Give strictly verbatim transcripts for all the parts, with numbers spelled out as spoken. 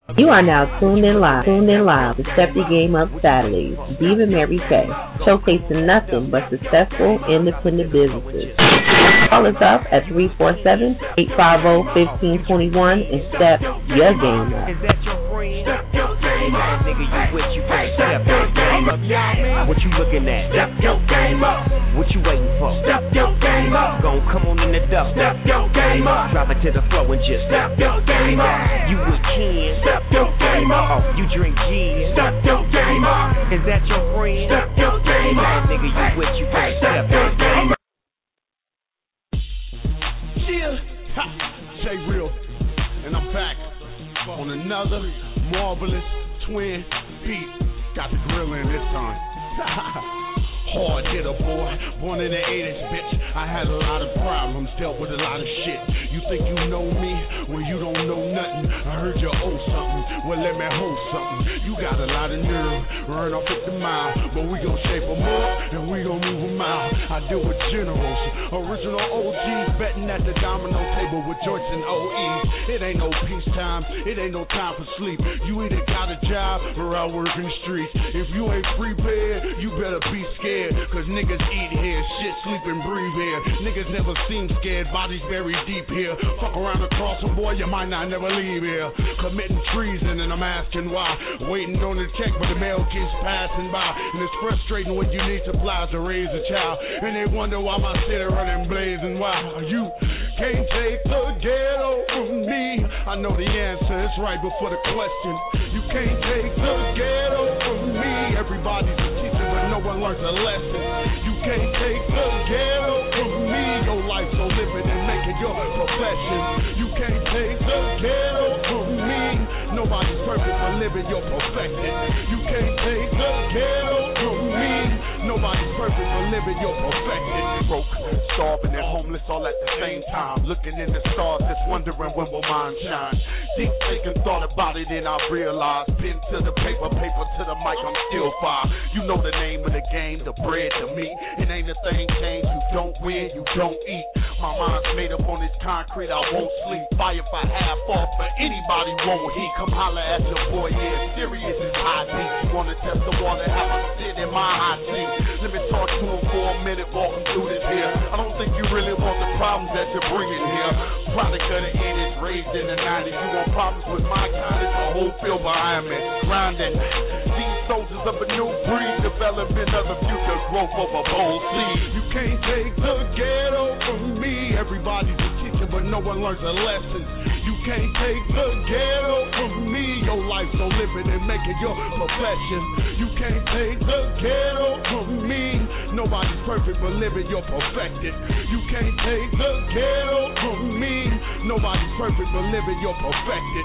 You are now tuned in live, tuned in live to Step Your Game Up Saturdays. Diva Mary Kay, showcasing nothing but successful independent businesses. Call us up at three four seven, eight five zero, one five two one and step your game up. Is that your friend? Step your game up. Nigga, you with you can't step your game up. What you looking at? Step your game up. What you waiting for? Step your game up. Gon' come on in the dust. Step your game up. Drop it to the floor and just step your game up. You with Ken? Step your game up. Oh, you drink gin? Step your game up. Is that your friend? Step your game up. Nigga, you with you can't step your game up. Ha, J Real, and I'm back on another marvelous twin beat. Got the grill in this time. Hard hitter, boy, born in the eighties, bitch. I had a lot of problems, dealt with a lot of shit. You think you know me when you don't know nothing? I heard you owe something, well let me hold something. You got a lot of nerve, run off fifty miles, but we gon' shape them up and we gon' move them out. I deal with generals, original O Gs, betting at the domino table with joints and O Es. It ain't no peacetime, it ain't no time for sleep. You either got a job or out working the streets. If you ain't prepared, you better be scared. Cause niggas eat here, shit, sleep and breathe here. Niggas never seem scared, bodies buried deep here. Fuck around across them, boy, you might not never leave here. Committing treason and I'm asking why. Waiting on the check, but the mail keeps passing by. And it's frustrating when you need supplies to raise a child. And they wonder why my city running blazing. Why you can't take the ghetto from me? I know the answer, it's right before the question. You can't take the ghetto from me. Everybody's a teacher, but no one learns a lesson. You can't take the ghetto from me. Your life so living and making your profession. You can't take the ghetto from me. Nobody's perfect for living your perfected. You can't take the ghetto from me. Nobody's perfect for living your perfected. Broke, starving, and homeless all at the same time. Looking in the stars, just wondering when will mine shine. Deep thinking, thought about it, and I realized. Pen to the paper, paper to the mic, I'm still fire. You know the name of the game, the bread to me. It ain't a thing changed. You don't win, you don't eat. My mind's made up on this concrete, I won't sleep. Fire for half off, but anybody won't heat. Come holler at your boy, yeah, serious is high deep. You wanna test the water, have a sit in my hot seat. Let me talk to him for a minute, walk him through this here. I don't think you really want the problems that you're bringing here. Product of the eighties, raised in the nineties. You want problems with my kind, it's a whole field behind me. Grinding, these soldiers of a new breed, development of the future, growth of a bold seed. You can't take the ghetto from me. Everybody's a teacher, but no one learns a lesson. You can't take the ghetto from me. Your life so living and making your profession. You can't take the ghetto from me. Nobody's perfect, but living you're perfected. You can't take the ghetto from me. Nobody's perfect, but living you're perfected.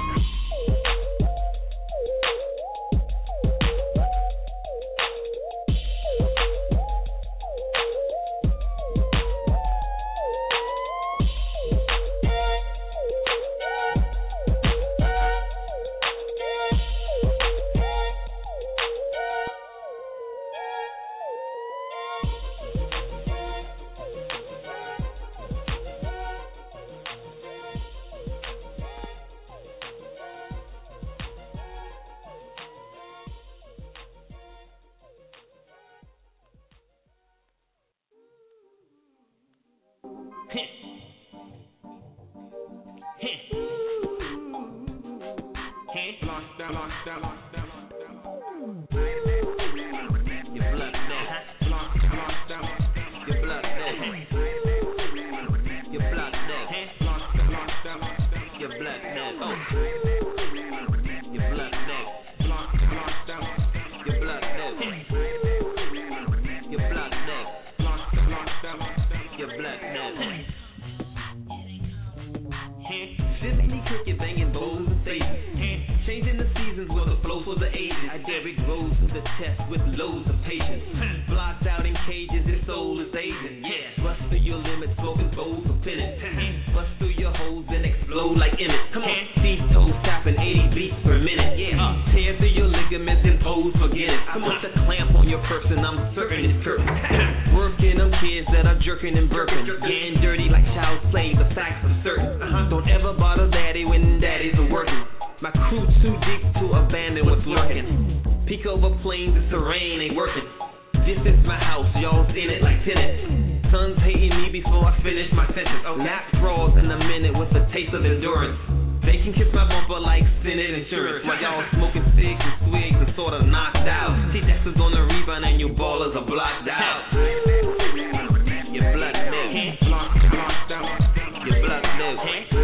My crew too deep to abandon what's lurking. Peek over planes, the terrain ain't working. This is my house, y'all's in it like tenants. Sons hating me before I finish my sentence. Oh, nap frauds in a minute with a taste of endurance. They can kiss my bumper like Senate insurance. While y'all smoking cigs and swigs and sort of knocked out. T-Dex is on the rebound and your ballers are blocked out. Your blood new. Blocked out. Your blood new.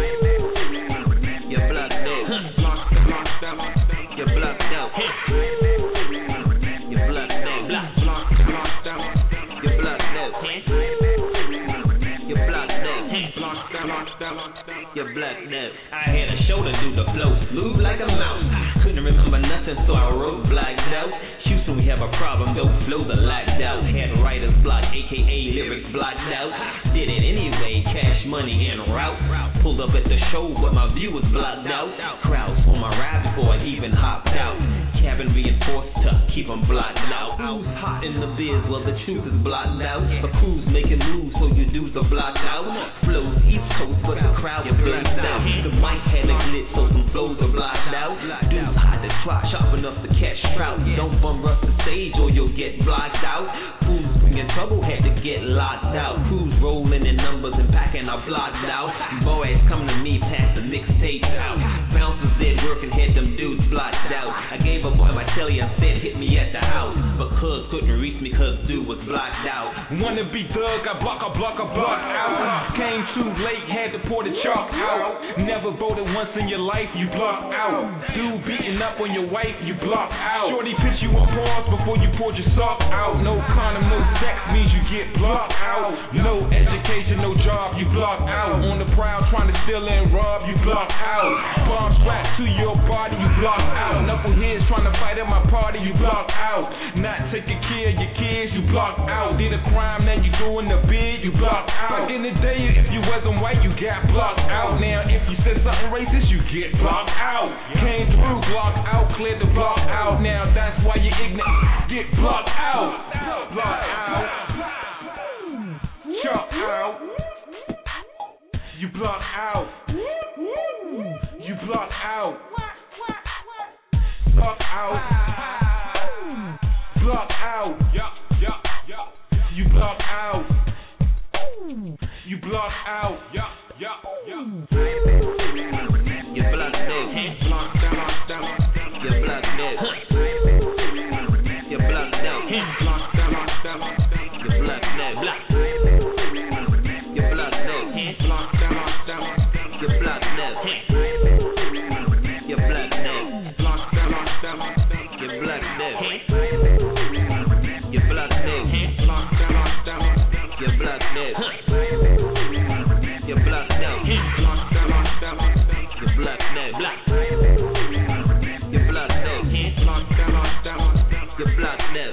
Your blood new. Blocked out. Your blood new. Your blood new. Blocked out. Your blood new. Your blood new. Blocked out. Your blood new. I had a show to do the flow smooth like a mouse. I couldn't remember nothing, so I wrote blacked out. Houston, we have a problem, those flows are lacked out. Had writer's block, aka lyrics blocked out. Did it anyway, cash money en route. Pulled up at the show, but my view was blocked out. Crowds on my ride before I even hopped out. Cabin reinforced to keep them blocked out. Who's hot in the biz? Well, the truth is blocked out. The crew's making moves, so your dudes are blocked out. Flows East Coast, but the crowd is blocked out. The mic had a glitch, so some flows are blocked out. Dudes hot to try, sharp enough to catch trout. Don't bum rush the stage or you'll get blocked out. Fools bringing trouble had to get locked out. Crews rolling in numbers and packing are blocked out. Boys come to me, pass the mixtape out. Bouncers did work and had them dudes blocked out. I gave a boy my telly and said hit me at the house, but cuz couldn't reach me cuz dude was blocked out. Wanna be thug, I block, I block, I block out. Came too late, had to pour the chalk out. Never voted once in your life, you block out. Dude beating up on your wife, you block out. Shorty put you on pause before you poured your sock out. No condom, no sex means you get blocked out. No education, no job, you block out. On the prowl trying to steal and rob, you block out. Bomb strapped to your body, you block out. Knuckleheads trying to fight at my party, you block out. Not taking care of your kids, you block out. Did a crime, now you doing the bid, you block out. Back in the day, if you wasn't white, you got blocked out. Now if you said something racist, you get blocked out. Came through, blocked out, cleared the block out. Now that's why you're ignorant, get blocked out. Blocked out. Chop out. You block out. You block out. Block out. Block out. You block out. You block out. Your blood new. Block down. Your blood new. Your blood new. Block down. Your blood new. Block. Your blood new. Block down. Your blood new. Your blood new. Block down. Your blood new. Your blood new. Block down. Your blood new. Your blood new. Block down. Your blood new. Block. Your blood new. Block down. Your blood new.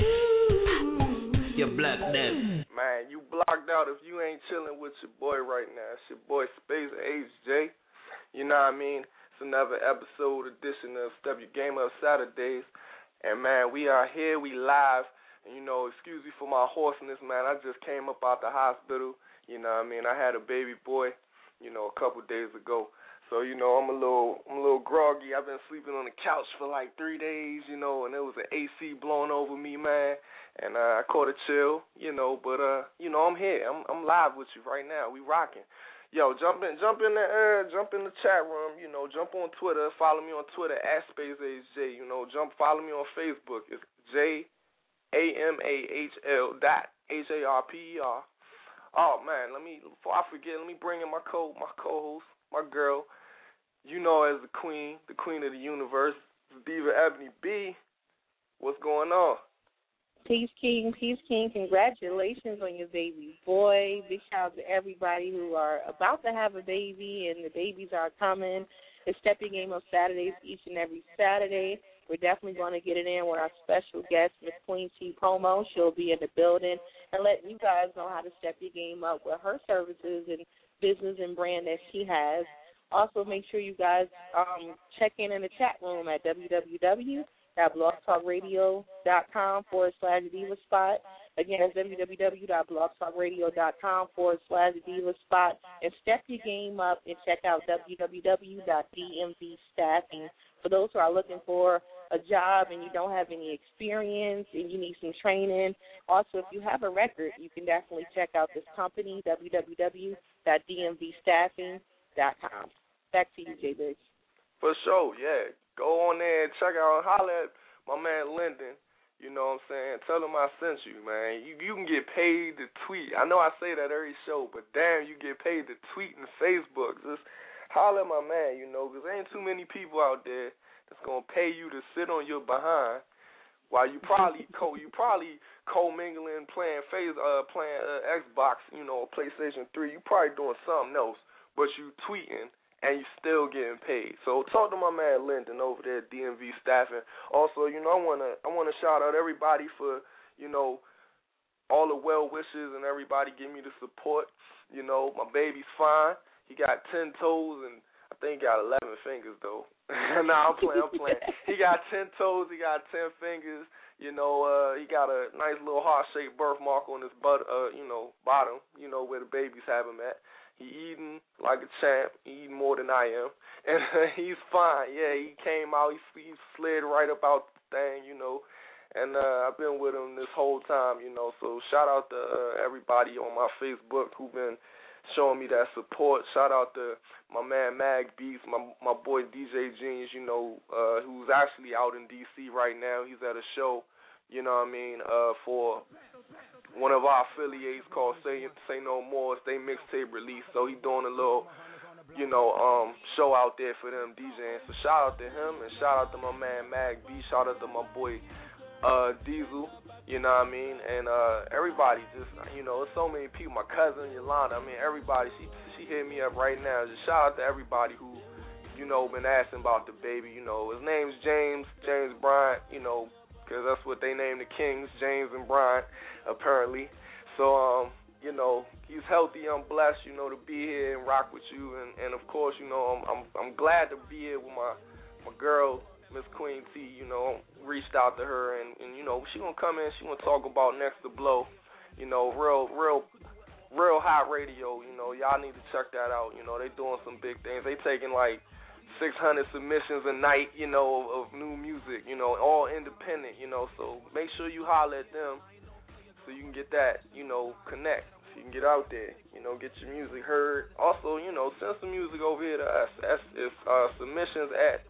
Your blood new. Man, you blocked out if you ain't chilling with your boy right now. It's your boy Space H J. You know what I mean? It's another episode edition of Step Your Game Up Saturdays. And man, we are here, we live. And you know, excuse me for my hoarseness, man. I just came up out the hospital. You know what I mean? I had a baby boy, you know, a couple days ago. So, you know, I'm a little I'm a little groggy. I've been sleeping on the couch for like three days, you know, and there was an A C blowing over me, man. And uh, I caught a chill, you know, but, uh, you know, I'm here. I'm I'm live with you right now. We rocking. Yo, jump in, jump in the uh, jump in the chat room, you know, jump on Twitter. Follow me on Twitter at Space H J, you know, jump, follow me on Facebook. It's J A M A H L dot H A R P E R. Oh, man, let me, before I forget, let me bring in my co my co-host, my girl, you know, as the queen, the queen of the universe, Diva Ebony B. What's going on? Peace King, Peace King, congratulations on your baby boy. Big shout out to everybody who are about to have a baby and the babies are coming. It's Step Your Game Up Saturdays each and every Saturday. We're definitely going to get it in with our special guest, Miss Queen T. Pomo. She'll be in the building and letting you guys know how to step your game up with her services and business and brand that she has. Also, make sure you guys um, check in in the chat room at www. dot blogtalkradio.com forward slash diva spot. Again, it's www.blogtalkradio.com forward slash Diva Spot. And step your game up and check out www.dmvstaffing. For those who are looking for a job and you don't have any experience and you need some training. Also, if you have a record, you can definitely check out this company, www dot d m v staffing dot com. Back to you, J. Biggs. For sure, yeah. Go on there and check out and holler at my man Lyndon. You know what I'm saying? Tell him I sent you, man. You you can get paid to tweet. I know I say that every show, but damn, you get paid to tweet and Facebook. Just holler at my man, you know, because there ain't too many people out there that's gonna pay you to sit on your behind while you probably co you probably co-mingling, playing phase, uh, playing uh, Xbox, you know, PlayStation three. You probably doing something else, but you tweeting and you still getting paid. So talk to my man Lyndon over there at D M V Staffing. Also, you know, I wanna I wanna shout out everybody for, you know, all the well wishes and everybody give me the support. You know, my baby's fine. He got ten toes and I think he got eleven fingers though. nah, I'm playing, I'm playing. He got ten toes, he got ten fingers. You know, uh, he got a nice little heart-shaped birthmark on his butt, uh, you know, bottom. You know where the babies have him at. He eating like a champ. He eating more than I am, and uh, he's fine. Yeah, he came out. He, he slid right up out the thing, you know. And uh, I've been with him this whole time, you know. So shout out to uh, everybody on my Facebook who've been showing me that support. Shout out to my man Mag Beats, my my boy D J Genius, you know, uh, who's actually out in D C right now. He's at a show, you know what I mean, uh, for one of our affiliates called Say Say No More. It's their mixtape release, so he doing a little, you know, um, show out there for them DJing. So shout out to him and shout out to my man Mag B. Shout out to my boy uh, Diesel, you know what I mean, and uh, everybody. Just, you know, there's so many people. My cousin Yolanda. I mean, everybody. She she hit me up right now. Just shout out to everybody who, you know, been asking about the baby. You know, his name's James James Bryant. You know, because that's what they named the Kings, James and Bryant, apparently. So, um, you know, he's healthy. I'm blessed, you know, to be here and rock with you. And, and of course, you know, I'm, I'm I'm glad to be here with my my girl, Miss Queen T. You know, reached out to her, and, and you know, she gonna come in. She gonna talk about Next to Blow. You know, real real real hot radio. You know, y'all need to check that out. You know, they doing some big things. They taking like six hundred submissions a night, you know, of, of new music, you know, all independent, you know, so make sure you holler at them so you can get that, you know, connect, so you can get out there, you know, get your music heard. Also, you know, send some music over here to us. It's uh, submissions at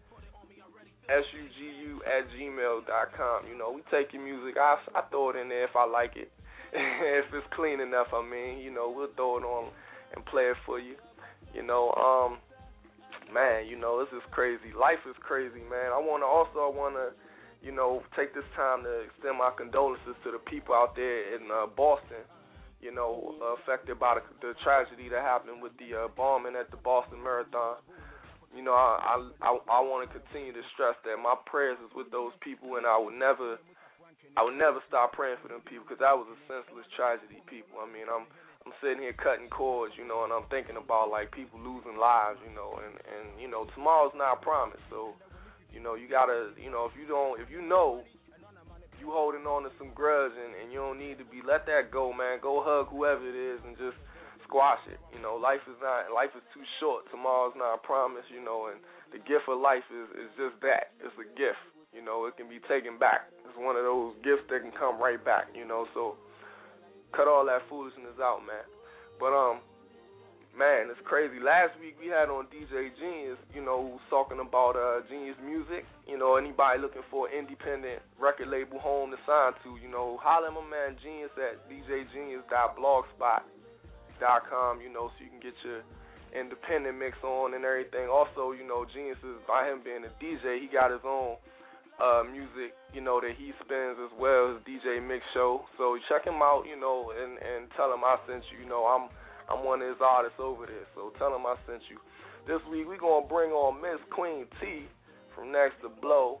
sugu at gmail dot com. You know, we take your music. I, I throw it in there if I like it. If it's clean enough, I mean, you know, we'll throw it on and play it for you, you know, um, man, you know, this is crazy. Life is crazy, man. I want to also, I want to, you know, take this time to extend my condolences to the people out there in uh, Boston, you know, uh, affected by the, the tragedy that happened with the uh, bombing at the Boston Marathon. You know, I I, I want to continue to stress that my prayers is with those people, and I would never, I would never stop praying for them people, because that was a senseless tragedy, people. I mean, I'm I'm sitting here cutting cords, you know, and I'm thinking about, like, people losing lives, you know, and, and you know, tomorrow's not promised. So, you know, you got to, you know, if you don't, if you know you holding on to some grudge and, and you don't need to be, let that go, man. Go hug whoever it is and just squash it. You know, life is not, life is too short. Tomorrow's not promised, you know, and the gift of life is, is just that. It's a gift. You know, it can be taken back. It's one of those gifts that can come right back, you know, so cut all that foolishness out, man. But, um, man, it's crazy. Last week we had on D J Genius, you know, who's talking about uh, Genius Music. You know, anybody looking for an independent record label home to sign to, you know, holler at my man Genius at d j genius dot blogspot dot com, you know, so you can get your independent mix on and everything. Also, you know, Genius is, by him being a D J, he got his own Uh, music, you know, that he spins as well as D J Mix Show. So check him out, you know, and, and tell him I sent you. You know, I'm I'm one of his artists over there, so tell him I sent you. This week we're going to bring on Miss Queen T from Next to Blow.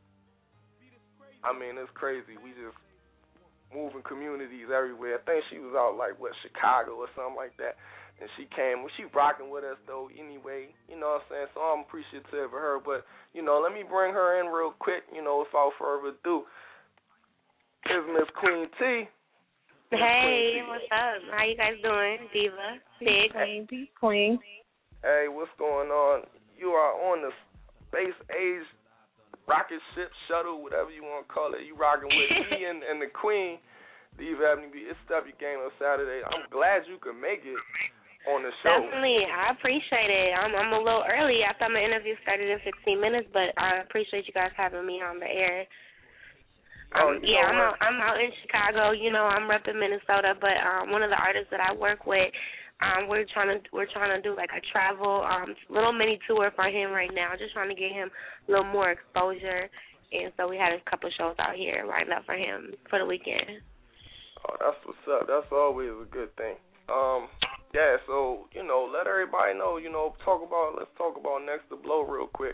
I mean, it's crazy. We just moving communities everywhere. I think she was out, like, what, Chicago or something like that. And she came, well, she rocking with us, though, anyway, you know what I'm saying? So I'm appreciative of her. But, you know, let me bring her in real quick, you know, without further ado. Here's Miss Queen T. Hey, what's up? How you guys doing, Diva? Big. Queen, peace, Queen. Hey, what's going on? You are on the space age rocket ship shuttle, whatever you want to call it. You rocking with me and, and the Queen, Diva Avenue B. It's W Game on Saturday. I'm glad you could make it on the show. Definitely, I appreciate it. I'm I'm a little early. I thought my interview started in fifteen minutes, but I appreciate you guys having me on the air. Oh, Um, yeah, I'm out, I'm out in Chicago. You know, I'm repping Minnesota, but um, one of the artists that I work with, um, we're trying to we're trying to do like a travel um little mini tour for him right now. Just trying to get him a little more exposure, and so we had a couple shows out here lined up for him for the weekend. Oh, that's what's up. That's always a good thing. Um, yeah. So you know, let everybody know. You know, talk about let's talk about Next to Blow real quick.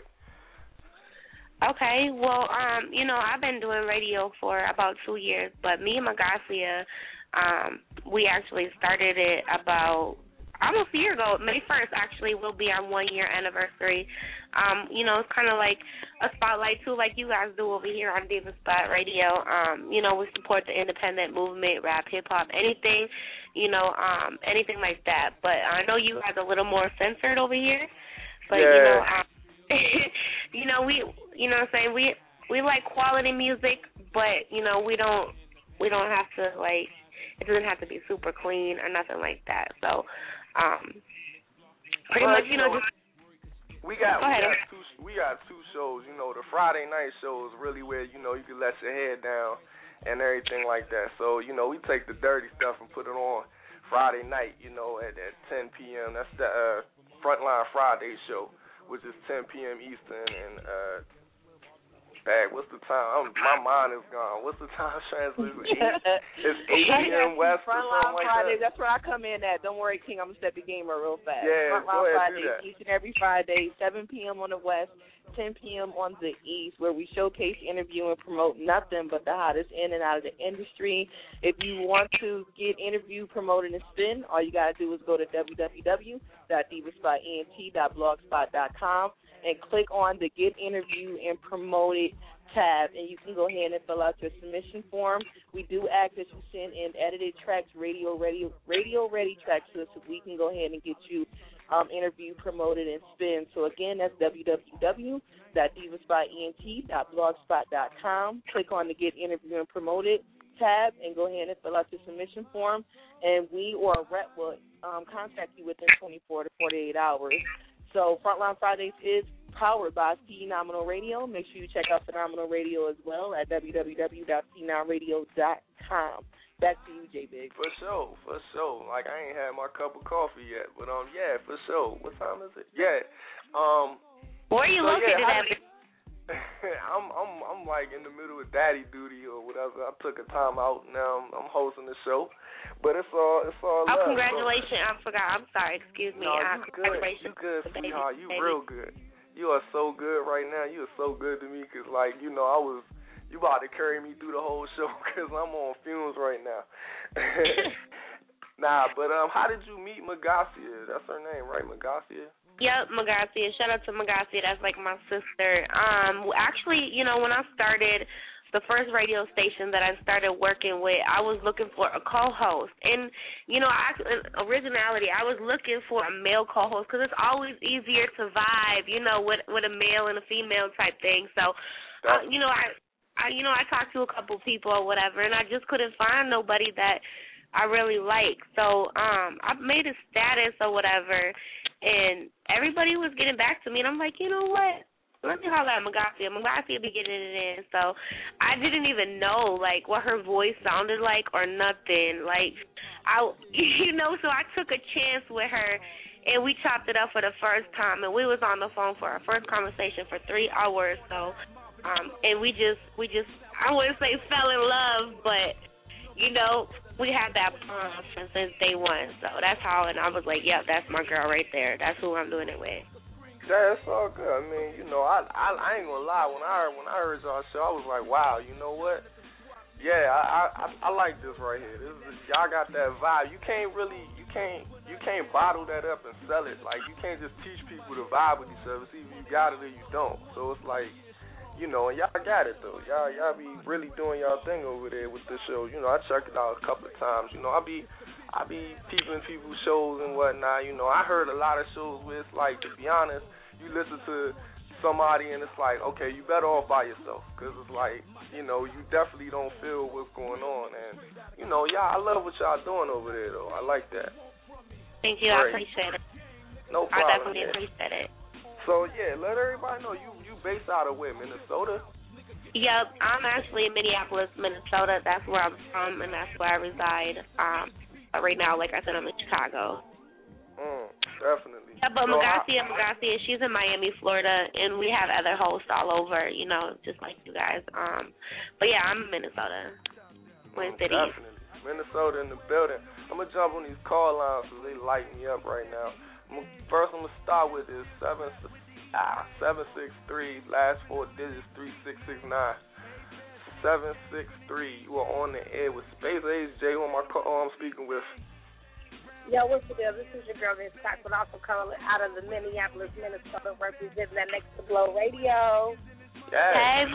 Okay, well, um, you know, I've been doing radio for about two years, but me and Magacia, um, we actually started it about almost a year ago. May first, actually, will be our one-year anniversary. Um, you know, it's kind of like a spotlight, too, like you guys do over here on Diva Spot Radio. Um, you know, we support the independent movement, rap, hip-hop, anything, you know, um, anything like that. But I know you guys are a little more censored over here, but, yeah. you know, um, you know, we, you know what I'm saying, we we like quality music, but, you know, we don't, we don't have to, like, it doesn't have to be super clean or nothing like that. So, um, pretty well, much, you know, know, just, we got, go we ahead. got two, we got two shows, you know, the Friday night show is really where, you know, you can let your head down and everything like that. So, you know, we take the dirty stuff and put it on Friday night, you know, at, at ten p.m. That's the uh, Frontline Friday show, which is ten p.m. Eastern, and uh, bag. What's the time? I'm, my mind is gone. What's the time translation? It's eight p.m. West or something like Friday. that. That's where I come in at. Don't worry, King. I'm gonna step the gamer real fast. Yeah, Frontline go ahead, Friday, do that. each and every Friday, seven p.m. on the West, ten p.m. on the East, where we showcase, interview, and promote nothing but the hottest in and out of the industry. If you want to get interviewed, promoted, and spin, all you gotta do is go to w w w dot diva spot ent dot blogspot dot com and click on the Get Interviewed and Promoted tab, and you can go ahead and fill out your submission form. We do ask that you send in edited tracks, radio ready, radio ready tracks to us so we can go ahead and get you um, interviewed, promoted, and spin. So again, that's w w w dot diva spot ent dot blogspot dot com. Click on the Get Interviewed and Promoted tab and go ahead and fill out your submission form, and we or a rep will um, contact you within twenty-four to forty-eight hours. So Frontline Fridays is powered by Phenomenal Radio. Make sure you check out Phenomenal Radio as well at w w w dot phenomenal radio dot com. Back to you, J Big. For sure, for sure. Like, I ain't had my cup of coffee yet, but um, yeah, for sure. What time is it? Yeah. Um. Where are you so located yeah, at? I'm I'm I'm like in the middle of daddy duty or whatever. I took a time out. Now I'm, I'm hosting the show, but it's all it's all. Oh, love, congratulations! So. I forgot. I'm sorry. Excuse me. No, uh, you good. Congratulations. You good, baby, sweetheart. You baby. real good. You are so good right now. You are so good to me because, like, you know, I was you about to carry me through the whole show because I'm on fumes right now. Nah, but um, how did you meet Magacia? That's her name, right? Magacia. Yep, Magacia. Shout out to Magacia. That's like my sister. Um, actually, you know, when I started the first radio station that I started working with, I was looking for a co-host. And, you know, I, originality, I was looking for a male co-host because it's always easier to vibe, you know, with with a male and a female type thing. So, uh, you know, I, I, you know, I talked to a couple people or whatever, and I just couldn't find nobody that I really like. So um, I made a status or whatever, and everybody was getting back to me, and I'm like, you know what? Let me holler at Magacia. Magacia be getting it in. So I didn't even know, like, what her voice sounded like or nothing. Like, I, you know, so I took a chance with her, and we chopped it up for the first time, and we was on the phone for our first conversation for three hours. So, um, and we just, we just, I wouldn't say fell in love, but, you know, we had that bond since day one. So that's how, and I was like, yep, that's my girl right there. That's who I'm doing it with. Yeah, it's all good. I mean, you know, I, I I ain't gonna lie. When I heard when I heard y'all show, I was like, wow. You know what? Yeah, I I, I like this right here. This is y'all got that vibe. You can't really you can't you can't bottle that up and sell it. Like, you can't just teach people to vibe with each other. See if you got it or you don't. So it's like, you know, and y'all got it though. Y'all y'all be really doing y'all thing over there with this show. You know, I checked it out a couple of times. You know, I be I be peeping people's shows and whatnot. You know, I heard a lot of shows where it's like, to be honest, you listen to somebody and it's like, okay, you better off by yourself, because it's like, you know, you definitely don't feel what's going on. And you know, y'all, I love what y'all doing over there though. I like that. Thank you. Great. I appreciate it. No problem. I definitely yeah. appreciate it. So yeah, let everybody know you you based out of where, Minnesota? Yep, I'm actually in Minneapolis, Minnesota. That's where I'm from, and that's where I reside. Um, but right now, like I said, I'm in Chicago. Mm, definitely. Yeah, but so Magacia, Magacia, she's in Miami, Florida, and we have other hosts all over, you know, just like you guys. Um, but yeah, I'm in Minnesota, Twin mm, Cities. Definitely, Minnesota in the building. I'm gonna jump on these call lines because they light me up right now. I'm gonna, first, I'm gonna start with is seven ah seven six three last four digits three six six nine. Seven six three. You are on the air with Space Age J. Who am I call, oh, I'm speaking with? Yo, what's the deal? This is your girl, Miss Scott, but also calling out of the Minneapolis, Minnesota, representing that Next to Blow Radio. Yes.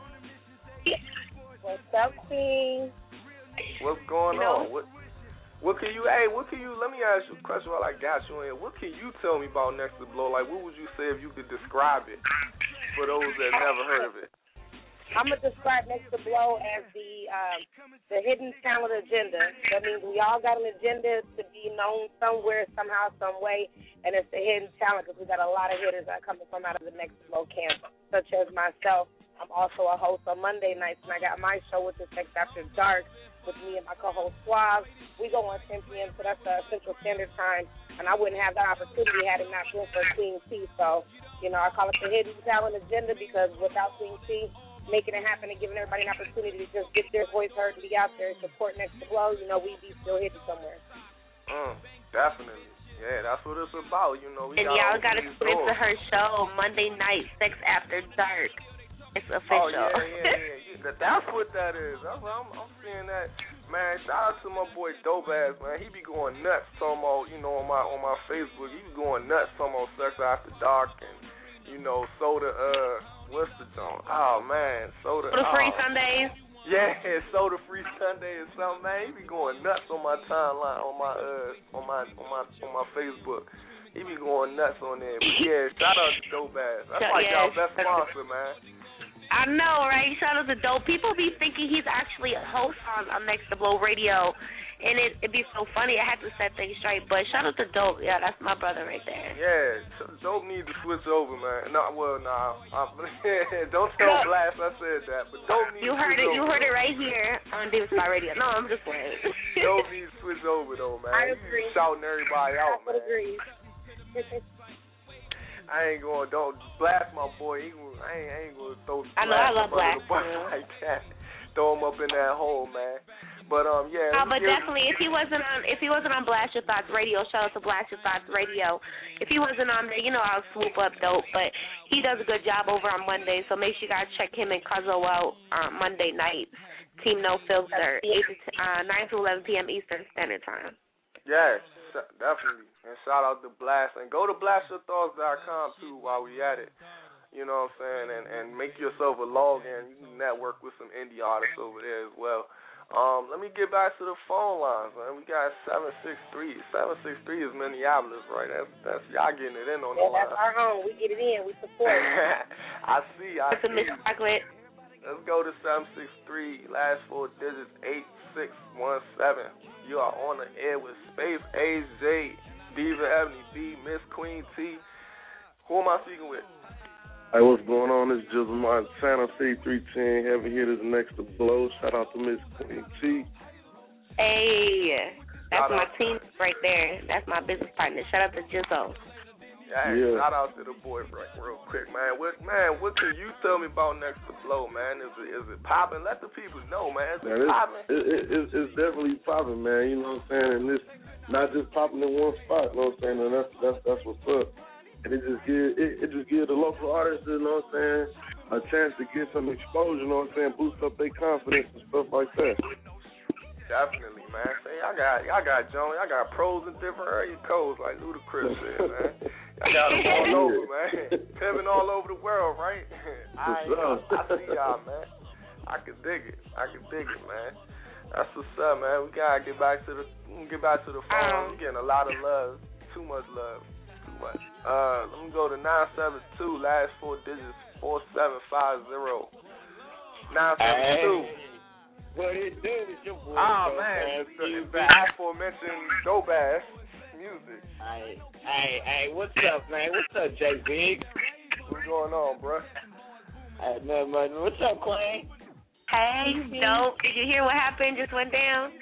Hey. What's up, Queen? What's going you know, on? What? What can you, hey, what can you, let me ask you a question while I got you in. What can you tell me about Next to Blow? Like, what would you say if you could describe it for those that never heard of it? I'm going to describe Next to Blow as the um, the hidden talent agenda. That means we all got an agenda to be known somewhere, somehow, some way, and it's the hidden talent because we got a lot of hitters that are coming from out of the Next to Blow camp, such as myself. I'm also a host on Monday nights, and I got my show, which is Sex After Dark, with me and my co-host Suave. We go on ten p.m., so that's the Central Standard Time, and I wouldn't have that opportunity had it not been for Queen T. So, you know, I call it the hidden talent agenda because without Queen T making it happen and giving everybody an opportunity to just get their voice heard and be out there and support Next to Blow, you know, we'd be still hidden somewhere. Mm, definitely. Yeah, that's what it's about, you know. We and y'all got to tune into her show, Monday Night, Sex After Dark. It's official. Oh, yeah, yeah, yeah. yeah. That's what that is. That's what I'm, I'm seeing that. Man, shout out to my boy Dope Ass, man. He be going nuts talking about, you know, on my on my Facebook. He be going nuts talking about Sex After Dark and, you know, Soda, uh, what's the joint? Oh, man, Soda. Soda oh. Free Sundays? Yeah, Soda Free Sunday or something, man. He be going nuts on my timeline, on my, uh, on my, on my, on my Facebook. He be going nuts on there. But yeah, shout out to Dope Ass. That's like yeah, y'all best sponsor, man. I know, right? Shout out to Dope. People be thinking he's actually a host on, on Next to Blow Radio, and it, it'd be so funny. I had to set things straight, but shout out to Dope. Yeah, that's my brother right there. Yeah, Dope needs to switch over, man. No, well, nah. Don't tell Blast I said that, but Dope needs you to heard switch it, over. You heard it right here on David Star Radio. No, I'm just playing. Dope needs to switch over, though, man. I agree. He's shouting everybody out, I man. I agree. I ain't going to don't blast my boy. He, I, ain't, I ain't going to throw I know, I love blast blast like that. Throw him up in that hole, man. But um, yeah. Oh, but definitely, if he wasn't on, if he wasn't on Blast Your Thoughts Radio, shout out to Blast Your Thoughts Radio. If he wasn't on there, you know, I'll swoop up Dope. But he does a good job over on Monday, so make sure you guys check him and Cuzzo out on Monday nights. Team No Filter, eight to uh, nine to eleven p.m. Eastern Standard Time. Yes, definitely. And shout out to Blast. And go to blast your thoughts dot com, too, while we at it. You know what I'm saying? And, and make yourself a login. You can network with some indie artists over there as well. Um, let me get back to the phone lines, man. We got seven six three. seven six three is Minneapolis, right? That's, that's y'all getting it in on yeah, the line. That's our home. We get it in. We support it. I see. I It's a Miss Chocolate. Let's go to seven six three, last four digits, eight six one seven. You are on the air with Space Age J, Diva Ebony B, Miss Queen T. Who am I speaking with? Hey, what's going on? This is Jizzle Montana, C three ten, Heavy Hitters Next to Blow. Shout out to Miss Queen T. Hey, that's Shout my out. team right there. That's my business partner. Shout out to Jizzle. Yeah, Yeah. Shout out to the boy right, real quick, man. What man, what can you tell me about Next to Blow, man? Is it is it popping? Let the people know, man. Is Man, it it's, popping? it, it, it's, it's definitely popping, man. You know what I'm saying? And it's not just popping in one spot. You know what I'm saying? And that's that's that's what's up. And it just give it, it just give the local artists, you know what I'm saying, a chance to get some exposure. You know what I'm saying? Boost up their confidence and stuff like that. Definitely, man. Say, y'all got y'all got Jones, y'all got pros in different area codes, like Ludacris said, man. I got them all over, man. Pimping all over the world, right? I, I see y'all, man. I can dig it. I can dig it, man. That's what's up, man. We gotta get back to the get back to the phone. We're getting a lot of love. Too much love. Too much. Uh, let me go to nine seven two. Last four digits four seven five zero. Nine seven two. What it do is your boy. Oh man, it's the, it's the aforementioned Dope Ass Music. Hey, hey, hey, what's up, man? What's up, J Big? What's going on, bro? Hey, nothing much. What's up, Queen? Hey, Dope. Did you hear what happened? Just went down.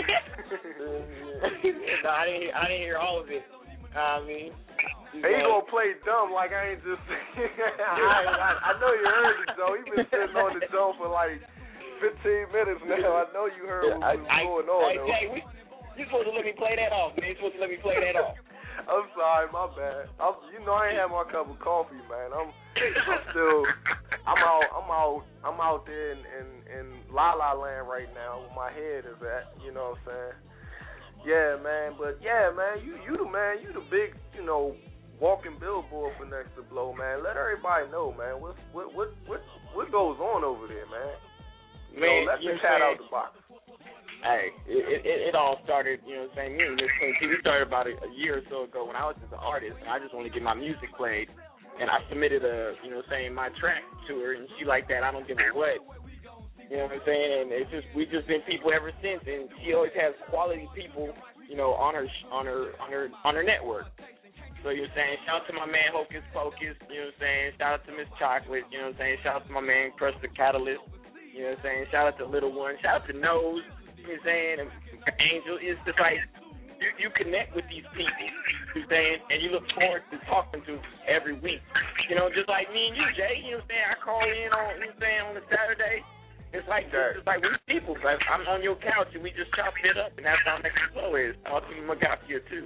No, I didn't. Hear, I didn't hear all of it. I mean, hey, you gonna play dumb like I ain't just. I, I, I know you heard it, Joe. He been sitting on the Joe for like fifteen minutes now. I know you heard what was I, going I, on. Hey, Jay, we, you supposed to let me play that off, man. You supposed to let me play that off. I'm sorry, my bad. I'm, you know I ain't had my cup of coffee, man. I'm, I'm still, I'm out, I'm out, I'm out there in, in, in La La Land right now where my head is at. You know what I'm saying? Yeah, man. But yeah, man, you, you the man, you the big, you know, walking billboard for Next to Blow, man. Let everybody know, man. What, what, what, what, what goes on over there, man? You man, know, let the cat out the box. Hey, it, it it all started, you know what I'm saying, me and Miss Queen T, we started about a, a year or so ago when I was just an artist, and I just wanted to get my music played, and I submitted a, you know what I'm saying, my track to her, and she like that, I don't give a what, you know what I'm saying, and it's just, we've just been people ever since, and she always has quality people, you know, on her, on her, on her, on her network. So you're saying, shout out to my man Hocus Pocus, you know what I'm saying, shout out to Miss Chocolate, you know what I'm saying, shout out to my man Crush the Catalyst, you know what I'm saying, shout out to Little One, shout out to Nose, you know what I'm saying, and Angel. It's just like you, you connect with these people, you know what I'm saying, and you look forward to talking to every week. You know, just like me and you, Jay, you know what I'm saying, I call in on, you know what I'm saying, on a Saturday. It's like it's just like we people. Like I'm on your couch and we just chop it up, and that's how Next Flow is. I'll see Magafia too.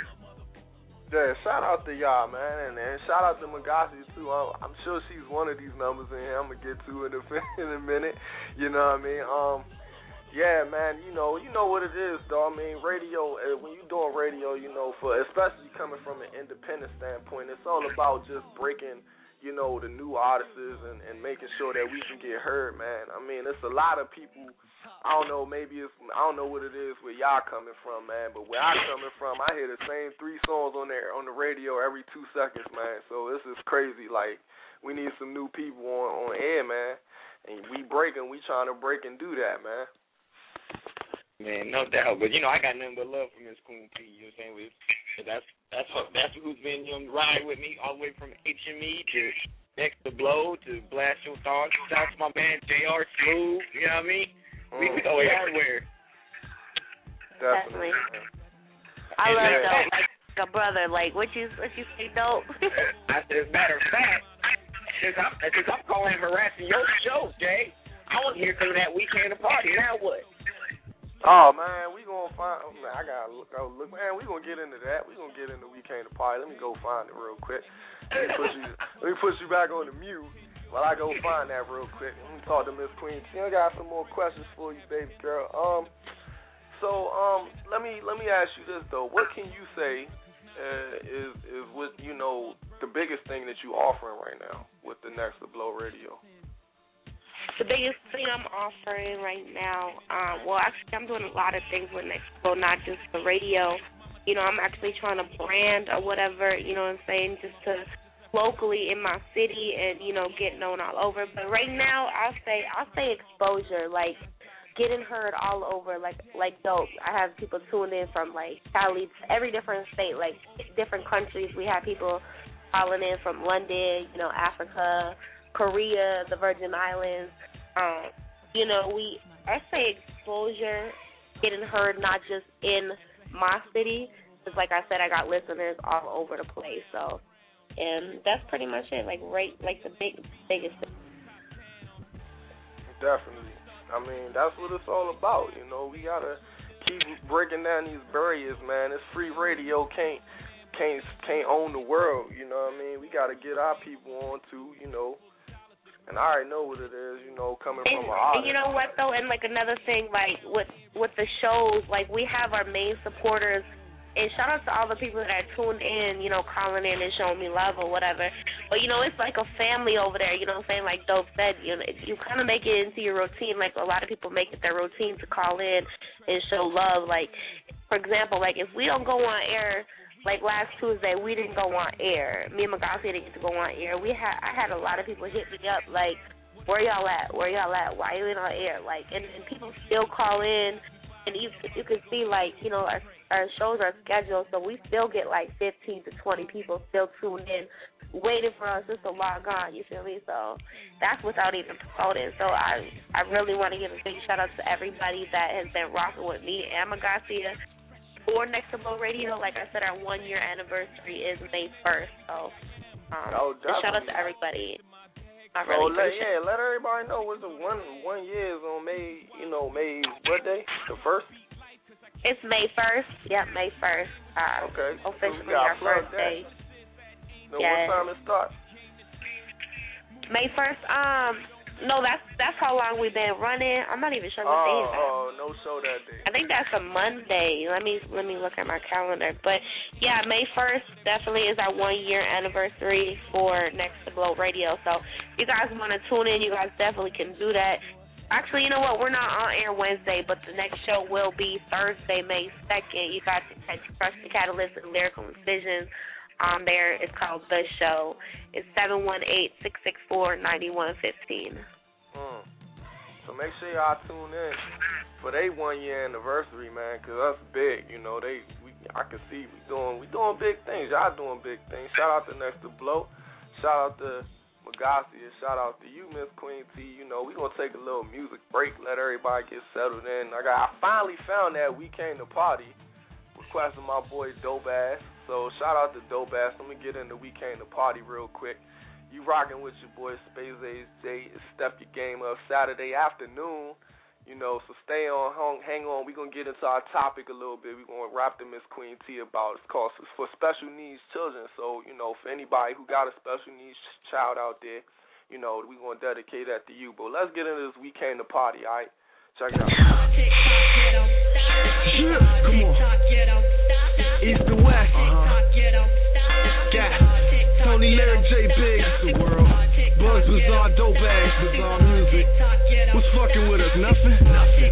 Yeah, shout out to y'all, man, and, and shout out to Magasi too. I'm, I'm sure she's one of these numbers in here. I'm gonna get to in a, in a minute. You know what I mean? Um. Yeah, man, you know, you know what it is, though. I mean, radio, uh, when you're doing radio, you know, for especially coming from an independent standpoint, it's all about just breaking, you know, the new artists and, and making sure that we can get heard, man. I mean, it's a lot of people, I don't know, maybe it's, I don't know what it is where y'all coming from, man, but where I'm coming from, I hear the same three songs on there on the radio every two seconds, man. So this is crazy. Like, we need some new people on, on air, man. And we breaking, we trying to break and do that, man. Man, no doubt. But, you know, I got nothing but love for Miss Queen P. You know what I'm saying? We, that's that's that's who's been on the ride with me all the way from H M E to Next to Blow to Blast Your Thoughts. Shout out to my man J R Smooth. You know what I mean? Mm. We, we go everywhere. Definitely. I love yeah. Dope. Like a brother. Like, what you, what you say, Dope? I said, as a matter of fact, since I'm, since I'm calling harassing your show, Jay, I want to hear some of that weekend party. Now what? Oh man, we gonna find. Oh, man, I gotta look. Go look, man. We gonna get into that. We gonna get into Weekend Party. Let me go find it real quick. Let me put you. let me put you back on the mute while I go find that real quick. Let me talk to Miss Queen. She got some more questions for you, baby girl. Um. So um, let me let me ask you this though. What can you say uh, is is what you know the biggest thing that you offering right now with the Next to Blow Radio? The biggest thing I'm offering right now, um, well, actually, I'm doing a lot of things with Next Flow, not just the radio. You know, I'm actually trying to brand or whatever, you know what I'm saying, just to locally in my city and, you know, get known all over. But right now, I'll say I'll say exposure, like getting heard all over, like like Dope. I have people tuned in from, like, Cali, every different state, like different countries. We have people calling in from London, you know, Africa, Korea, the Virgin Islands. Um, you know, we, I say exposure, getting heard not just in my city, because like I said, I got listeners all over the place, so, and that's pretty much it, like, right, like the big, biggest thing. Definitely. I mean, that's what it's all about, you know, we gotta keep breaking down these barriers, man. This free radio can't, can't, can't own the world, you know what I mean? We gotta get our people on too, you know. And I already know what it is, you know, coming and, from an artist. And you know what, though, and, like, another thing, like, with with the shows, like, we have our main supporters and shout out to all the people that are tuned in, you know, calling in and showing me love or whatever. But, you know, it's like a family over there, you know what I'm saying? Like Dope said, you know, you kind of make it into your routine. Like a lot of people make it their routine to call in and show love. Like, for example, like if we don't go on air, like last Tuesday, we didn't go on air. Me and Magasi didn't get to go on air. We had I had a lot of people hit me up like, where y'all at? Where y'all at? Why you ain't on air? Like, and, and people still call in, and you you can see like, you know, our our shows are scheduled, so we still get like fifteen to twenty people still tuned in, waiting for us just to log on. You feel me? So that's without even promoting. So I I really want to give a big shout out to everybody that has been rocking with me and Magasia. For Next to Blow Radio, like I said, our one-year anniversary is May first. So um, oh, shout out to everybody. I really oh, let, appreciate yeah, let everybody know it's a one one year is on May, you know, May what day? The first? It's May first. Yep, May first. Uh, okay. Officially so our first day. Now, yes. What time it starts? May first. Um. No, that's that's how long we've been running. I'm not even sure what oh, day is that. Oh, no show that day. I think that's a Monday. Let me let me look at my calendar. But yeah, May first definitely is our one year anniversary for Next to Blow Radio. So if you guys want to tune in, you guys definitely can do that. Actually, you know what? We're not on air Wednesday, but the next show will be Thursday, May second. You guys can catch Crush the Catalyst and Lyrical Incisions on there. It's called The Show. It's seven one eight, six six four, nine one one five. Mm. So make sure y'all tune in for their one year anniversary, man, because that's big. You know, they we I can see we doing we doing big things. Y'all doing big things. Shout out to Next to Blow. Shout out to Magasia. Shout out to you, Miss Queen T. You know, we gonna take a little music break, let everybody get settled in. I got I finally found that We Came to Party, requesting my boy Dope Ass. So shout out to Dope Ass. Let me get into We Came to Party real quick. You rocking with your boy Space Age J. It's Step Your Game Up Saturday afternoon. You know, so stay on, hang, hang on. We're going to get into our topic a little bit. We're going to rap to Miss Queen T about it's called for special needs children. So, you know, for anybody who got a special needs child out there, you know, we're going to dedicate that to you. But let's get into this We Came to Party, all right? Check it out. Yeah, come on. East to West. Uh-huh. Yeah. Tony Lyric, J Big. It's the world. Bugs, Bizarre, Dope Ass, Bizarre Music. What's fucking with us? Nothing? Nothing.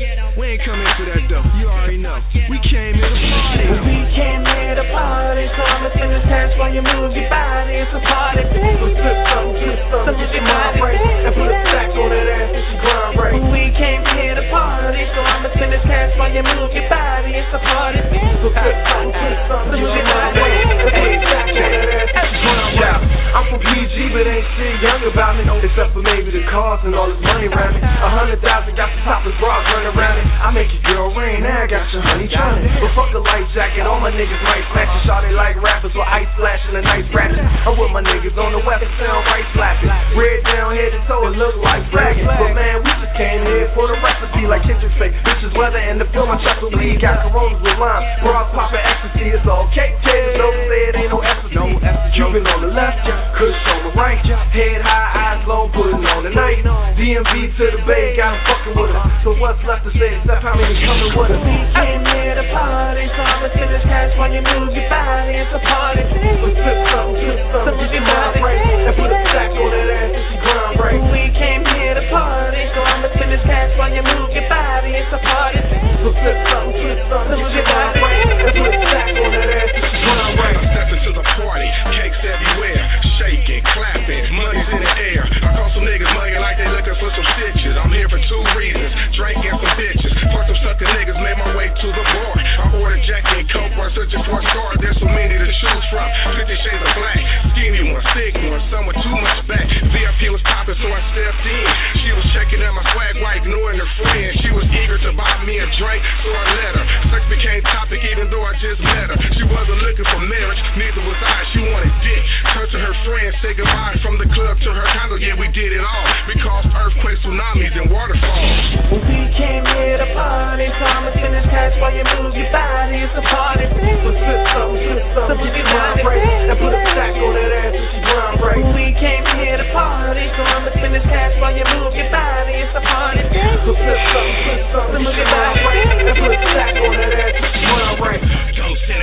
We ain't coming for that though. You already know. We came here to party. We came here to party. So I'ma sing this dance while you move your body. It's a party. So flip something, flip something, get your mind right. And put a stack on that ass and she grind right. We came here to party. So I'ma sing this dance while you move your body. It's a party. So flip something, flip something, get your mind right. And put a stack on that ass and she grind right. I'm from P G, but ain't shit young about me. Except for maybe the cars and all this money around me. A hundred thousand got the topless bras running around it. I make your girl rain, now I got your honey trying. But fuck a light jacket, all my niggas might smash it. Shawty like rappers with ice flashing and ice ratchet. I'm with my niggas on the west, sound right slapping. Red down head to toe, it look like flagging. But man, we just came here for the recipe like Kendrick say. Bitches weather and the film, I chocolate weed, got coronas with lime. Bras popping ecstasy, it's all cake. No say it ain't no ecstasy. No ecstasy. Cuban on the left, Kush on the right. Head high, eyes low, putting on the night. D M V to the Bay, got 'em fucking with us. So what's left to say except how many coming with us? We came here to party, so I'ma sing this cash while you move your body. It's a party. So flip something, flip something, get your mind right. And put a stack on that ass and she grind right. We came here to party, so I'ma sing this cash while you move your body. It's a party. So flip something, flip something, get your mind right. And put a stack on that ass and she grind right. I step into the party, cakes everywhere, shaking, clapping, money's in the air. I call some niggas money like they looking for some stitches. I'm here for two reasons, drinking some bitches. Fuck some sucker niggas, made my way to the bar. I ordered Jack and Coke while searching for a star. There's so many to choose from, fifty shades of black. Skinny one, thick one, some with too much back. V I P was popping, so I stepped in. She was checking out my swag while ignoring her friend. She was eager to buy me a drink, so I let her. Sex became topic even though I just met her. She wasn't looking for marriage, neither was I. She wanted dick. Turned to her friends, say goodbye from the club to her condo. Yeah, we did it all. We caused earthquakes, tsunamis, and waterfalls. We came here to party, so I'ma sing this cash while you move your body. It's a party. So flip something, flip something, get your mind right. And put a stack on that ass and she grind right. We came here to party, so I'ma sing this cash while you move your body. It's a party. So flip something, flip something, get your mind right. And put a stack on that ass and she grind right. Don't say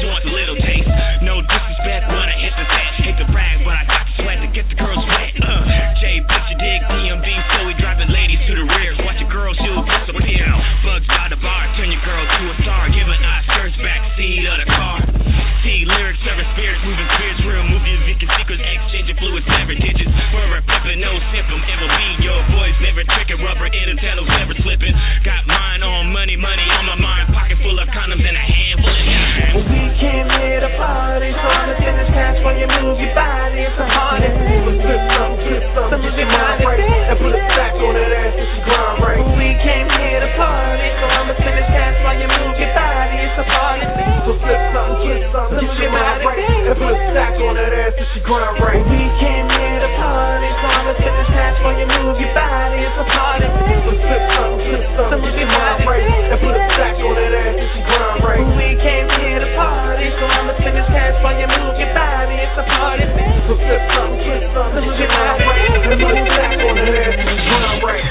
she wants a little taste. No disrespect when I hit the set. Hate to brag, but I got the sweat to get the girls wet. Uh, Jay, bitch, you dig D M V, so we driving ladies to the rear. Watch a girl, she'll disappear. Bugs by the bar, turn your girl to a star. Giving Oscars backseat of the car. See lyrics, serving spirits, moving spirits, real movie, Vicky secrets, exchanging fluids, never digits. We're flipping, no symptom, ever be your voice, never tricking, rubber in the tunnels, never slipping. Got mine on money, money on my mind, pocket full of condoms and a handful of dimes. Well, we came here to party, so I'm a finish cash when you move your body. It's a hard and flip something, flip something, flip your mind right, and put a stack on that ass and she grind right. Well, we came here to party, so I'm a finish cash while you move your body. It's a party thing. So flip something, flip something, flip your mind right, and put a stack on that ass and she grind right. Well, we came here to party, so I'm a finish cash while you move your body. It's a party thing. So flip something, flip something, flip your mind right, and put a stack on that ass and she grind right. Well, we came here to party, so I'm a finish cash while you move your body. It's a party thing. So flip something, flip something, flip your mind right, and put a stack on that ass and she grind right.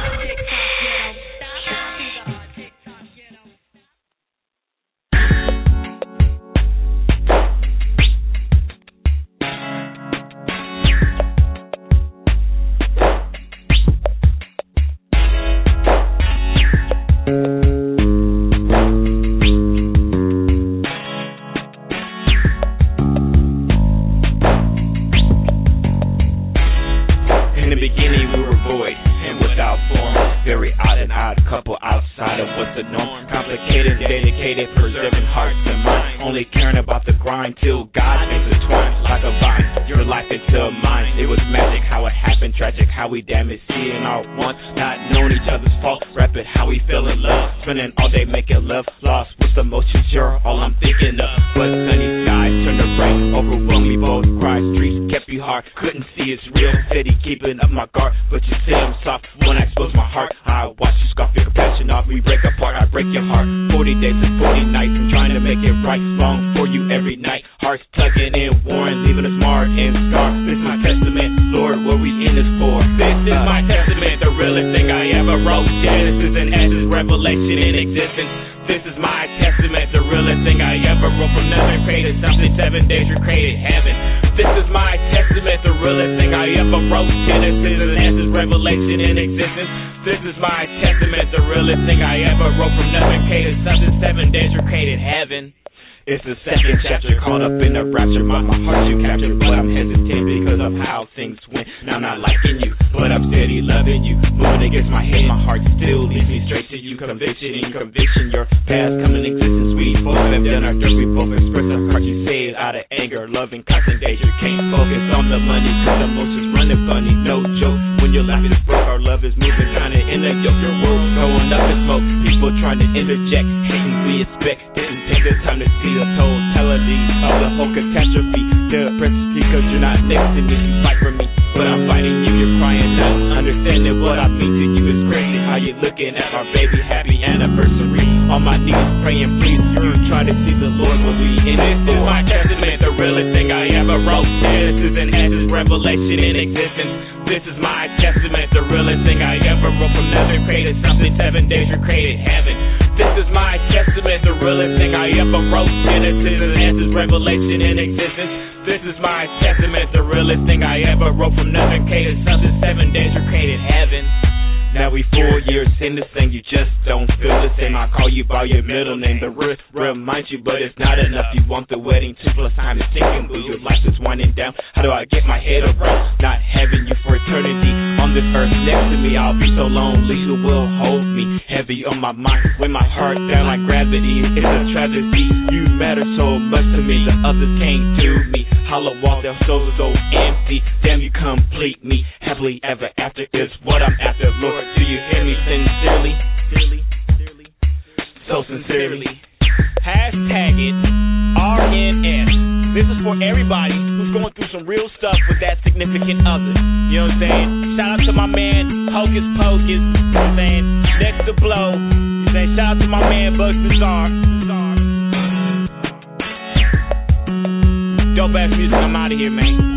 Dope ass music, I'm out of here,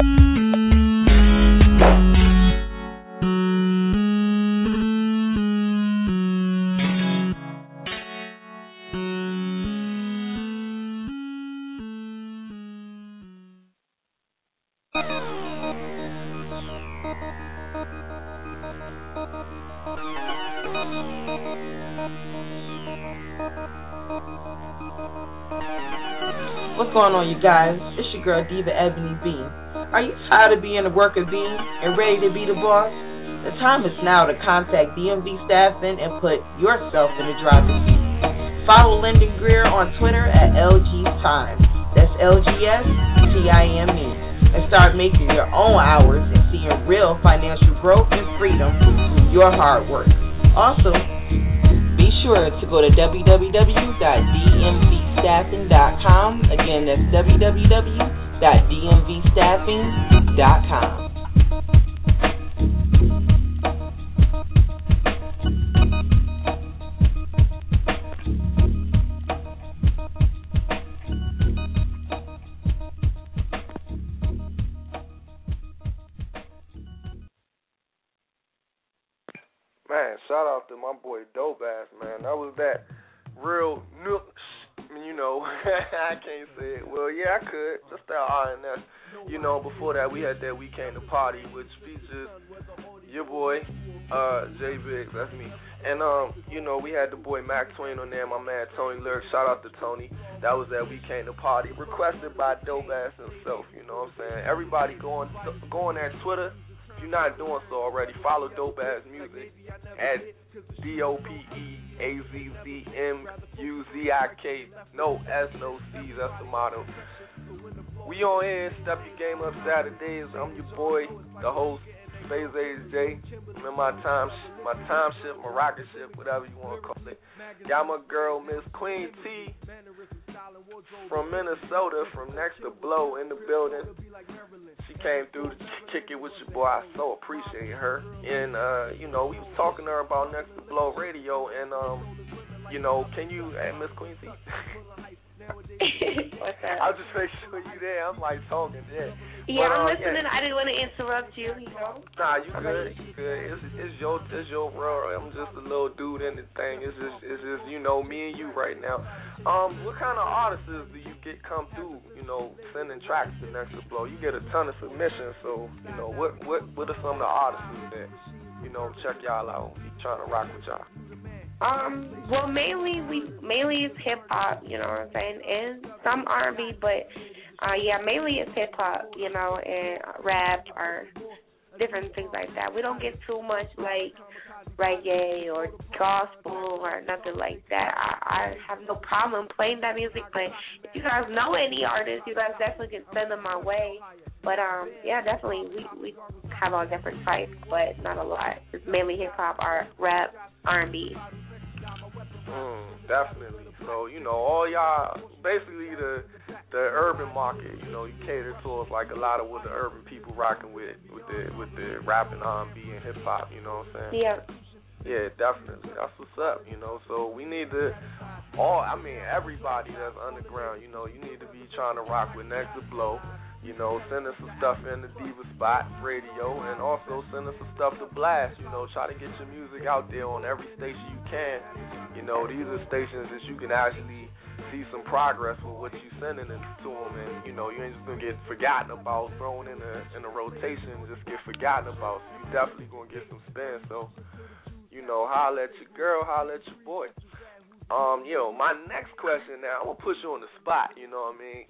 man. What's going on, you guys? It's your girl, Diva Ebony B. Are you tired of being a worker bee and ready to be the boss? The time is now to contact D M V Staffing and put yourself in the driver's seat. Follow Lyndon Greer on Twitter at L G Time. That's L G S T I M E. And start making your own hours and seeing real financial growth and freedom through your hard work. Also, be sure to go to w w w dot d m v staffing dot com. Again, that's w w w dot d m v staffing dot com. Man, shout out to my boy Dope Ass, man. That was that real nook. You know, I can't say it. Well, yeah, I could. Just that R and S. You know, before that, we had that We Came to Party, which features your boy, uh, J Biggs. That's me. And, um, you know, we had the boy Mac Twain on there, my man Tony Lyrics. Shout out to Tony. That was that We Came to Party, requested by Dope Ass himself. You know what I'm saying? Everybody go on, go on that Twitter. If you're not doing so already, follow Dope Ass Music at D O P E A Z Z M U Z I K. No S, no C's, that's the motto. We on here, Step Your Game Up Saturdays. I'm your boy, the host, Space Age J. I'm in my time, my time ship, my rocket ship, whatever you want to call it. Got my girl, Miss Queen T, from Minnesota, from Next to Blow, in the building. She came through to kick it with your boy. I so appreciate her. And, uh, you know, we was talking to her about Next to Blow Radio. And, um, you know, can you, hey, Miss Queen T? What's that? I'll just make sure you there. I'm like talking, yeah. Yeah, but, I'm uh, listening. Yeah. I didn't want to interrupt you, you know. Nah, you good. You good. It's, it's your it's your world. I'm just a little dude in the thing. It's just it's just you know me and you right now. Um, what kind of artists do you get come through? You know, sending tracks to Next to Blow. You get a ton of submissions. So you know what what what are some of the artists that you know check y'all out? We trying to rock with y'all. Um, well, mainly we mainly it's hip hop, you know what I'm saying, and some R and B, but uh, yeah, mainly it's hip hop, you know, and rap or different things like that. We don't get too much like reggae or gospel or nothing like that. I, I have no problem playing that music, but if you guys know any artists, you guys definitely can send them my way. But um, yeah, definitely we we have all different types, but not a lot. It's mainly hip hop, art, rap, R and B. Mm, definitely. So, you know, all y'all, basically the the urban market, you know, you cater towards like a lot of what the urban people rocking with, with the with the rap and R and B and hip hop, you know what I'm saying? Yeah. Yeah, definitely. That's what's up, you know. So we need to, all, I mean, everybody that's underground, you know, you need to be trying to rock with Next to Blow. You know, send us some stuff in the Diva Spot Radio, and also send us some stuff to blast. You know, try to get your music out there on every station you can. You know, these are stations that you can actually see some progress with what you're sending it to them, and you know, you ain't just gonna get forgotten about, thrown in a in a rotation, and just get forgotten about. So you definitely gonna get some spin. So, you know, holla at your girl, holla at your boy. Um, you know, my next question now, I'm gonna put you on the spot. You know what I mean?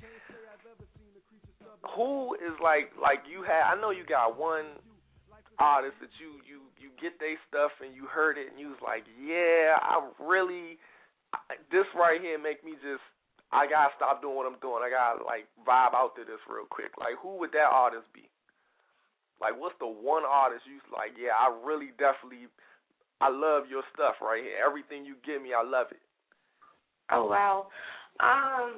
Who is like like you had? I know you got one artist that you you you get their stuff and you heard it and you was like, yeah, I really this right here make me just I gotta stop doing what I'm doing. I gotta like vibe out to this real quick. Like, who would that artist be? Like, what's the one artist you like? Yeah, I really definitely I love your stuff right here. Everything you give me, I love it. Oh wow. Um.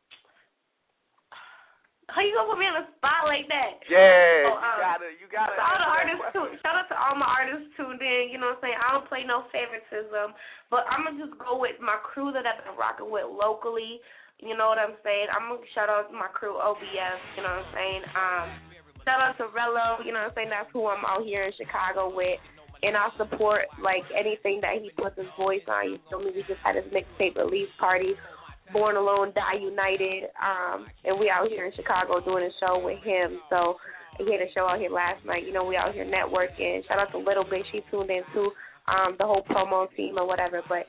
How you gonna put me on the spot like that? Yeah, so, um, you gotta, you gotta. All the artists too. Shout out to all my artists tuned in. You know what I'm saying? I don't play no favoritism, but I'm gonna just go with my crew that I've been rocking with locally. You know what I'm saying? I'm gonna shout out to my crew O B S. You know what I'm saying? Um, shout out to Rello. You know what I'm saying? That's who I'm out here in Chicago with. And I support like anything that he puts his voice on. You feel me? We just had his mixtape release party. Born Alone, Die United, um, and we out here in Chicago doing a show with him. So he had a show out here last night. You know, we out here networking. Shout out to Little Bit. She tuned in too, um, the whole promo team or whatever. But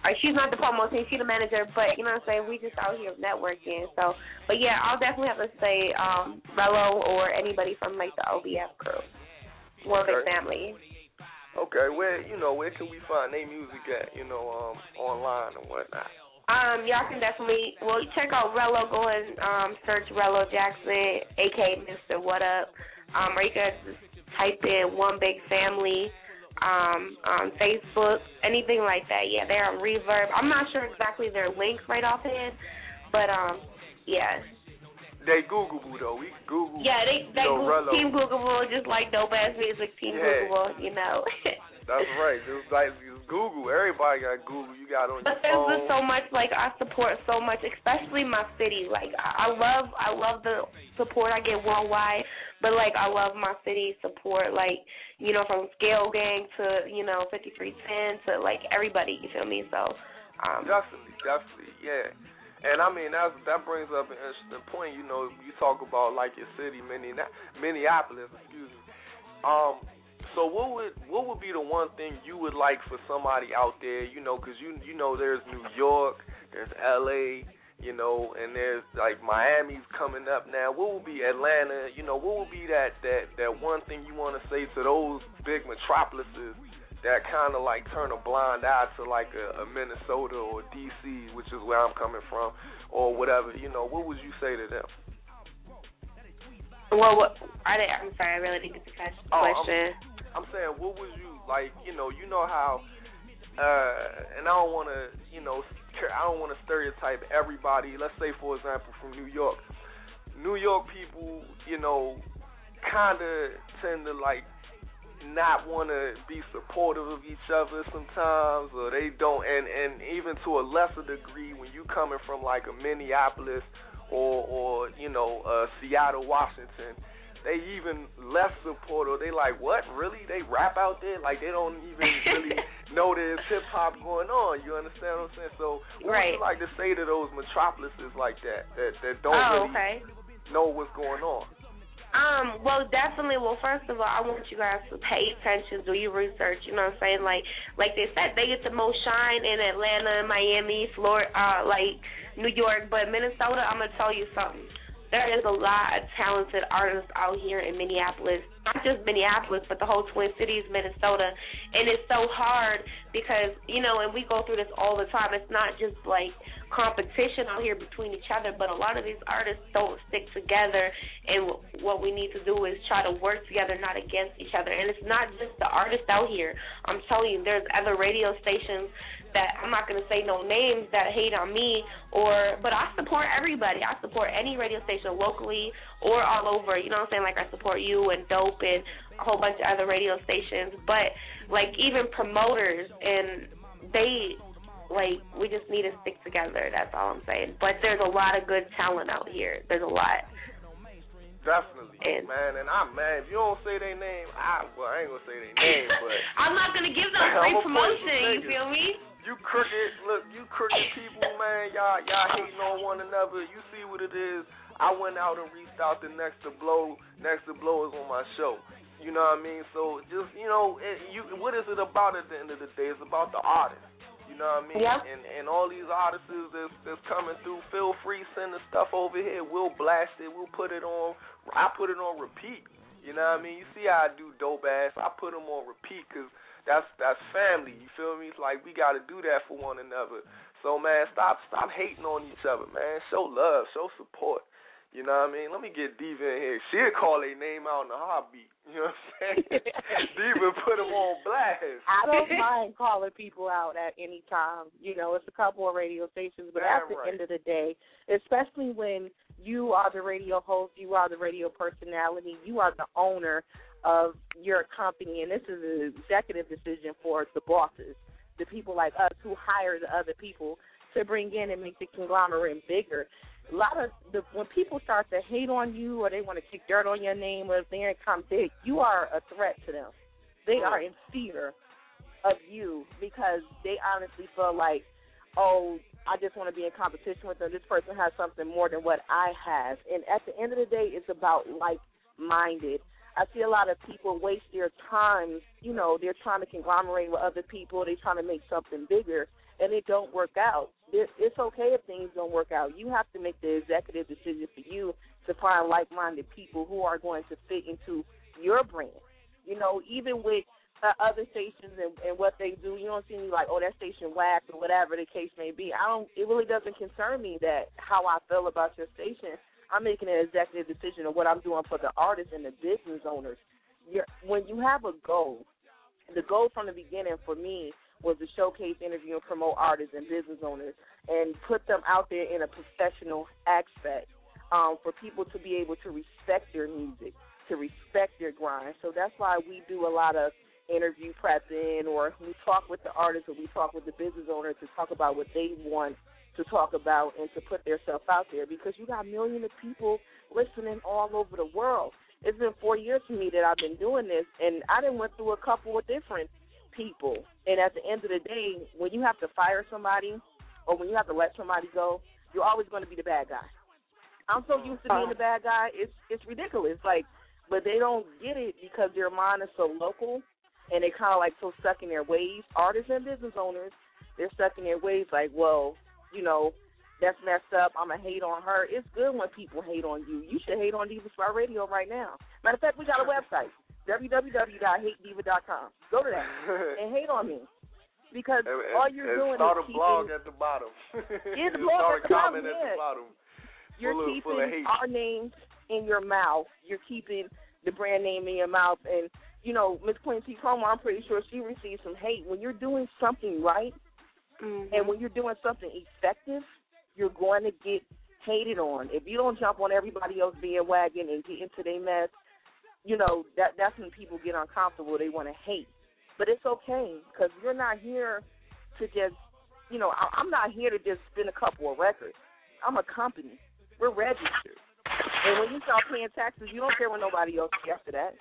or she's not the promo team, she's the manager, but you know what I'm saying, we just out here networking. So, but yeah, I'll definitely have to say um, Rello or anybody from like the O B F crew, One Big Family. Okay, where you know where can we find their music at? You know, um, online and whatnot. Um, y'all can definitely well check out Rello. Go and um, search Rello Jackson, aka Mister What Up. Um, or you can just type in One Big Family. Um, on Facebook, anything like that. Yeah, they're on Reverb. I'm not sure exactly their links right offhand, but um, yeah. They Googleable though. We Google. Yeah, they they you know, Google, Team Googleable, just like Dope Ass Music, Team yeah. Googleable. You know. That's right. Just like just Google. Everybody got Google. You got on but your phone. But there's just so much. Like I support so much, especially my city. Like I, I love I love the support I get worldwide. But, like, I love my city support, like, you know, from Scale Gang to, you know, fifty-three ten to, like, everybody, you feel me? So, um. Definitely, definitely, yeah. And, I mean, that's, that brings up an interesting point. You know, you talk about, like, your city, Minneapolis, excuse me. Um, so what would what would be the one thing you would like for somebody out there, you know, because, you, you know, there's New York, there's L A, you know, and there's like Miami's coming up now. What will be Atlanta? You know, what will be that that that one thing you want to say to those big metropolises that kind of like turn a blind eye to like a, a Minnesota or D C, which is where I'm coming from, or whatever. You know, what would you say to them? Well, what, I didn't, I'm sorry, I really didn't get the question. Oh, I'm, I'm saying, what would you like? You know, you know how, uh, and I don't want to, you know. I don't want to stereotype everybody. Let's say, for example, from New York. New York people, you know, kind of tend to, like, not want to be supportive of each other sometimes, or they don't, and, and even to a lesser degree when you coming from, like, a Minneapolis or, or you know, uh, Seattle, Washington, they even less supportive. They like, what, really? They rap out there? Like, they don't even really know there's hip-hop going on. You understand what I'm saying? So what right. would you like to say to those metropolises like that, that, that don't oh, really okay. know what's going on? Um, well, definitely, well, first of all, I want you guys to pay attention, do your research, you know what I'm saying? Like, like they said, they get the most shine in Atlanta, Miami, Florida, uh, like New York, but Minnesota, I'm going to tell you something. There is a lot of talented artists out here in Minneapolis, not just Minneapolis, but the whole Twin Cities, Minnesota, and it's so hard because, you know, and we go through this all the time. It's not just like competition out here between each other, but a lot of these artists don't stick together, and what we need to do is try to work together, not against each other. And it's not just the artists out here. I'm telling you, there's other radio stations that I'm not going to say no names that hate on me, or but I support everybody. I support any radio station locally or all over. You know what I'm saying? Like I support you and Dope and a whole bunch of other radio stations. But like even promoters, and they like we just need to stick together. That's all I'm saying. But there's a lot of good talent out here. There's a lot. Definitely, and, man, and I'm mad. If you don't say their name, I well, I ain't gonna say their name, but I'm not gonna give them free promotion. You feel me? You crooked, look, you crooked people, man. Y'all, y'all hating on one another. You see what it is. I went out and reached out to Next to Blow. Next to Blow is on my show. You know what I mean? So just, you know, it, you, what is it about at the end of the day? It's about the artist. You know what I mean? Yep. And and all these artists that's, that's coming through, feel free, send the stuff over here. We'll blast it. We'll put it on. I put it on repeat. You know what I mean? You see how I do Dope Ass. I put them on repeat because that's that's family. You feel me? It's like we got to do that for one another. So, man, stop stop hating on each other, man. Show love. Show support. You know what I mean? Let me get Diva in here. She'll call their name out in a heartbeat. You know what I'm saying? Diva put them on blast. I don't mind calling people out at any time. You know, it's a couple of radio stations, but Damn at the right. end of the day, especially when you are the radio host, you are the radio personality, you are the owner of your company, and this is an executive decision for the bosses, the people like us who hire the other people to bring in and make the conglomerate bigger. A lot of the when people start to hate on you or they want to kick dirt on your name or if they're in competition, you are a threat to them. They are in fear of you because they honestly feel like, oh, I just want to be in competition with them. This person has something more than what I have. And at the end of the day, it's about like-minded. I see a lot of people waste their time. You know, they're trying to conglomerate with other people. They're trying to make something bigger. and it don't work out. It, it's okay if things don't work out. You have to make the executive decision for you to find like-minded people who are going to fit into your brand. You know, even with uh, other stations and, and what they do, you don't see me like, oh, that station whacked or whatever the case may be. I don't. It really doesn't concern me that how I feel about your station. I'm making an executive decision of what I'm doing for the artists and the business owners. You're, when you have a goal, the goal from the beginning for me was to showcase, interview, and promote artists and business owners and put them out there in a professional aspect um, for people to be able to respect their music, to respect their grind. So that's why we do a lot of interview prepping, or we talk with the artists or we talk with the business owners to talk about what they want to talk about and to put themselves out there, because you got millions of people listening all over the world. It's been four years for me that I've been doing this, and I done went through a couple of different people. And at the end of the day, when you have to fire somebody or when you have to let somebody go, you're always going to be the bad guy. I'm so used to being the bad guy, it's it's ridiculous. Like, but they don't get it because their mind is so local, and they kind of like so stuck in their ways. Artists and business owners, they're stuck in their ways. Like, well, you know, that's messed up. I'm going to hate on her. It's good when people hate on you. You should hate on Diva Spot Radio right now. Matter of fact, we got a website, w w w dot hate diva dot com. Go to that and hate on me. Because and, all you're and doing start is a blog keeping, at the bottom. Yeah, the blog at the bottom, comment yeah. at the bottom. You're full keeping of, full of hate. our names in your mouth. You're keeping the brand name in your mouth. And, you know, Miss Quincy Promo, I'm pretty sure she received some hate. When you're doing something right, mm-hmm. and when you're doing something effective, you're going to get hated on. If you don't jump on everybody else bandwagon and get into their mess, you know, that that's when people get uncomfortable. They want to hate. But it's okay, because you're not here to just, you know, I, I'm not here to just spin a couple of records. I'm a company. We're registered. And when you start paying taxes, you don't care what nobody else gets after that.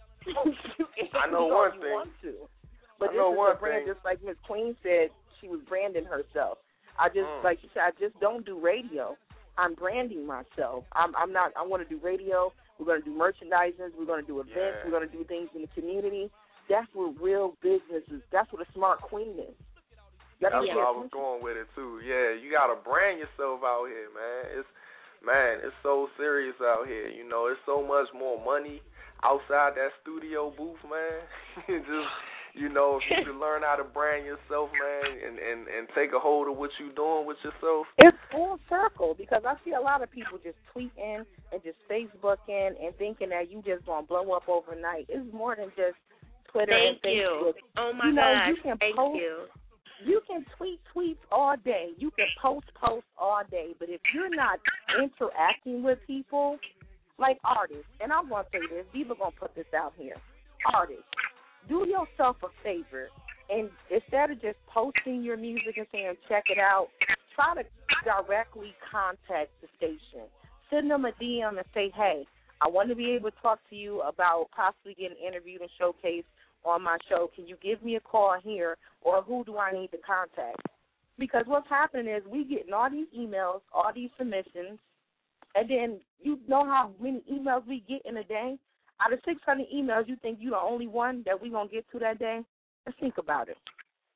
I know you one you thing. Want to. But I this know is one a brand, thing. just like Miss Queen said, she was branding herself. I just, Mm. like she said, I just don't do radio. I'm branding myself. I'm, I'm not, I want to do radio. We're going to do merchandising. We're going to do events. Yeah. We're going to do things in the community. That's what real business is. That's what a smart queen is. You That's gotta where pay I was attention. going with it too. Yeah, you gotta brand yourself out here, man. It's man, it's so serious out here. You know, it's so much more money outside that studio booth, man. Just, you know, if you can learn how to brand yourself, man, and, and, and take a hold of what you're doing with yourself. It's full circle, because I see a lot of people just tweeting and just Facebooking and thinking that you just gonna blow up overnight. It's more than just Twitter Thank and Facebook. you. Oh my you know, gosh. you can Thank post, you. You can tweet tweets all day. You can post posts all day. But if you're not interacting with people, like artists, and I'm going to say this, Diva going to put this out here. Artists, do yourself a favor, and instead of just posting your music and saying, check it out, try to directly contact the station. Send them a D M and say, hey, I want to be able to talk to you about possibly getting interviewed and showcased on my show. Can you give me a call here, or who do I need to contact? Because what's happening is we getting all these emails, all these submissions, and then you know how many emails we get in a day? Out of six hundred emails, you think you're the only one that we're going to get to that day? Let's think about it.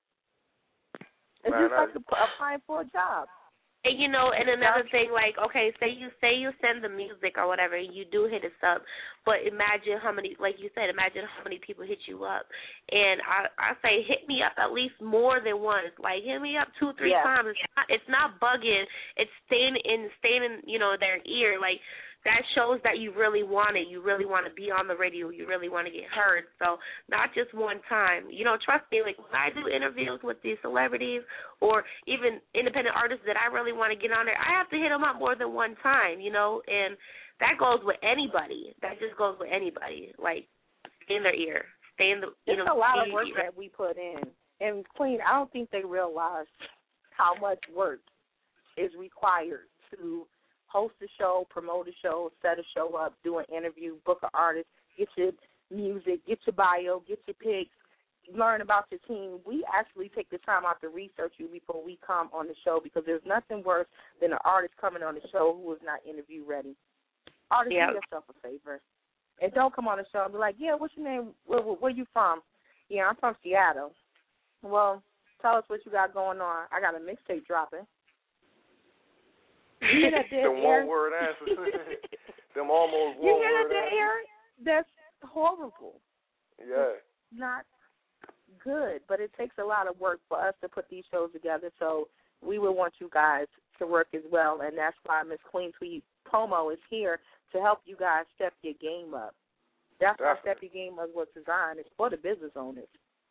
It's Man, just like applying for a job. And you know, and another thing, like, okay, say you say you send the music or whatever, and you do hit us up, but imagine how many, like you said, imagine how many people hit you up. And I, I say hit me up at least more than once. Like, hit me up two, three Yeah. times. It's not, it's not bugging. It's staying in, staying in, you know, their ear. Like, that shows that you really want it. You really want to be on the radio. You really want to get heard. So not just one time. You know, trust me, like when I do interviews with these celebrities or even independent artists that I really want to get on there, I have to hit them up more than one time, you know, and that goes with anybody. That just goes with anybody. Like, stay in their ear. Stay in the, you It's know. a lot of ear. work that we put in. And, Queen, I don't think they realize how much work is required to host a show, promote a show, set a show up, do an interview, book an artist, get your music, get your bio, get your pics, learn about your team. We actually take the time out to research you before we come on the show, because there's nothing worse than an artist coming on the show who is not interview ready. Artists, Yep. do yourself a favor. And don't come on the show and be like, yeah, what's your name? Where, where, where you from? Yeah, I'm from Seattle. Well, Tell us what you got going on. I got a mixtape dropping. You hear that dead Them air? one word answers. Them almost one You hear word that dead answers. air? That's horrible. Yeah. It's not good, but it takes a lot of work for us to put these shows together. So we would want you guys to work as well, and that's why Miss Queen Tweet Promo is here to help you guys step your game up. That's Definitely. why Step Your Game Up was designed. It's for the business owners.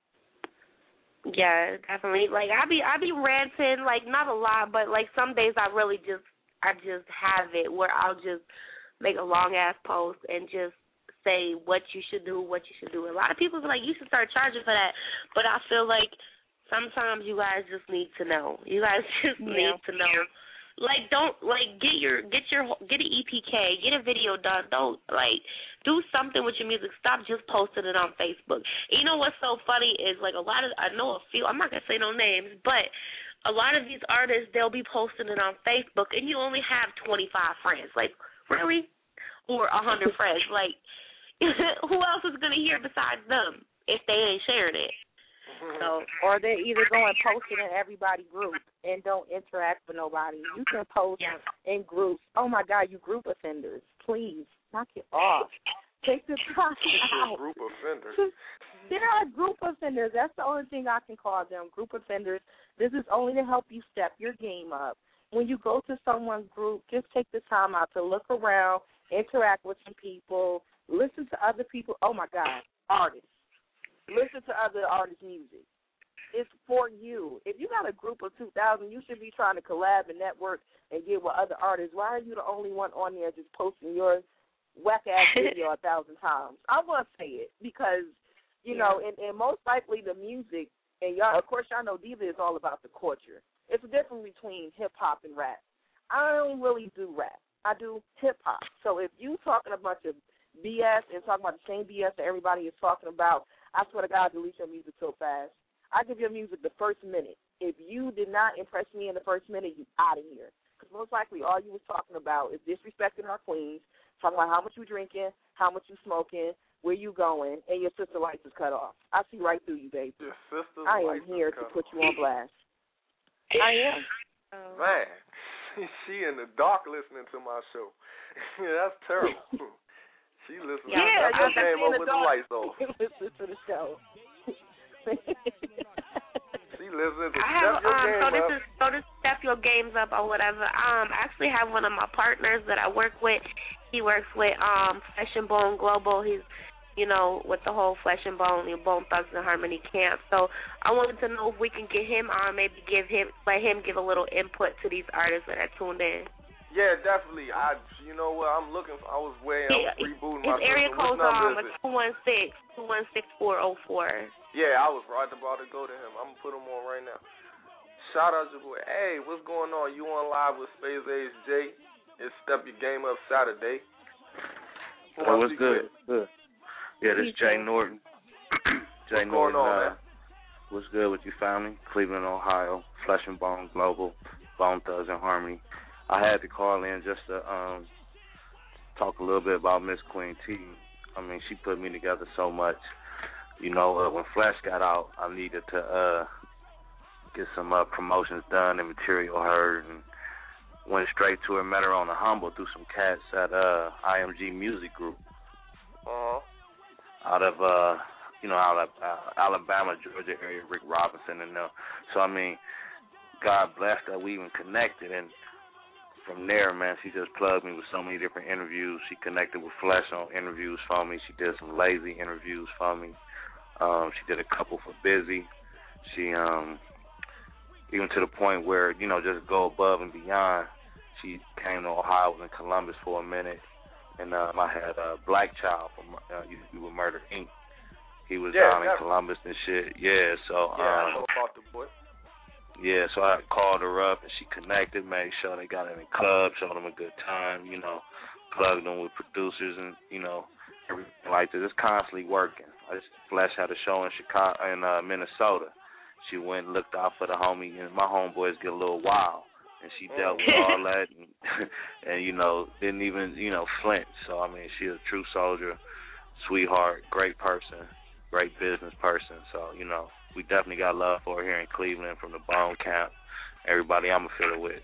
Yeah, definitely. Like I be I be ranting, like not a lot, but like some days I really just I just have it where I'll just make a long ass post and just say what you should do, what you should do. A lot of people be like, you should start charging for that, but I feel like sometimes you guys just need to know. You guys just Yeah. need to know. Like don't like get your get your get an E P K, get a video done. Don't like do something with your music. Stop just posting it on Facebook. You know what's so funny is like a lot of I know a few. I'm not gonna say no names, but a lot of these artists they'll be posting it on Facebook, and you only have twenty-five friends. Like really, or a hundred friends. Like who else is gonna hear besides them if they ain't sharing it? So, or they're either going post it in everybody group and don't interact with nobody. You can post yeah. in groups. Oh my God, you group offenders! Please knock it off. Take the time out. Group offenders. There are group offenders. That's the only thing I can call them. Group offenders. This is only to help you step your game up. When you go to someone's group, just take the time out to look around, interact with some people, listen to other people. Oh my God, artists. Listen to other artists' music. It's for you. If you got a group of two thousand, you should be trying to collab and network and get with other artists. Why are you the only one on there just posting your whack-ass video a thousand times? I want to say it because, you yeah. know, and, and most likely the music, and y'all, of course, y'all know Diva is all about the culture. It's a difference between hip-hop and rap. I don't really do rap. I do hip-hop. So if you talking a bunch of B S and talking about the same B S that everybody is talking about, I swear to God, delete your music so fast. I give your music the first minute. If you did not impress me in the first minute, you out of here. Because most likely all you was talking about is disrespecting our queens, talking about how much you drinking, how much you smoking, where you going, and your sister lights is cut off. I see right through you, baby. Your sister's I am lights here is to cut put off. you on blast. I am. Man, she in the dark listening to my show. That's terrible. She listens Yeah, to you're that game in up the with the dark. lights off. Listen to the show. She listens to I have Step Your um Game so this Up. is so this step your games up or whatever. Um I actually have one of my partners that I work with. He works with um Flesh and Bone Global. He's you know, with the whole Flesh and Bone, the Bone Thugs and Harmony camp. So I wanted to know if we can get him on, maybe give him let him give a little input to these artists that are tuned in. Yeah, definitely. I, you know what? I'm looking. For, I was way. I was His, rebooting his my area system. code What number um is it? two one six two one six four zero four. Yeah, I was right about to go to him. I'm gonna put him on right now. Shout out your boy. Hey, what's going on? You on live with Space Age J? It's Step Your Game Up Saturday. Who Oh, I what's speak good? with? Good. Yeah, this is Jay Norton. Jay What's Norton. going on, uh, man? What's good with you, family? Cleveland, Ohio. Flesh and Bone Global. Bone Thugs and Harmony. I had to call in just to um, talk a little bit about Miss Queen T. I mean, she put me together so much. You know, uh, when Flash got out, I needed to uh, get some uh, promotions done and material heard, and went straight to her, met her on the humble through some cats at uh, I M G Music Group. Uh-huh. Out of, uh, you know, out of uh, Alabama, Georgia area, Rick Robinson and them. So, I mean, God bless that we even connected, and from there, man, she just plugged me with so many different interviews. She connected with Flesh on interviews for me. She did some lazy interviews for me. Um, she did a couple for Busy. She, um, even to the point where, you know, just go above and beyond. She came to Ohio, was in Columbus for a minute, and um, I had uh, Black Child from uh, used to be with Murder Incorporated. He was Yeah, down in definitely. Columbus and shit. Yeah, so Yeah, I um, know about the boy. yeah, so I called her up and she connected, made sure they got in the club, showed them a good time, you know, plugged them with producers and, you know, everything like that. It's constantly working. I just Flash had a show in Chicago in uh, Minnesota. She went and looked out for the homie, and my homeboys get a little wild, and she dealt with all that, and, and you know, didn't even you know flinch. So I mean, she's a true soldier, sweetheart, great person, great business person. So you know, we definitely got love for her here in Cleveland from the Bone Camp. Everybody I'm affiliated with.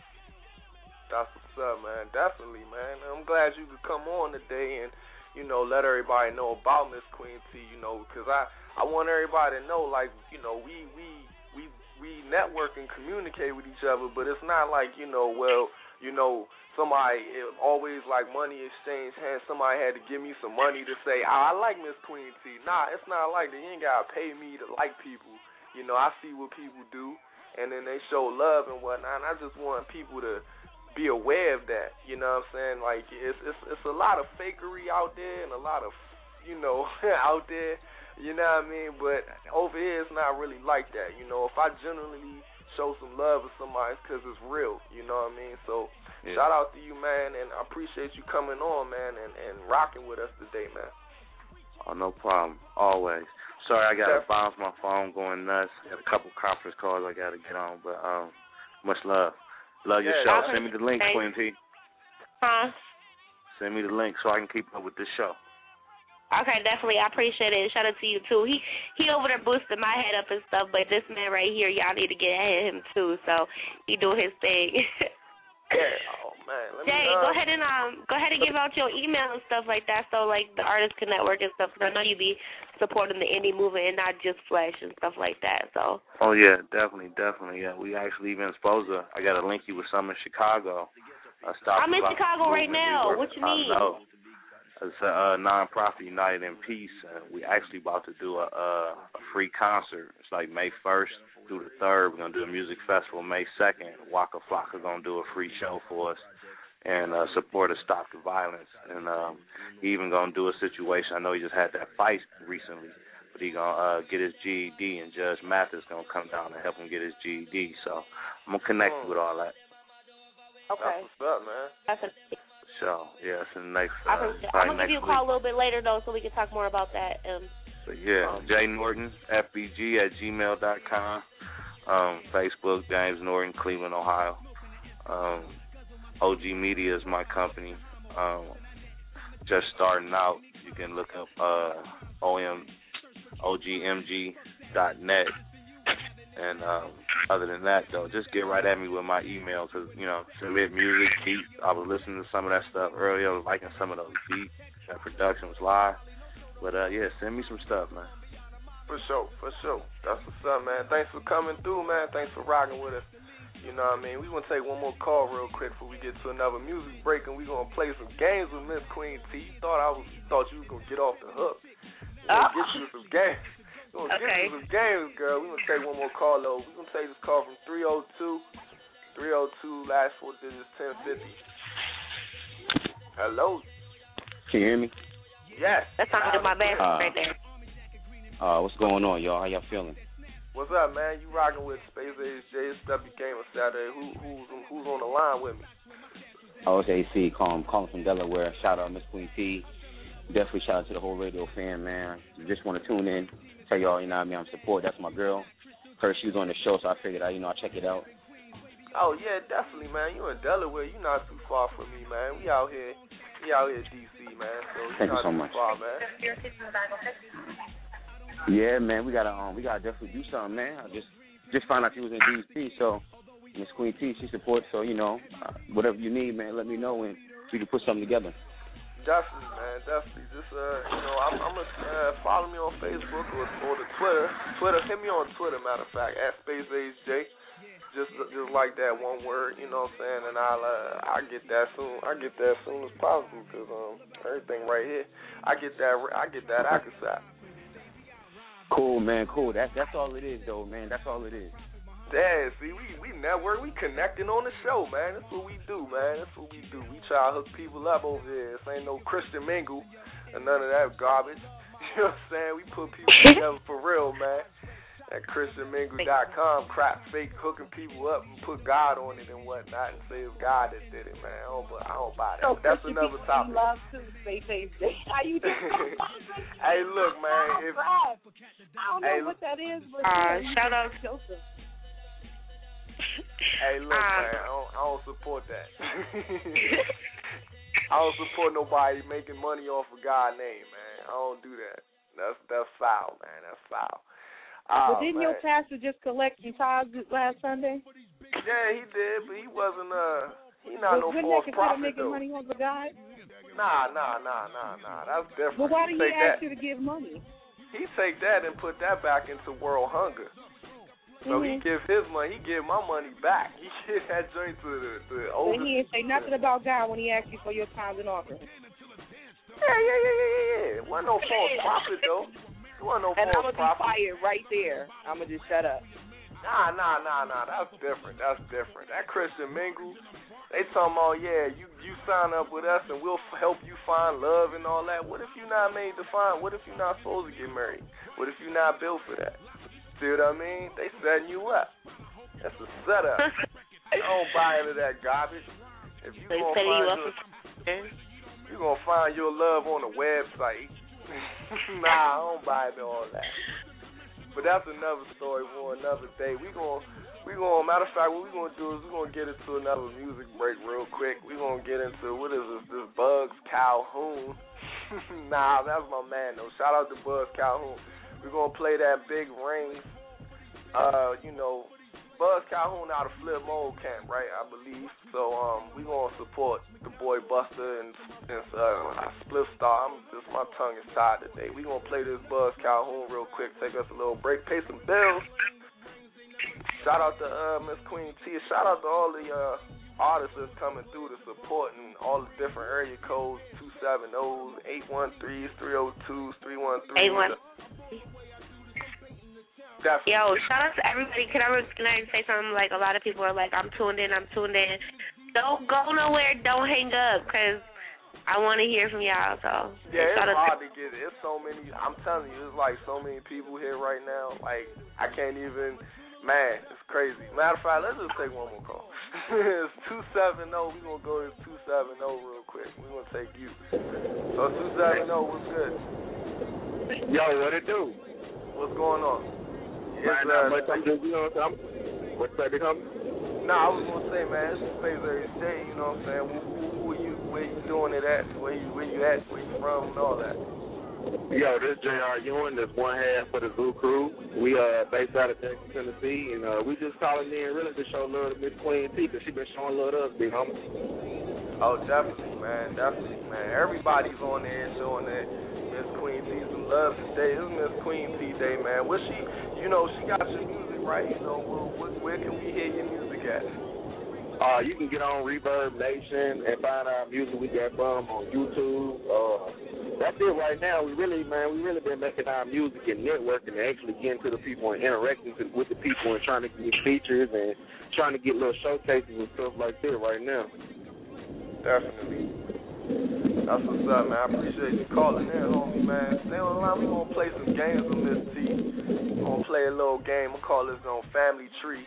That's what's up, man. Definitely, man. I'm glad you could come on today and, you know, let everybody know about Miss Queen T, you know, because I, I want everybody to know, like, you know, we, we, we, we network and communicate with each other, but it's not like, you know, well, you know, somebody always like money exchange hands. Somebody had to give me some money to say, oh, I like Miss Queen T. Nah, it's not like that. You ain't got to pay me to like people. You know, I see what people do, and then they show love and whatnot, and I just want people to be aware of that. You know what I'm saying? Like, it's it's, it's a lot of fakery out there and a lot of, you know, out there. You know what I mean? But over here, it's not really like that. You know, if I genuinely show some love to somebody, it's because it's real. You know what I mean? So, yeah. Shout out to you, man, and I appreciate you coming on, man, and, and rocking with us today, man. Oh, no problem. Always. Sorry, I got to bounce my phone going nuts. Got a couple conference calls I got to get on, but um, much love. Love your yeah, show. Send me the link, Queen T. Huh? Send me the link so I can keep up with this show. Okay, definitely. I appreciate it. Shout out to you, too. He he over there boosting my head up and stuff, but this man right here, y'all need to get at him, too, so he doing his thing. Yeah. Oh man. Let Jay, me, uh, go ahead and um, go ahead and give out your email and stuff like that, so like the artists can network and stuff. Cause I know you be supporting the indie movement and not just Flesh and stuff like that. So. Oh yeah, definitely, definitely. Yeah, we actually even supposed to. I got to link you with some in Chicago. Uh, I'm in Chicago right now. What you mean? I know. It's a uh, non-profit, United in Peace. Uh, we actually about to do a, uh, a free concert. It's like May first through the third. We're going to do a music festival May second. Waka Flocka going to do a free show for us and uh, support us, Stop the Violence. And um, he even going to do a situation. I know he just had that fight recently, but he going to uh, get his G E D, and Judge Mathis going to come down and help him get his G E D. So I'm going to connect you with all that. Okay. That's what's up, man. That's a So, yeah, it's in the next uh, I'm going to give you a call week. a little bit later, though, so we can talk more about that. Um, so, yeah, um, Jay Norton, F B G at gmail dot com. Um, Facebook, James Norton, Cleveland, Ohio. Um, O G Media is my company. Um, just starting out. You can look up uh, O M, O G M G dot net. And um, other than that, though, just get right at me with my email because, you know, submit music, beats. I was listening to some of that stuff earlier. I was liking some of those beats. That production was live. But, uh, yeah, send me some stuff, man. For sure, for sure. That's what's up, man. Thanks for coming through, man. Thanks for rocking with us. You know what I mean? We're going to take one more call real quick before we get to another music break, and we're going to play some games with Miss Queen T. You thought, I was, thought you was going to get off the hook. We're going to get you some games. We're going to okay. get you some games, girl. We're going to take one more call, though. We're going to take this call from three oh two, three oh two, last four digits, ten fifty. Hello? Can you hear me? Yes. That sounded like my best uh, right there. Uh, what's going on, y'all? How y'all feeling? What's up, man? You rocking with Space Age J S W Gamer Saturday. Who, who's, who's on the line with me? Oh, it's A C. Calling, calling from Delaware. Shout out Miss Queen T. Definitely shout out to the whole radio fan, man. Just want to tune in, tell y'all, you know what I mean, I'm support. That's my girl. Heard she was on the show, so I figured I, you know, I'll check it out. Oh, yeah, definitely, man. You in Delaware. You not too far from me, man. We out here. We out here D C, man. So Thank not you so too much. far, man. Yeah, man, we gotta um, we gotta definitely do something, man. I just just found out she was in D C, so Miss Queen T, she supports. So you know, uh, whatever you need, man, let me know and we can put something together. Definitely, man. Definitely. Just uh, you know, I'm, I'm gonna uh, follow me on Facebook or, or the Twitter. Twitter, hit me on Twitter. Matter of fact, at Space Age J. Just just like that one word, you know what I'm saying, and I'll uh, I get that soon. I get that as soon as possible because um everything right here, I get that I get that ACOSAT. Cool, man. Cool. That's that's all it is, though, man. That's all it is. Yeah, see, we we network, we connecting on the show, man. That's what we do, man. That's what we do. We try to hook people up over here. This ain't no Christian mingle and none of that garbage. You know what I'm saying? We put people together for real, man. At Christian mingle dot com, crap fake hooking people up and put God on it and whatnot and say it's God that did it, man. I don't, I don't buy that. So but that's another topic. Love too, Space Age J. How you doing? Hey, look, man. If, I don't know hey, what that is, but uh, yeah, shout out Joseph. Hey, look, um, man. I don't, I don't support that. I don't support nobody making money off of God's name, man. I don't do that. That's that's foul, man. That's foul. Oh, but didn't man. your pastor just collect some tithes last Sunday? Yeah, he did, but he wasn't. Uh, he not But no wouldn't false that consider prophet making though. money off of God? Nah, nah, nah, nah, nah. That's different. Well, why he did he take ask that, you to give money? He take that and put that back into world hunger. So mm-hmm. he give his money, he give my money back. He give that joint to the, the But oldest. he didn't say nothing about God when he asked you for your tithes and offerings. Yeah, yeah, yeah, yeah, yeah, yeah. It wasn't no false prophet though. It wasn't no and false I'm gonna prophet. be quiet right there. I'm gonna just shut up. Nah, nah, nah, nah. That's different. That's different. That Christian mingle, they talking about, yeah, you you sign up with us and we'll f- help you find love and all that. What if you're not made to find? What if you're not supposed to get married? What if you're not built for that? See what I mean? They setting you up. That's a setup. I don't buy into that garbage. If you they gonna set find you up your, for you gonna find your love on the website. Nah, I don't buy into all that. But that's another story for another day. We gonna, we gonna. Matter of fact, what we gonna do is we gonna get into another music break real quick. We gonna get into what is this? This Bugs Calhoun. Nah, that's my man though. Shout out to Bugs Calhoun. We gonna play that Big Ring. Uh, you know, Buzz Calhoun out of Flip Mode Camp, right? I believe. So um, we gonna support the boy Buster and, and uh, Spliff Star. I'm just my tongue is tied today. We gonna play this Buzz Calhoun real quick. Take us a little break, pay some bills. Shout out to uh, Miss Queen T. Shout out to all the uh, artists that's coming through to support and all the different area codes: two seven zero, eight one three, three zero two, three one three. eight one. Definitely. Yo, shout out to everybody. Can I, can I say something? Like, a lot of people are like, I'm tuned in, I'm tuned in. Don't go nowhere. Don't hang up, because I want to hear from y'all. So yeah, it's hard to get it. It's so many. I'm telling you, it's like so many people here right now. Like, I can't even. Man, it's crazy. Matter of fact, let's just take one more call. It's two seven zero. We're going to go to two seven zero real quick. We're going to take you. So two seven zero, what's good? Yo, what it do? What's going on? It's, right uh, now, much I'm just, you know what I'm What's that become? Nah, I was going to say, man, it's Space Area State, you know what I'm saying? Who, who, who are you, where you doing it at? Where you, where you at? Where you from and all that? Yo, this is J R Ewing. This one half for the Zoo Crew. We uh based out of Jackson, Tennessee, and uh, we just calling in really to show love to Miss Queen T, because she been showing love to us, big homie. Oh, definitely, man, definitely, man. Everybody's on there showing that Miss Queen T some love today. It's Miss Queen T Day, man. What she, you know, she got your music, right? You know, where, where can we hear your music at? Uh, you can get on Reverb Nation and find our music we got from on YouTube. Uh, that's it right now. We really, man, we really been making our music and networking and actually getting to the people and interacting to, with the people and trying to get features and trying to get little showcases and stuff like that right now. Definitely. That's what's up, man. I appreciate you calling in, homie, man. Stay on the line. We're going to play some games with Miss T. We're going to play a little game. We'll call this on Family Tree.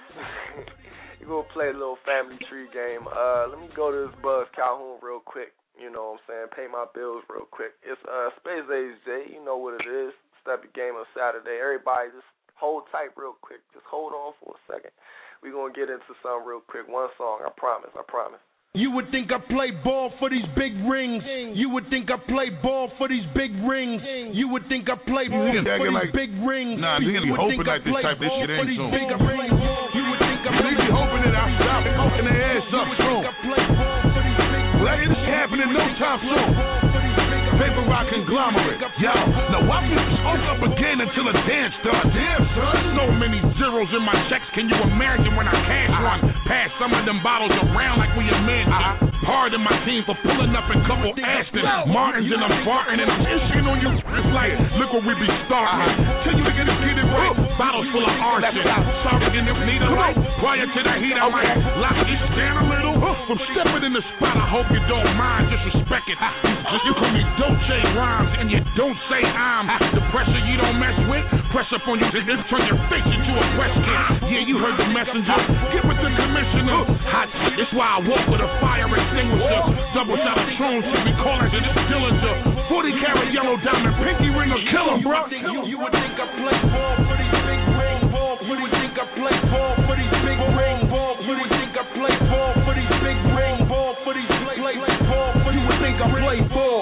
We're going to play a little Family Tree game. Uh, let me go to this Buzz Calhoun real quick. You know what I'm saying? Pay my bills real quick. It's uh, Space Age J. You know what it is. Step the game of Saturday. Everybody just hold tight real quick. Just hold on for a second. We're going to get into something real quick. One song. I promise. I promise. You would think I play ball for these big rings. You would think I play ball for these big rings. You would think I play ball for these like, big rings. Nah, you're gonna be hoping like this type of shit ain't soon. Big rings. You would think I play they be hoping that I stop fucking their ass up soon. Well, that ain't happening no time soon. Paper rock conglomerate, yo. Now watch me smoke up again until the dance starts. Damn, son. So many zeros in my checks. Can you imagine when I cash one? Pass some of them bottles around like we a man. Pardon my team for pulling up a couple Aston Martins and I'm farting and I'm issuing on you. It's like, look what we be starting. Tell you to get it, get it right. Bottles full of arson. Sorry, and if need a light. Prior to the heat, I might lock it down a little. From stepping in the spot, I hope you don't mind. Disrespect it. You call me Dolce Rhymes and you don't say I'm the pressure you don't mess with. Press up on you to turn your face into a press kit. Yeah, you heard the messenger. Get with the commissioner. Hot shit. That's why I walk with a fire extinguisher. Double shot of Tron should be calling it a Dillinger. forty carat yellow diamond, pinky ring or kill him, bro. You, you would think I play ball for these big ring ball. You would think I play ball for these big ring ball. You would think I play ball for these big ring ball for these play ball. You would think I play ball.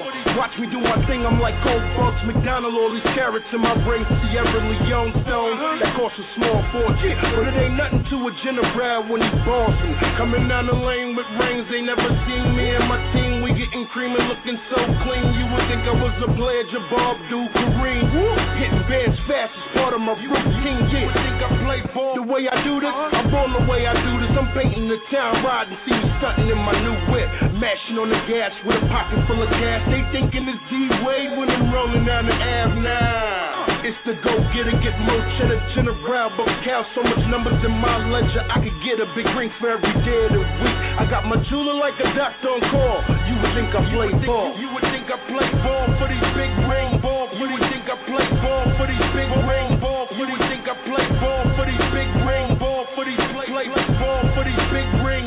Watch me do my thing, I'm like Gold Bugs McDonald. All these carrots in my brain, Sierra Leone stone. That costs a small fortune, but it ain't nothing to a general when he's bossing. Coming down the lane with rings, they never seen me and my team. We getting cream and looking so clean. You would think I was a player, Jabbar Abdul Kareem. Hitting bands fast is part of my routine. Yeah, think I play ball the way I do this? I'm born the way I do this. I'm painting the town, riding, see me stunting in my new whip, mashing on the gas with a pocket full of gas. They thinking it's D-Wade when I'm rolling down the Ave now. It's the go-getter, get more cheddar, general, but cow, so much numbers in my ledger, I could get a big ring for every day of the week. I got my jeweler like a doctor on call. You would think I play ball. You would think I play ball for these big ring ball. You would think I play ball for these big ring ball. You would think I play ball for these big ring ball for these play play ball for these big ring.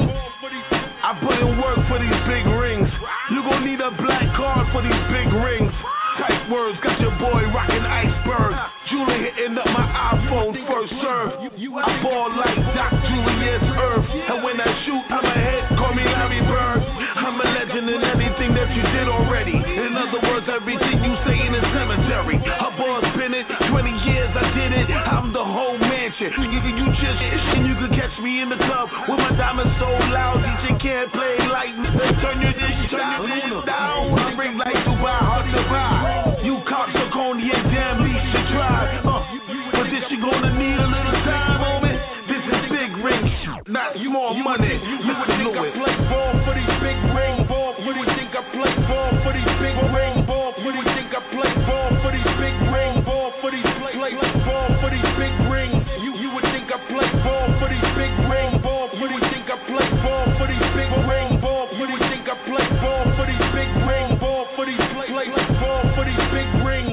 I put in work for these big rings. You gon' need a black card for these big rings. Tight words, got your boy rockin' iceberg. Julie hitting up my iPhone first serve. I ball like Doc Julius Earth. And when I shoot, I'm ahead, call me Larry Bird. I'm a legend in anything that you did already. In other words, everything you say in the cemetery. I ball spin it, twenty years I did it. I'm the whole mansion. You, you just, and you can catch me in the club with my diamonds so loud, D J can't play like me. Turn your dish, turn your dish down. I ring like Dubai, hard to buy. You cops are going to your damn leash to drive. Uh, but this you gonna need a little time on it. This is big ring, not you more money. You would think I play ball for these big ring ball. You would think I play ball for these big ring ball. You would think I play ball for these big ring ball for these play play ball for these big rings. You you would think I play ball for these big ring ball. You would think I play ball for these big ring ball. You would think I play ball for these big ring ball for these play play ball for these big rings.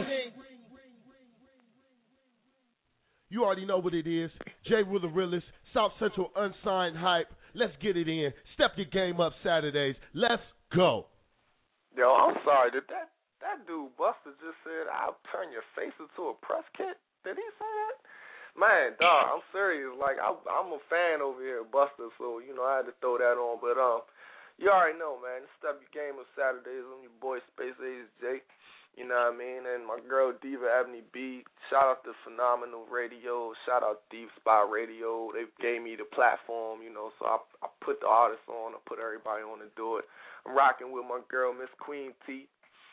You already know what it is. Jay Will the Realist, South Central Unsigned Hype. Let's get it in. Step your game up Saturdays. Let's go. Yo, I'm sorry. Did that that dude Buster just said I'll turn your face into a press kit? Did he say that? Man, dog, I'm serious. Like I, I'm a fan over here, Buster. So you know I had to throw that on. But um, you already know, man. Step your game up Saturdays. I'm your boy Space Age Jay. You know what I mean? And my girl Diva Ebony B. Shout out to Phenomenal Radio. Shout out Deep Spot Radio. They gave me the platform, you know, so I, I put the artists on. I put everybody on to do it. I'm rocking with my girl Miss Queen T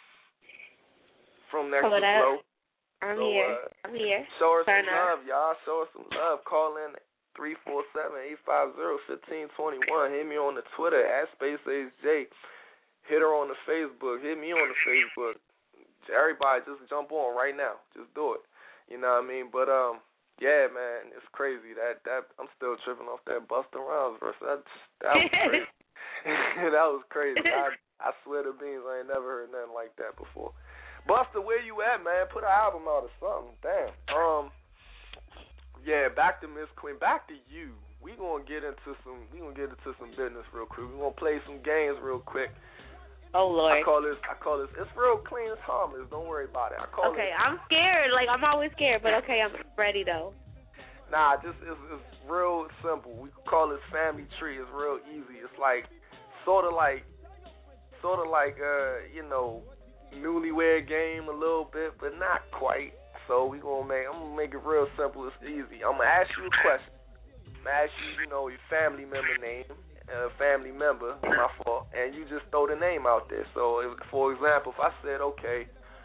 from Next to Flow. I'm so, here. Uh, I'm here. Show her Turn some up. love, y'all. Show her some love. Call in three four seven, eight five zero, one five two one. Hit me on the Twitter at Space Age J. Hit her on the Facebook. Hit me on the Facebook. Everybody just jump on right now. Just do it. You know what I mean? But um, yeah, man, it's crazy. That that I'm still tripping off that Busta Rhymes verse. That that was crazy. That was crazy. I I swear to beans, I ain't never heard nothing like that before. Busta, where you at, man? Put an album out or something. Damn. Um, yeah, back to Miss Queen. Back to you. We gonna get into some. We gonna get into some business real quick. We gonna play some games real quick. Oh Lord. I call this. I call this. It's real clean. It's harmless. Don't worry about it. I call okay, it. I'm scared. Like I'm always scared, but okay, I'm ready though. Nah, just it's, it's real simple. We call this family tree. It's real easy. It's like sort of like, sort of like uh, you know, newlywed game a little bit, but not quite. So we gonna make. I'm gonna make it real simple. It's easy. I'm gonna ask you a question. I'm gonna ask you, you know, your family member name. A family member, my fault, and you just throw the name out there. So, if, for example, if I said, okay,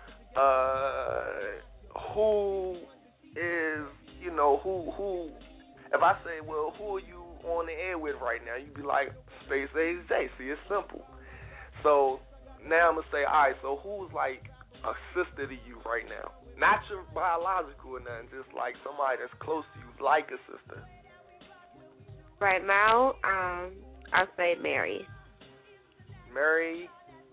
uh, who is, you know, who, who, if I say, well, who are you on the air with right now? You'd be like, Space Age J. See, it's simple. So, now I'm going to say, all right, so who's like a sister to you right now? Not your biological or nothing, just like somebody that's close to you, like a sister. Right now, um, I'll say Mary. Mary?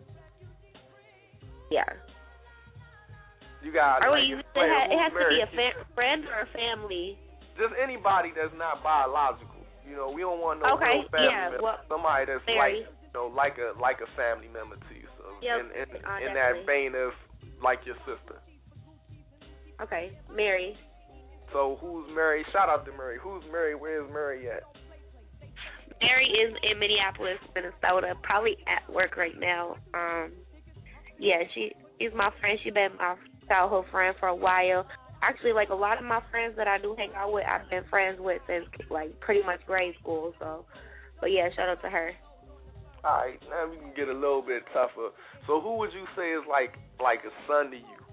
Yeah. You got Are like, we, it, player, ha- it has Mary? to be a fa- friend or a family. Just anybody that's not biological. You know, we don't want no okay, real family yeah, member. well, Somebody that's Mary. like, you know, like a like a family member to you. So yep, in in, uh, in that vein of like your sister. Okay, Mary. So who's Mary? Shout out to Mary. Who's Mary? Where's Mary at? Mary is in Minneapolis, Minnesota, probably at work right now. Um, yeah, she she's my friend. She's been my childhood friend for a while. Actually, like a lot of my friends that I do hang out with, I've been friends with since like pretty much grade school. So, but yeah, shout out to her. All right, now we can get a little bit tougher. So, who would you say is like like a son to you?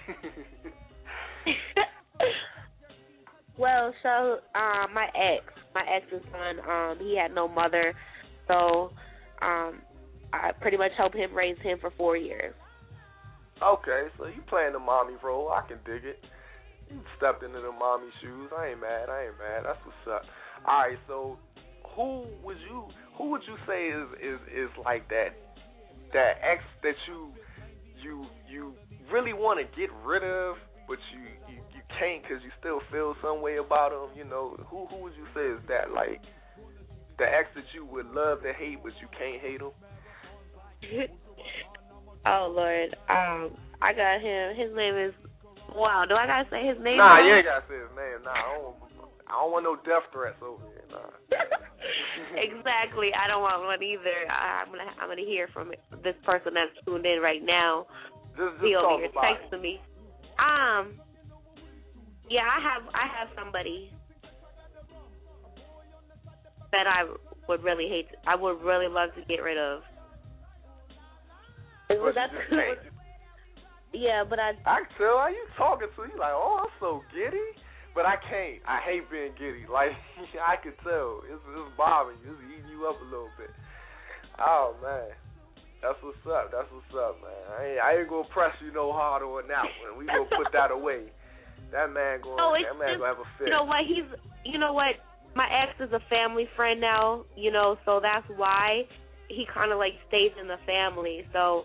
Well, so um, my ex, my ex's son, um, he had no mother, so um, I pretty much helped him raise him for four years. Okay, so you playing the mommy role. I can dig it. You stepped into the mommy shoes. I ain't mad. I ain't mad. That's what's up. All right, so who would you who would you say is is, is like that that ex that you you you really want to get rid of, but you you, you can't because you still feel some way about him? You know, who who would you say is that, like the ex that you would love to hate, but you can't hate him? Oh Lord, um, I got him. His name is. Wow, do I gotta say his name? Nah, now? you ain't gotta say his name. Nah, I don't. I don't want no death threats over here. Nah. Exactly, I don't want one either. I, I'm gonna. I'm gonna hear from this person that's tuned in right now. Just, just He over talk here about texting me. Um. Yeah, I have. I have somebody that I would really hate. To, I would really love to get rid of. But That's, you just can't. Yeah, but I. I can tell how you talking to you like, oh, I'm so giddy, but I can't. I hate being giddy. Like I can tell, it's it's bothering you, it's eating you up a little bit. Oh man, that's what's up. That's what's up, man. I ain't, I ain't gonna press you no harder on that one. We gonna put that away. That man going, Oh, that man just, gonna have a fit. You know what? He's. You know what? My ex is a family friend now. You know, so that's why he kind of like stays in the family. So.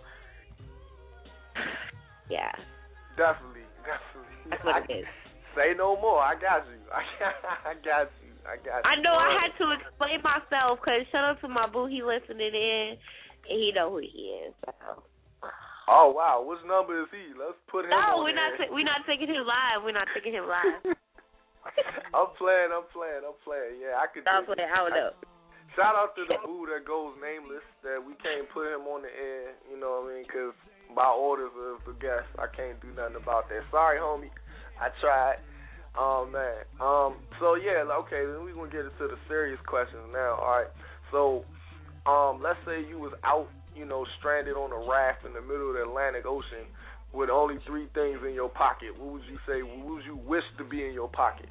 Yeah. Definitely, definitely. That's what I, it is. Say no more. I got you. I got, I got you. I got you. I know I had to explain myself because shout out to my boo. He listening in, and he know who he is. So. Oh wow, which number is he? Let's put him no, on we're not. there. Ta- we're not taking him live. We're not taking him live. I'm playing. I'm playing. I'm playing. Yeah, I could. Stop playing. I don't know. Shout out to the boo that goes nameless that we can't put him on the air. You know what I mean? Because by orders of the guest, I can't do nothing about that. Sorry, homie. I tried. Oh, man. Um. So, yeah, okay, then we're going to get into the serious questions now. All right. So, um, let's say you was out, you know, stranded on a raft in the middle of the Atlantic Ocean with only three things in your pocket. What would you say? What would you wish to be in your pocket?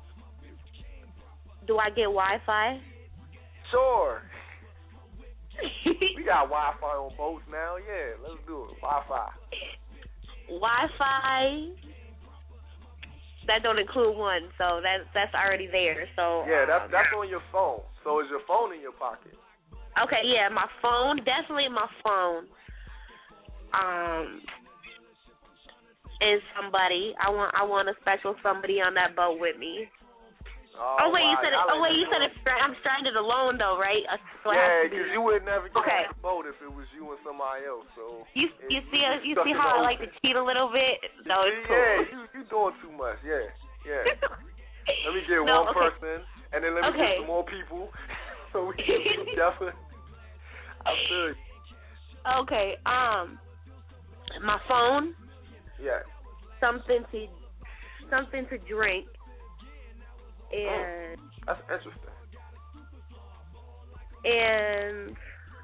Do I get Wi-Fi? Sure. We got Wi-Fi on boats now. Yeah, let's do it. Wi-Fi. Wi-Fi. That don't include one, so that's that's already there. So yeah, that's um, that's on your phone. So is your phone in your pocket? Okay, yeah, my phone, definitely my phone. Um, and somebody, I want I want a special somebody on that boat with me. Oh, oh wait, wow. you said it, like oh wait, you boat. said it's stra- I'm stranded alone though, right? Uh, so yeah, because you would never get okay. on the boat if it was you and somebody else. So you you see you, you stuck see in how the I like to ocean. cheat a little bit? No, it's cool. Yeah, you you doing too much. Yeah, yeah. Let me get no, one okay. person, and then let me okay. get some more people, so we can be together. I'm good. Okay, um, my phone. Yeah. Something to something to drink, and oh, that's interesting. And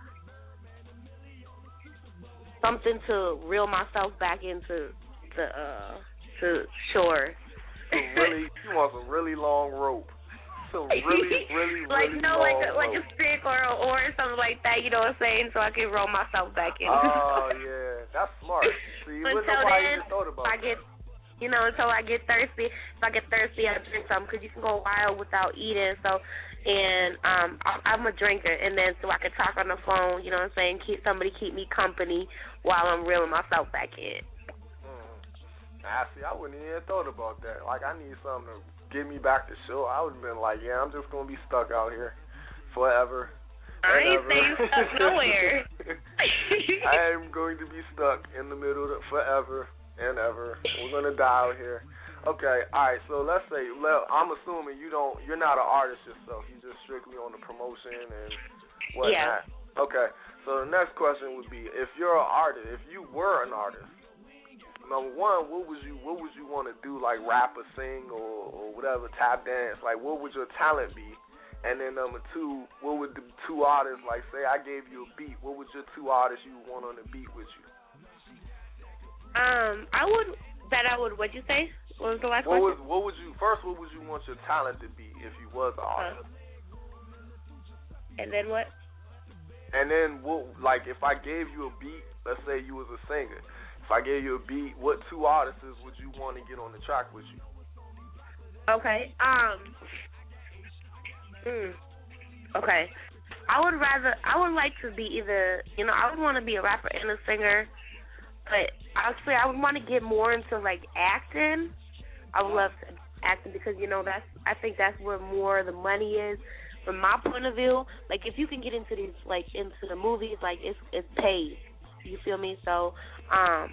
something to reel myself back into the uh to shore. Some really, you want some really long rope. Some really, really, like really no, long like a, like a rope. stick or a oar or something like that. You know what I'm saying? So I can roll myself back in. Oh yeah, that's smart. See, Until nobody then, even thought about I get, you know, until I get thirsty. If I get thirsty, I drink something because you can go wild without eating. So, and um, I'm, I'm a drinker, and then so I can talk on the phone. You know what I'm saying? Keep somebody keep me company while I'm reeling myself back in. Mm. Nah, see, I wouldn't even thought about that. Like, I need something to get me back to shore. I would have been like, yeah, I'm just gonna be stuck out here forever. I ain't staying stuck nowhere. I am going to be stuck in the middle of forever and ever. We're gonna die out here. Okay, all right. So let's say, well, I'm assuming you don't, you're not an artist yourself. You're just strictly on the promotion and whatnot. Yeah. Okay. So the next question would be, if you're an artist, if you were an artist, number one, what would you what would you want to do, like rap or sing or, or whatever, tap dance? Like, what would your talent be? And then number two, what would the two artists, like, say I gave you a beat, what would your two artists you want on the beat with you? Um, I would, that I would, what'd you say? What was the last what question? Would, what would you, first, what would you want your talent to be if you was an artist? Uh, and then what? And then, what, like, if I gave you a beat, let's say you was a singer, if I gave you a beat, what two artists would you want to get on the track with you? Okay, um... Mm. Okay. I would rather, I would like to be either, you know, I would want to be a rapper and a singer, but actually I would want to get more into, like, acting. I would love to acting because, you know, that's, I think that's where more of the money is. From my point of view, like, if you can get into these, like, into the movies, like, it's, it's paid. You feel me? So, um,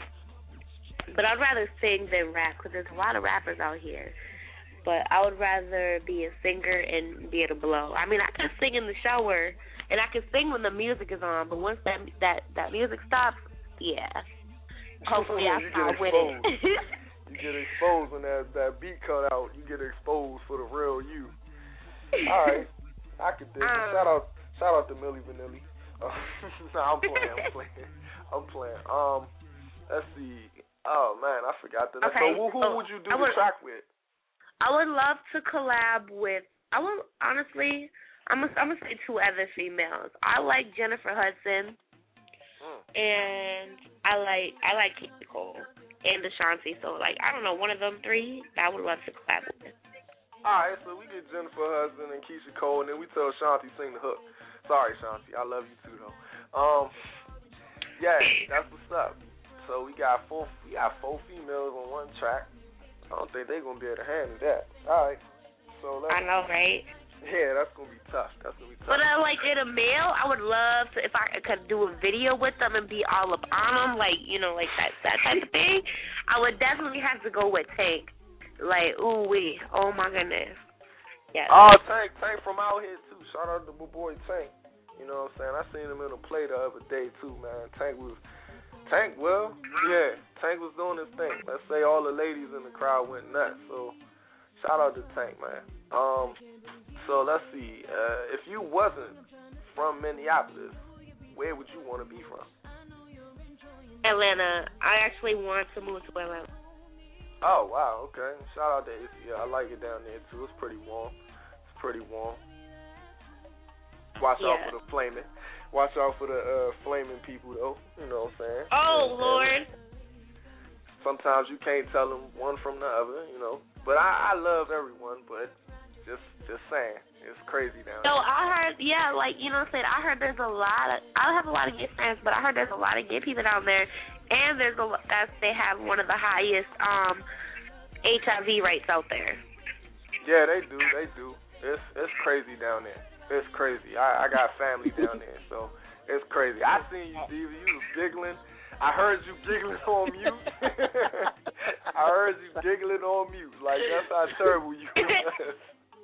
but I'd rather sing than rap because there's a lot of rappers out here. But I would rather be a singer and be able to blow. I mean, I can sing in the shower, and I can sing when the music is on. But once that that, that music stops, yeah. Hopefully I start with it. You get exposed when that, that beat cut out. You get exposed for the real you. All right. I could dig it. Um, shout out shout out to Milli Vanilli. Uh, no, I'm playing. I'm playing. I'm playing. Um, Let's see. Oh, man, I forgot that. Okay, so who, who so would you do I the would, track with? I would love to collab with, I would, honestly, I'm going I'm to say two other females. I like Jennifer Hudson, mm. and I like I like Keisha Cole and Ashanti. So, like, I don't know, one of them three, I would love to collab with. All right, so we get Jennifer Hudson and Keisha Cole, and then we tell Ashanti sing the hook. Sorry, Ashanti, I love you too, though. Um, yeah, that's what's up. So we got four, we got four females on one track. I don't think they're gonna be able to handle that. All right, so let's, I know, right? Yeah, that's gonna be tough. That's gonna be tough. But uh, like in a male, I would love to if I could do a video with them and be all up on them, like you know, like that that type of thing. I would definitely have to go with Tank. Like, ooh wee, oh my goodness. Yeah. Oh, Tank, Tank from out here too. Shout out to my boy Tank. You know what I'm saying? I seen him in a play the other day too, man. Tank was. Tank, well, yeah, Tank was doing his thing. Let's say all the ladies in the crowd went nuts. So, shout out to Tank, man. Um, so let's see. Uh, if you wasn't from Minneapolis, where would you want to be from? Atlanta. I actually want to move to Atlanta. Oh wow, okay. Shout out to A C L. I like it down there too. It's pretty warm. It's pretty warm. Watch yeah. out for the flaming. Watch out for the uh, flaming people, though. You know what I'm saying? Oh, and, Lord. And sometimes you can't tell them one from the other, you know. But I, I love everyone, but just just saying. It's crazy down So there. I heard, yeah, like, you know what I'm saying? I heard there's a lot of, I don't have a lot of gay friends, but I heard there's a lot of gay people down there. And there's a that they have one of the highest um, H I V rates out there. Yeah, they do. They do. It's, it's crazy down there. It's crazy. I, I got family down there, so it's crazy. I seen you, Diva. You was giggling. I heard you giggling on mute. I heard you giggling on mute. Like, that's how terrible you was.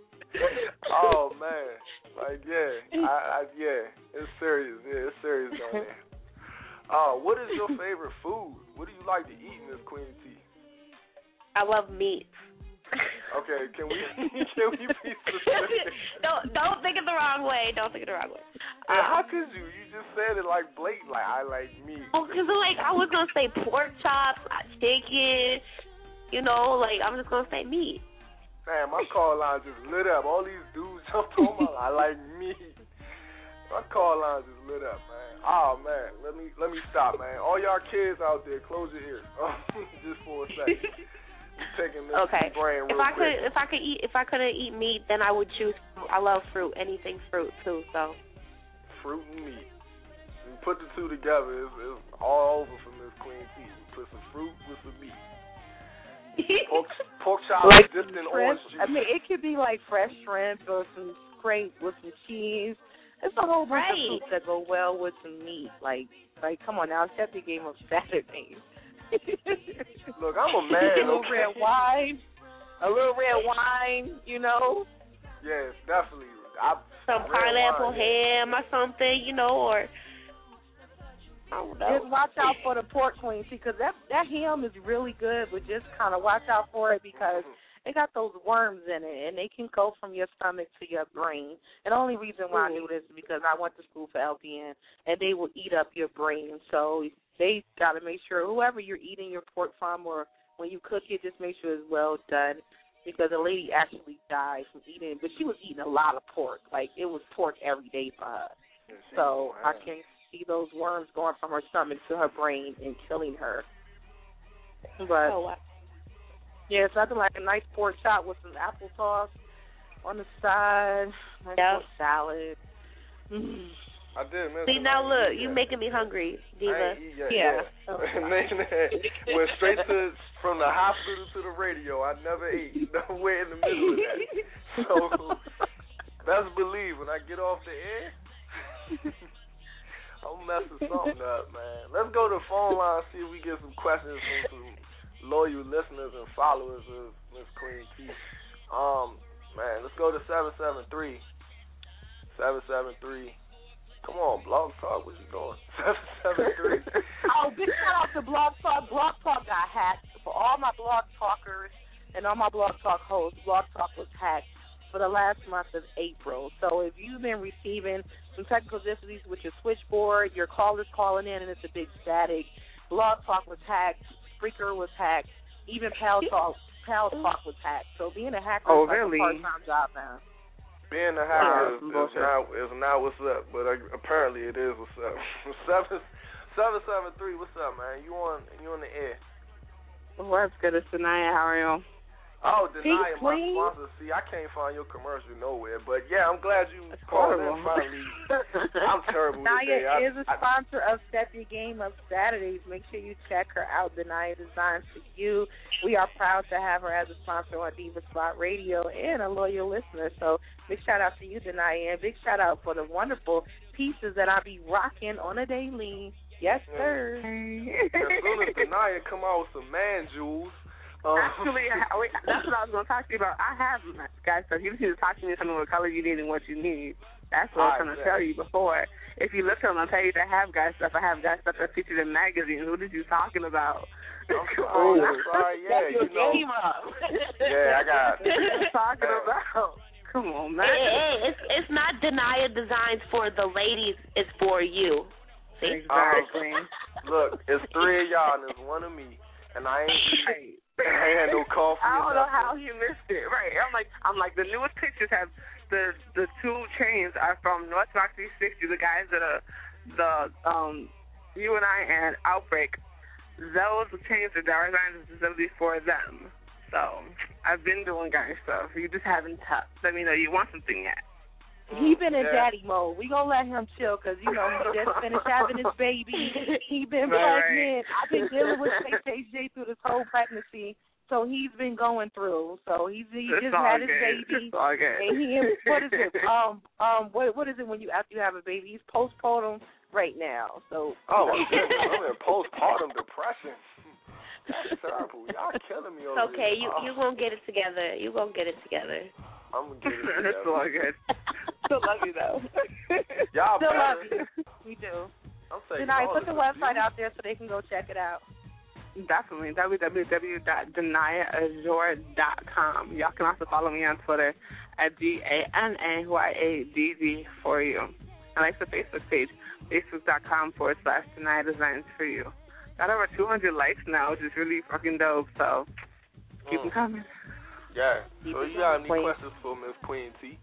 Oh, man. Like, yeah. I, I, yeah. It's serious. Yeah, it's serious down there. Oh, what is your favorite food? What do you like to eat, Miss Queen T? I love meat. Okay, can we can we be specific? don't don't think it the wrong way. Don't think it the wrong way. Uh, how could you? You just said it like blatant. Like I like meat. Oh, cause like I was gonna say pork chops, chicken. You know, like I'm just gonna say meat. Man, my call line just lit up. All these dudes jumped on my line. I like meat. My call line just lit up, man. Oh man, let me let me stop, man. All y'all kids out there, close your ears, just for a second. Taking this okay. brain real if I quick. could, if I could eat, if I couldn't eat meat, then I would choose. I love fruit. Anything fruit too. So. Fruit and meat. And put the two together. It's, it's all over for Miss Queen T. You put some fruit with some meat. pork, pork chops like dipped in shrimp. orange juice. I mean, it could be like fresh shrimp or some scrape with some cheese. It's a whole bunch right. of fruits that go well with some meat. Like, like, come on now, step the game up Saturdays. Look, I'm a man. A little okay? red wine, a little red wine, you know. Yes, definitely. I, Some pineapple wine, ham or something, you know, or don't know. Just watch out for the pork queen, see, because that, that ham is really good, but just kind of watch out for it because it got those worms in it, and they can go from your stomach to your brain. And the only reason why I knew this is because I went to school for L P N, and they will eat up your brain. So they got to make sure whoever you're eating your pork from or when you cook it, just make sure it's well done. Because a lady actually died from eating, but she was eating a lot of pork. Like, it was pork every day for her. So I can see those worms going from her stomach to her brain and killing her. But, oh, wow. yeah, it's nothing like a nice pork chop with some applesauce on the side, nice Yep. pork salad. Mm. I did miss See, it. now I look, ain't you eat making me hungry, I Diva. ain't eat yet, Yeah. yeah. Man, went straight to from the hospital to the radio. I never ate nowhere in the middle of that. So best believe when I get off the air, I'm messing something up, man. Let's go to the phone line and see if we get some questions from some loyal listeners and followers of Miss Queen T. Um, man, let's go to seven seven three. seven seven three. Come on, Blog Talk, what you doing? seven seven three. Oh, big shout out to Blog Talk. Blog Talk got hacked. For all my Blog Talkers and all my Blog Talk hosts, Blog Talk was hacked for the last month of April. So if you've been receiving some technical difficulties with your switchboard, your call is calling in and it's a big static, Blog Talk was hacked, Spreaker was hacked, even Pal Talk, Pal Talk was hacked. So being a hacker oh, is like really? a part-time job now. Being a hacker Yeah, is, is, not, is not what's up, but uh, apparently it is what's up. seven seven seven three, what's up, man? You on you on the air? What's good? It's Sanaya. How are you? Oh, Denia, my Queen. sponsor. See, I can't find your commercial nowhere, but yeah, I'm glad you called in finally. I'm terrible today. Denia I, is a I, sponsor of Step Your Game Up Saturdays. Make sure you check her out. Denia Designs for You. We are proud to have her as a sponsor on Diva Spot Radio and a loyal listener. So big shout out to you, Denia, and big shout out for the wonderful pieces that I be rocking on a daily. Yes, sir. As soon as Denia come out with some man jewels. Um, Actually, I, wait, that's what I was going to talk to you about. I have, guys, so you just need to talk to me and tell me what color you need and what you need. That's what I was trying to tell you before. If you look on my page, I have guys stuff. I have guys stuff that's featured in magazines. What are you talking about? I'm oh, sorry, yeah, you know. Yeah, I got. What are you talking about? Come on, man. Hey, hey, it's it's not Denia Designs for the ladies. It's for you. See? Exactly. Um, look, it's three of y'all and it's one of me, and I ain't. Right. I ain't had no coffee. I don't know how you missed it. Right. I'm like, I'm like, the newest pictures have the the two chains are from North Rock three sixty. The guys that are the um you and I and Outbreak. Those chains are designed specifically for them. So I've been doing guy stuff. You just haven't t- let me know you want something yet. He been in yeah. daddy mode. We gonna let him chill because you know he just finished having his baby. He been right, pregnant. right. I've been dealing with H J through this whole pregnancy, so he's been going through. So he's he It's just all had his good. baby. It's all good. And he what is it? Um um what what is it when you after you have a baby? He's postpartum right now. So oh my goodness, I'm in postpartum depression. That's terrible. Y'all killing me over It's okay, here. you Oh, you gonna get it together. You gonna get it together. I'm gonna get it together. It's all good. Still love you though. Y'all still better. love you. We do. I'm saying, Tonight, all put the this website abuse. out there so they can go check it out. Definitely. w w w dot denia azure dot com. Y'all can also follow me on Twitter at D A N A Y A D D for you. And like the Facebook page, facebook.com forward slash Denia Designs for you. Got over two hundred likes now, which is really fucking dope. So keep Mm. them coming. Yeah. Keep So it you got any going. questions for Miss Queen T?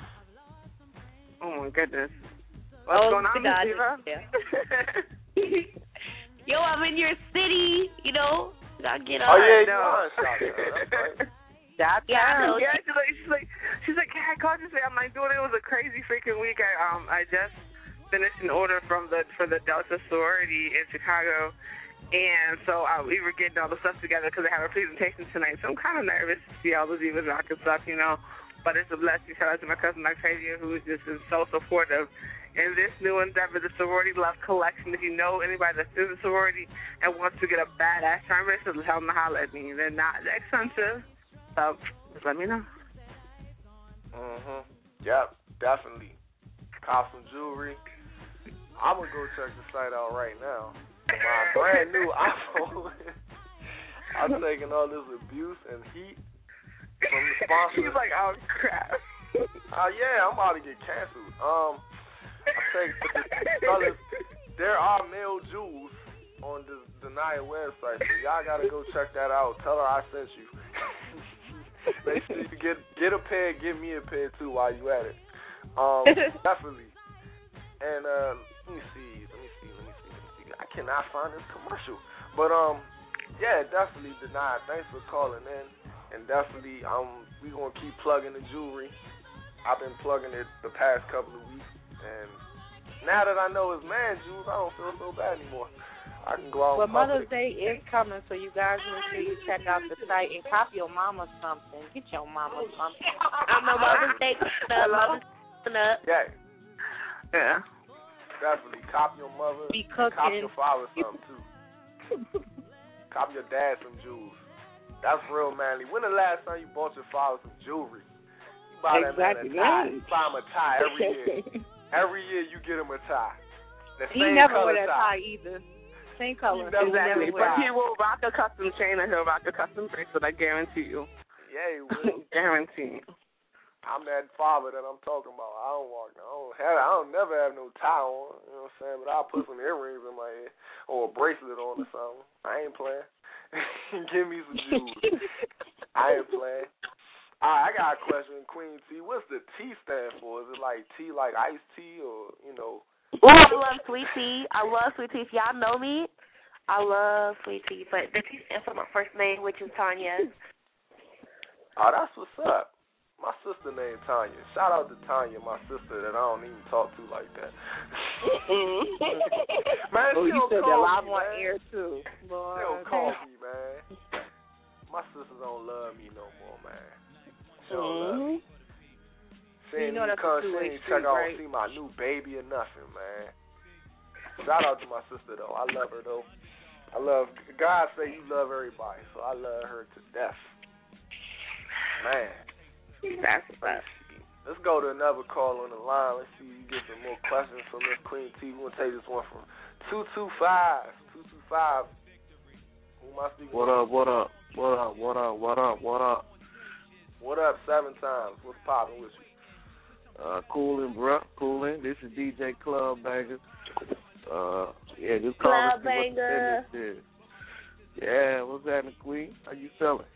Oh my goodness. What's oh, going on, God. Diva? Yeah. Yo, I'm in your city. You know, I get on. Oh yeah, you no. are shot. That's right. That's Yeah, I know. Yeah, she's like, she's like, she's like, yeah, I called you today. I'm like, dude, it was a crazy freaking week. I um, I just finished an order from the for the Delta sorority in Chicago, and so uh, we were getting all the stuff together because I have a presentation tonight. So I'm kind of nervous to see all the divas rock and stuff, you know. But it's a blessing. Shout out to my cousin Octavia, who is just been so supportive in this new endeavor, the Sorority Love Collection. If you know anybody that's in the sorority and wants to get a badass charm bracelet, tell them to holler at me. They're not expensive. So just let me know. Mhm. Yep. Definitely. Cop some jewelry. I'm gonna go check the site out right now. My brand new iPhone. I'm taking all this abuse and heat from the sponsors. He's like, oh crap. Oh uh, yeah, I'm about to get canceled. Um, I say, fellas, there are male Jews on the Denia website, so y'all gotta go check that out. Tell her I sent you. Make sure you get get a pair, give me a pair too while you at it. Um, definitely. And uh, let me see, let me see, let me see, let me see. I cannot find this commercial, but um, yeah, definitely Denia. Thanks for calling in, and definitely um, we gonna keep plugging the jewelry. I've been plugging it the past couple of weeks, and now that I know it's man jewels, I don't feel so bad anymore. I can go out. Well, and Mother's it. Day is coming, so you guys make sure you check out the site and cop your mama something. Get your mama something. I'm a Mother's Day coming up. Yeah. Yeah. Definitely. Cop your mother. Be cooking. Cop your father something, too. Cop your dad some jewels. That's real manly. When the last time you bought your father some jewelry? You buy exactly. that man a tie. You buy him a tie every year. Every year you get him a tie. The he same never color wear that tie. tie either. Same color. Exactly. He but he will rock a custom chain and he'll rock a custom bracelet, I guarantee you. Yeah, he will. Guarantee. I'm that father that I'm talking about. I don't walk. I don't have. I don't never have no tie on. You know what I'm saying? But I'll put some earrings in my head or a bracelet on or something. I ain't playing. Give me some jewels. I ain't playing. All right, I got a question, Queen T. What's the T stand for? Is it like tea, like iced tea, or you know? Ooh, I love sweet tea. I love sweet tea. If y'all know me, I love sweet tea. But the T stands for my first name, which is Tanya. Oh, that's what's up. My sister named Tanya. Shout out to Tanya, my sister that I don't even talk to like that. Man, oh, she you don't said call that live me, on man. air too. Boy. She don't call me, man. My sisters don't love me no more, man. She don't mm-hmm. love me. She ain't you know even come, she ain't check out right? see my new baby or nothing, man. Shout out to my sister though. I love her though. I love God say you love everybody, so I love her to death. Man. That's that's. Let's go to another call on the line. Let's see if you get some more questions from Miss Queen T. We're gonna take this one from two two five. Two two five. Who am I speaking What to? up, what up, what up, what up, what up, what up? What up seven times? What's poppin' with you? Uh coolin', bruh, coolin'. This is D J Club Banger. Uh yeah, just call Club to see what the Banger. business is. Yeah, what's happening, Queen? How you feeling?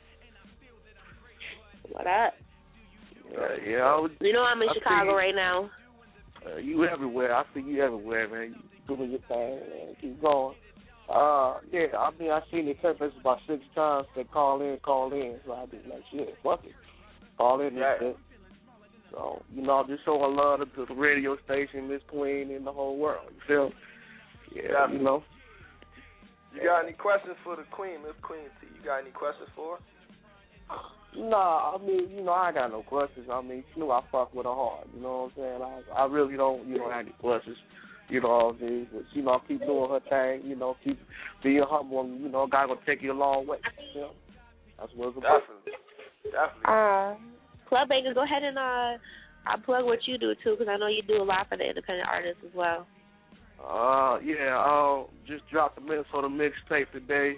What up? Uh, yeah, I was, you know I'm in I Chicago you, right now. Uh, you everywhere. I see you everywhere, man. You doing your thing, man. Keep going. Uh, yeah, I mean, I seen the text message about six times. They call in, call in. So I just like, shit, fuck it. Call in yeah. and shit. So, you know, just showing love to the radio station, Miss Queen, and the whole world. You feel? Yeah, yeah. You know. You got any questions for the Queen, Miss Queen T? You got any questions for her? Nah, I mean, you know, I ain't got no questions. I mean, you know, I fuck with her hard. You know what I'm saying? I I really don't, you know, have any questions. You know what I'm saying? But, you know, keep doing her thing. You know, keep being humble. And, you know, God gonna take you a long way. You know, that's what it's about. Definitely, definitely. Uh, Club Bangers, go ahead and uh, I plug what you do too, because I know you do a lot for the independent artists as well. Uh, yeah. Uh, just dropped the Minnesota mixtape today.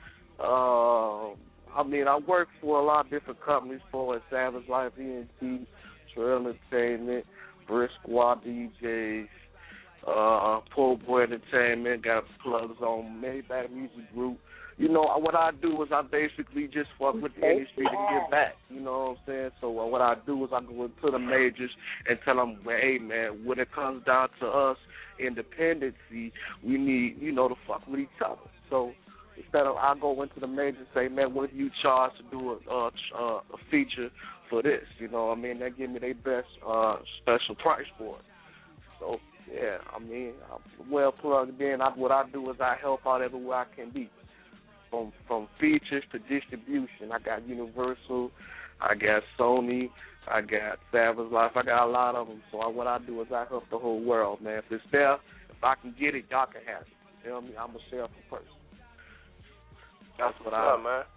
Uh. I mean, I work for a lot of different companies for Savage Life, E N T, Trail Entertainment, Brick Squad D Js, uh, Poor Boy Entertainment, got plugs on Maybach Music Group. You know, what I do is I basically just fuck with the industry to give back. You know what I'm saying? So uh, what I do is I go into the majors and tell them, well, hey, man, when it comes down to us, independency, we need, you know, to fuck with each other. So instead of I go into the major and say, man, what do you charge to do a, uh, uh, a feature for this? You know what I mean? They give me their best uh, special price for it. So, yeah, I mean, I'm well plugged in. I, what I do is I help out everywhere I can be. From from features to distribution. I got Universal, I got Sony, I got Savage Life. I got a lot of them. So I, what I do is I help the whole world, man. If it's there, if I can get it, y'all can have it. You know what I mean? I'm a selfish person. That's, that's what what's I up, man.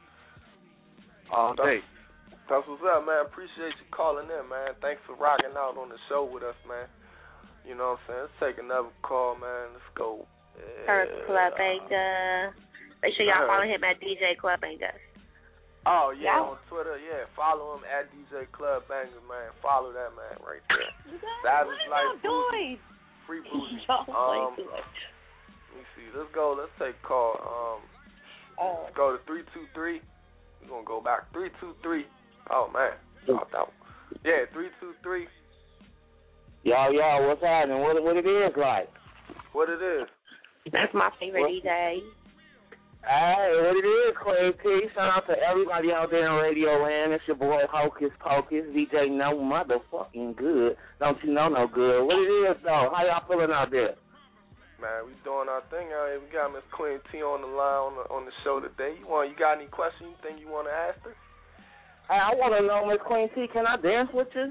All day. That's what's up, man. Appreciate you calling in, man. Thanks for rocking out on the show with us, man. You know what I'm saying? Let's take another call, man. Let's go. First Club Banger. Make sure y'all follow him at D J Club Banger. Oh, yeah, yeah, on Twitter, yeah. Follow him at D J Club Banger, man. Follow that man right there. Savage Life Boozy. Free Boozy. Um, let me see. Let's go. Let's take a call. Um, oh. Let's go to three two three. We're going to go back. three two three. Oh, man. Dropped out. Yeah, three two three. Yo, yo, what's happening? What, what it is like? What it is? That's my favorite what? D J. Hey, what it is, Clay P. Shout out to everybody out there in Radio Land. It's your boy Hocus Pocus, D J No Motherfucking Good. Don't you know no good? What it is, though? How y'all feeling out there? Man, we doing our thing out here. We got Miss Queen T on the line on the, on the show today. You want? You got any questions you think you want to ask her? Hey, I want to know, Miss Queen T, can I dance with you?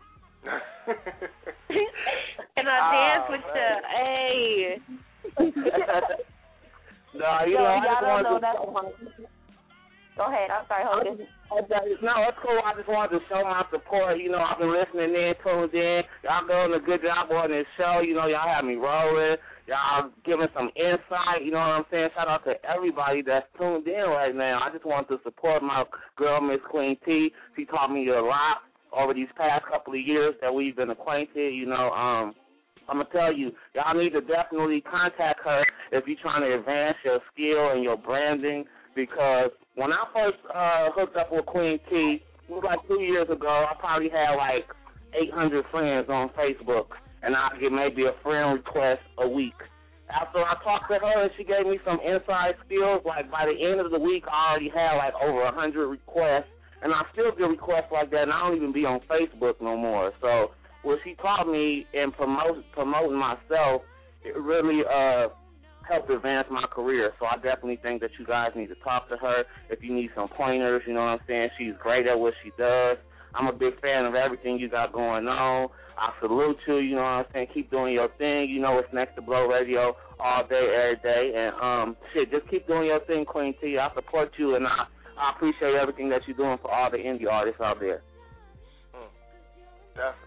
Can I dance oh, with man. you? Hey. No, you Yo, know, I just don't know to... that one. Go ahead. I'm sorry, Hogan. No, it's cool. I just wanted to show my support. You know, I've been listening in, tuned in. Y'all doing a good job on this show. You know, y'all have me rolling. Y'all giving some insight. You know what I'm saying? Shout out to everybody that's tuned in right now. I just want to support my girl, Miss Queen T. She taught me a lot over these past couple of years that we've been acquainted. You know, um... I'm going to tell you, y'all need to definitely contact her if you're trying to advance your skill and your branding, because when I first uh, hooked up with Queen T, it was like two years ago, I probably had like eight hundred friends on Facebook, and I get maybe a friend request a week. After I talked to her and she gave me some inside skills, like by the end of the week, I already had like over one hundred requests, and I still get requests like that, and I don't even be on Facebook no more. So what she taught me in promote, promoting myself, it really uh, helped advance my career. So I definitely think that you guys need to talk to her if you need some pointers. You know what I'm saying? She's great at what she does. I'm a big fan of everything you got going on. I salute you. You know what I'm saying? Keep doing your thing. You know it's Next to Blow Radio all day, every day. And, um, shit, just keep doing your thing, Queen T. I support you, and I, I appreciate everything that you're doing for all the indie artists out there. Mm, definitely.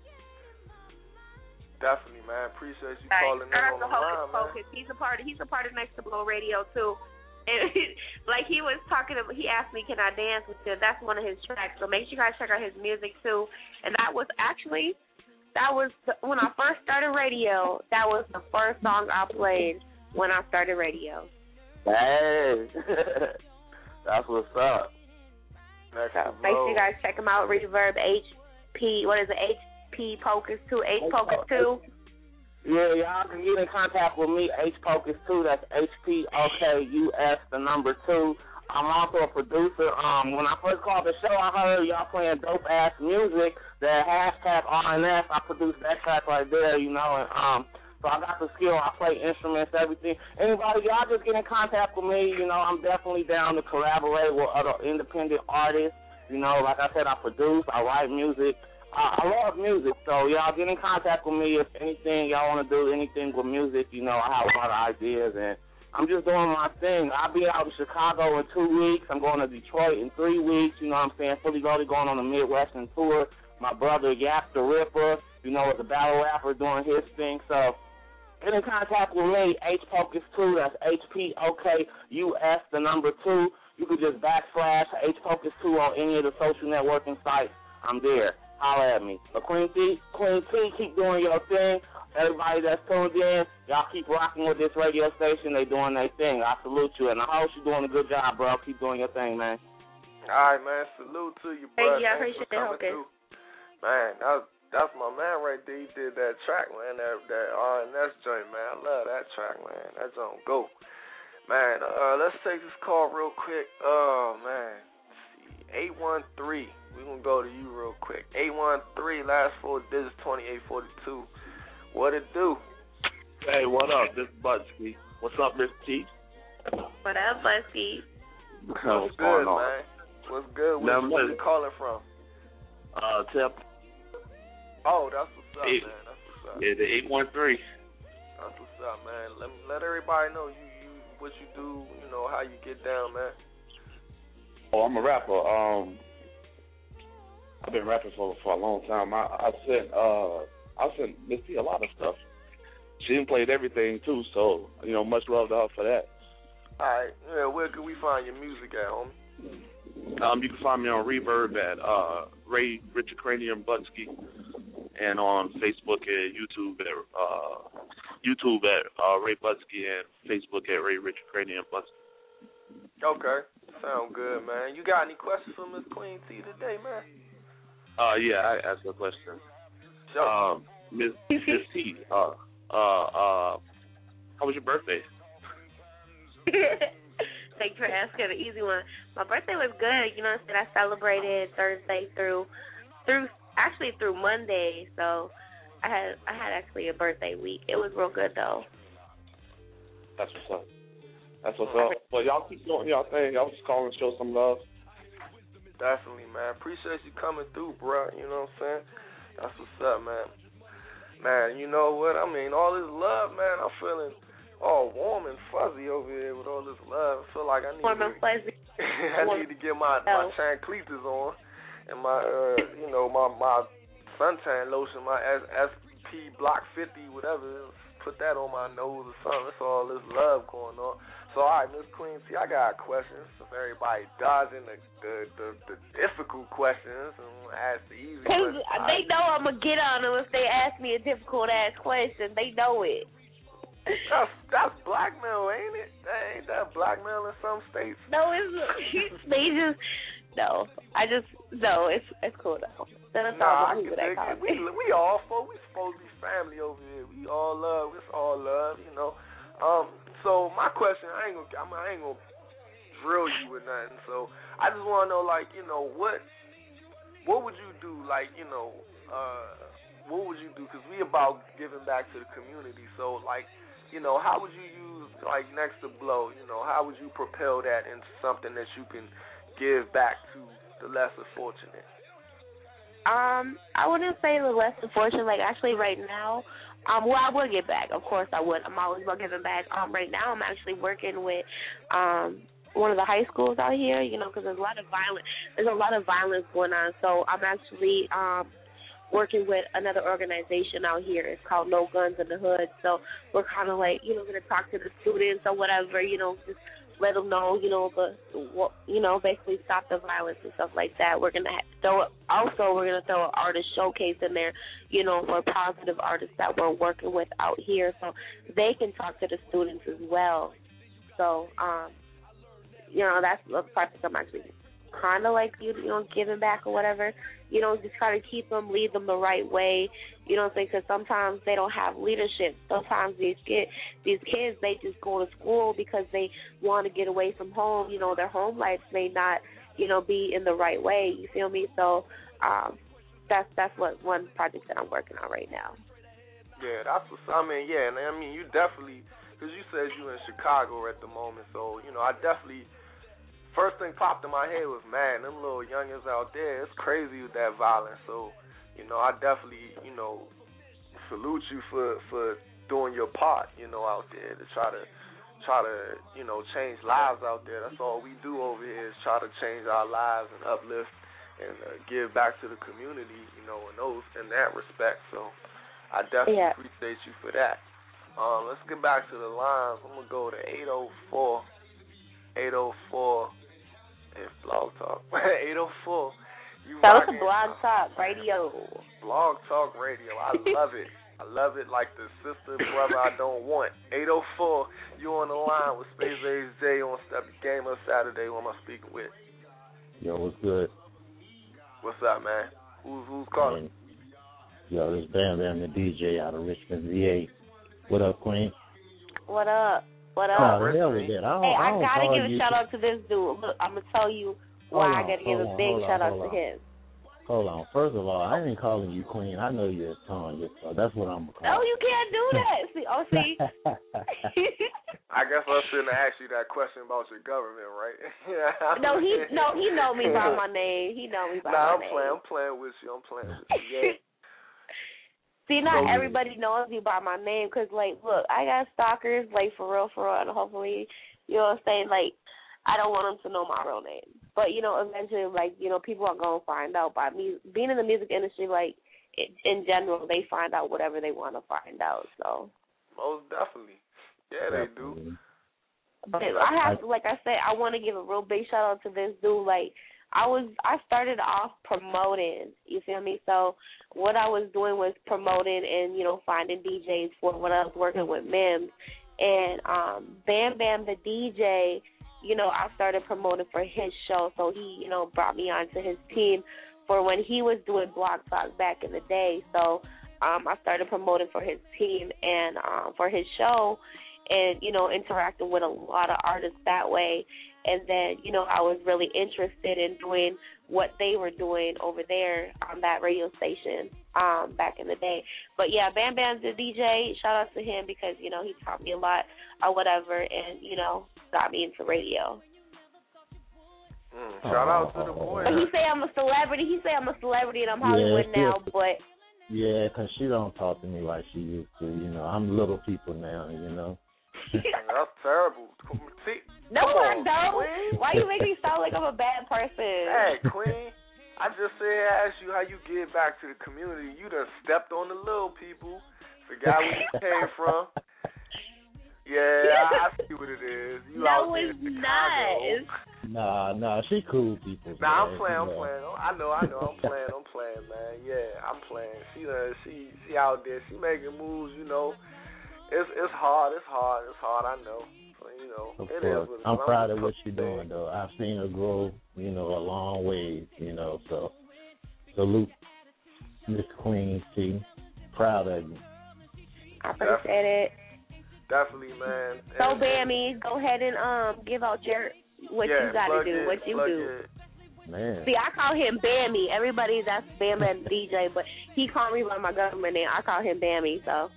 Definitely, man. Appreciate you right. calling in on the line, man. He's a part of, he's a part of Next to Blow Radio, too. And like he was talking, he asked me, can I dance with you? That's one of his tracks. So make sure you guys check out his music, too. And that was actually, that was, the, when I first started radio, that was the first song I played when I started radio. Hey. That's what's up. Next so make sure you guys check him out. Reverb H P, what is it, H P Pocus two, H Pocus two. Yeah, y'all can get in contact with me, H Pocus two. That's H P O K U S, the number two. I'm also a producer. Um, when I first called the show, I heard y'all playing dope ass music. The hashtag R N S, I produced that track right there, you know, and um, so I got the skill. I play instruments, everything. Anybody, y'all just get in contact with me. You know, I'm definitely down to collaborate with other independent artists. You know, like I said, I produce, I write music. I, I love music, so y'all get in contact with me if anything y'all want to do, anything with music. You know, I have a lot of ideas, and I'm just doing my thing. I'll be out in Chicago in two weeks. I'm going to Detroit in three weeks. You know what I'm saying? Fully loaded, going on a Midwestern tour. My brother, Yap the Ripper, you know, is a battle rapper doing his thing. So get in contact with me, H Pocus two. That's H P O K U S, the number two. You can just backslash H Pocus two on any of the social networking sites. I'm there. Holler at me. But Queen T, Queen T, keep doing your thing. Everybody that's tuned in, y'all keep rocking with this radio station. They doing their thing. I salute you, and I hope you're doing a good job, bro. Keep doing your thing, man. All right, man. Salute to you, bro. Hey, yeah, I appreciate it. Okay. Man, that was, that's my man right there. He did that track, man. That that R N S joint, man. I love that track, man. That don't go, man. Uh, let's take this call real quick. Oh man, let's see, eight one three. We gonna go to you real quick. Eight one three, last four digits twenty-eight forty-two. What it do? Hey, what up? This is Buzzkey. What's up, Miss T? What up, Buzzkey? What's, What's good, going on? man? What's good? Where you calling from? Uh, Tip. Oh, that's what's up, eight, man. That's what's up. Yeah, the eight one three. That's what's up, man. Let let everybody know you, you what you do. You know how you get down, man. Oh, I'm a rapper. Um, I've been rapping for for a long time. I I sent uh I sent Miss T a lot of stuff. She done played everything too, so you know, much love to her for that. All right, yeah. Where can we find your music at, homie? Um, you can find me on Reverb at uh, Ray Richard Cranium Butsky, and on Facebook and YouTube at uh, YouTube at uh, Ray Butsky and Facebook at Ray Richard Cranium Butsky. Okay, sound good, man. You got any questions for Miss Queen T today, man? Uh, yeah, I asked a question. Sure. Um, Miss Miss T, uh, uh, uh, how was your birthday? Thanks for asking an easy one. My birthday was good. You know, I said I celebrated Thursday through, through actually through Monday. So I had I had actually a birthday week. It was real good though. That's what's up. That's what's up. Well, y'all keep doing y'all thing. Y'all just calling to show some love. Definitely, man. Appreciate you coming through, bro. You know what I'm saying? That's what's up, man. Man, you know what? I mean, all this love, man. I'm feeling all warm and fuzzy over here with all this love. I feel like I need warm to, and fuzzy. I need to get my my chancletas on and my uh you know my my suntan lotion, my S P Block fifty, whatever. Put that on my nose or something. That's all this love going on. So, all right, Miss Queen T, I got questions for everybody dodging the the, the, the difficult questions and ask the easy questions. Because they know I'm going to get on them if they ask me a difficult-ass question. They know it. That's, that's blackmail, ain't it? That ain't that blackmail in some states? No, it's they just no. I just no. It's it's cool though. That's nah, all I can dig it. We we all for we supposed to be family over here. We all love. It's all love, you know. Um. So my question, I ain't gonna I, mean, I ain't gonna drill you with nothing. So I just want to know, like, you know, what what would you do, like, you know, uh, what would you do? Because we about giving back to the community. So like. You know, how would you use, like, Next to Blow, you know, how would you propel that into something that you can give back to the lesser fortunate? Um, I wouldn't say the lesser fortunate. Like, actually right now, um, well, I would give back. Of course I would. I'm always about giving back. Um, right now I'm actually working with um one of the high schools out here, you know, because there's a lot of violence. There's a lot of violence going on. So I'm actually um working with another organization out here. It's called No Guns in the Hood. So we're kind of like, you know, going to talk to the students or whatever, you know, just let them know, you know, the, you know, basically stop the violence and stuff like that. We're going to throw, also we're going to throw an artist showcase in there, you know, for positive artists that we're working with out here so they can talk to the students as well. So, um, you know, that's the part that I'm actually kind of like, you know, giving back or whatever. You know, just try to keep them, lead them the right way. You know what I'm saying? Because sometimes they don't have leadership. Sometimes these kids, these kids, they just go to school because they want to get away from home. You know, their home life may not, you know, be in the right way. You feel me? So um, that's that's what one project that I'm working on right now. Yeah, that's what I mean. Yeah, and I mean you definitely, because you said you in Chicago at the moment. So you know, I definitely. First thing popped in my head was, man, them little youngins out there, it's crazy with that violence. So, you know, I definitely, you know, salute you for, for doing your part, you know, out there to try to, try to, you know, change lives out there. That's all we do over here is try to change our lives and uplift and uh, give back to the community, you know, in those, in that respect. So I definitely yeah. appreciate you for that. Um, let's get back to the lines. I'm going to go to eight oh four, eight oh four. It's Blog Talk. eight oh four. You so it's a Blog Talk Radio. Blog Talk Radio. I love it. I love it like the sister, brother I don't want. eight oh four, you on the line with Space Age J on Step Game Up Saturday. Who am I speaking with? Yo, what's good? What's up, man? Who's, who's calling? Yo, this Bam Bam, the D J out of Richmond, V A. What up, Queen? What up? What up? Oh, the hell with that. I don't, hey, I, I don't gotta give a you. shout out to this dude. Look, I'm gonna tell you why on, I gotta give a on, big shout on, out to on. him. Hold on. First of all, I ain't calling you Queen. I know you're a tongue, so that's what I'm gonna call. No, you can't do that. See, oh, see. I guess I shouldn't have asked you that question about your government, right? yeah. No, he no, he know me by my name. He know me by nah, my I'm name. playing. I'm playing with you. I'm playing with you. Yeah. See, not so, everybody knows me by my name because, like, look, I got stalkers, like, for real, for real, and hopefully, you know what I'm saying, like, I don't want them to know my real name. But, you know, eventually, like, you know, people are going to find out by me. Being in the music industry, like, in general, they find out whatever they want to find out. So most definitely, yeah, they do. But I have, like I said, I want to give a real big shout out to this dude. Like I was, I started off promoting. You feel me? So what I was doing was promoting and you know finding D Js for when I was working with Mims and um, Bam Bam the D J. You know, I started promoting for his show, so he, you know, brought me onto his team for when he was doing Block Talk back in the day. So um, I started promoting for his team and um, for his show and, you know, interacting with a lot of artists that way. And then, you know, I was really interested in doing what they were doing over there on that radio station um, back in the day. But, yeah, Bam Bam, the D J, shout out to him because, you know, he taught me a lot or whatever and, you know, got me into radio. Mm, shout out to the boy. But he say I'm a celebrity. He say I'm a celebrity and I'm Hollywood yeah, now, but... Yeah, because she don't talk to me like she used to, you know. I'm little people now, you know. That's terrible. See, no, I don't. Queen. Why you make me sound like I'm a bad person? Hey, Queen, I just said I asked you how you get back to the community. You done stepped on the little people. Forgot where you came from. Yeah, I see what it is. You no, out there it's in not. Chicago. Nah, nah, she cool people. Nah, man, I'm playing, I'm you know. playing. I know, I know, I'm playing, I'm playing, man. Yeah, I'm playing. She, uh, she, she out there. She making moves, you know. It's, it's hard. It's hard. It's hard. I know. But, you know, Of it course. is. What it is. I'm I'm proud just of what she's doing, though. I've seen her grow, you know, a long ways, you know. So, salute, Miss Queen T. Proud of you. I appreciate it. Definitely, man. So, And- Bammy, go ahead and um give out your what yeah, you got to plug do, it, what you plug do. it. Man. See, I call him Bammy. Everybody, that's Bam and D J, but he called me by my government name. I call him Bammy, so.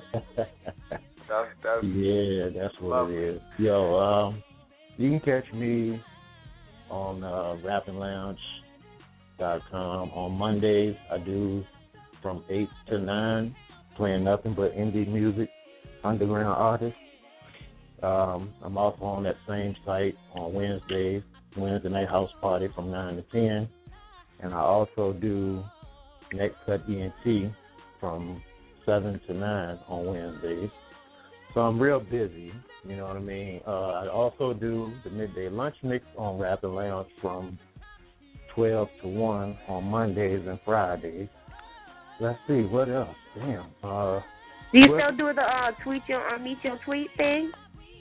That's, that's Yeah, that's what it is. Yo, um, you can catch me on uh, rapping lounge dot com on Mondays. I do from eight to nine, playing nothing but indie music, underground artists. Um, I'm also on that same site on Wednesdays, Wednesday night house party from nine to ten, and I also do Next Cut E N T from seven to nine on Wednesdays. So I'm real busy, you know what I mean? Uh, I also do the midday lunch mix on Rapping Lounge from twelve to one on Mondays and Fridays. Let's see, what else? Damn. Uh, Do you what, still do the uh, tweet your uh, meet your tweet thing?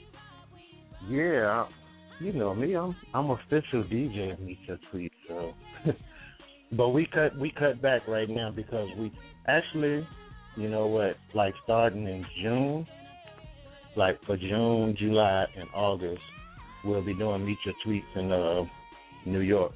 Yeah, you know me. I'm I'm official D J of Meet Your Tweet. So, but we cut we cut back right now because we actually, you know what? Like starting in June, like for June, July, and August, we'll be doing Meet Your Tweets in uh, New York.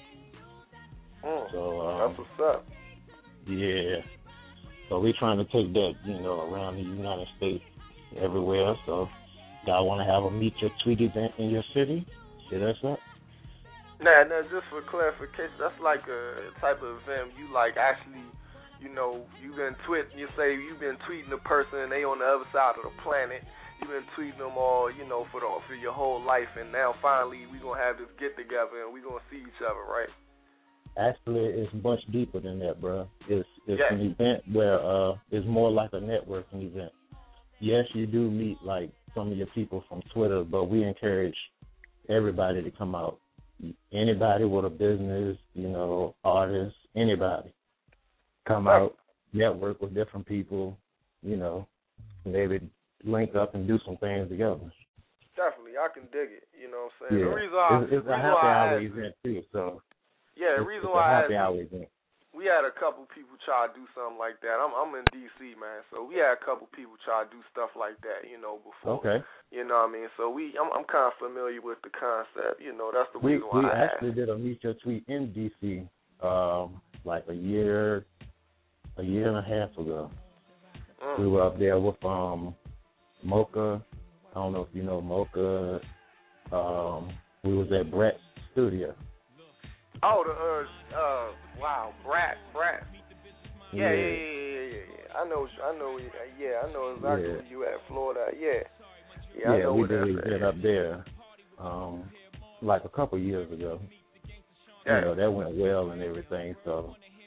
Mm, so um, that's what's up. Yeah. So we're trying to take that, you know, around the United States, everywhere. So. Y'all want to have a Meet Your Tweet event in your city? See, that's up. Nah, no, just for clarification, that's like a type of event you like actually, you know, you've been tweeting, you say you've been tweeting a person and they on the other side of the planet. You've been tweeting them all, you know, for the, for your whole life, and now finally we're going to have this get-together and we're going to see each other, right? Actually, it's much deeper than that, bro. It's, it's yes. an event where uh, it's more like a networking event. Yes, you do meet, like, some of your people from Twitter, but we encourage everybody to come out. Anybody with a business, you know, artists, anybody. Come out, network with different people, you know, maybe link up and do some things together. Definitely, I can dig it, you know what I'm saying? Yeah. The reason why, it's it's the a reason happy why hour I event, too, so. Yeah, the it's, reason it's why a I happy asked, hour event. we had a couple people try to do something like that. I'm I'm in D C, man, so we had a couple people try to do stuff like that, you know, before. Okay. You know what I mean? So we, I'm I'm kind of familiar with the concept. You know, that's the We reason why we I actually asked. did a Meet Your Tweet in D C, um, like a year, a year and a half ago. Mm. We were up there with um, Mocha. I don't know if you know Mocha. Um, we was at Brett's studio. Oh, the uh, uh, wow, Brat, Brat. Yeah, Yeah. yeah, yeah, yeah, yeah. yeah. I know, I know, yeah, I know exactly Yeah. where you at, Florida. Yeah, yeah, Yeah, I know we where did that's an event at. up there, um, like a couple years ago. Yeah. You know, that went well and everything. So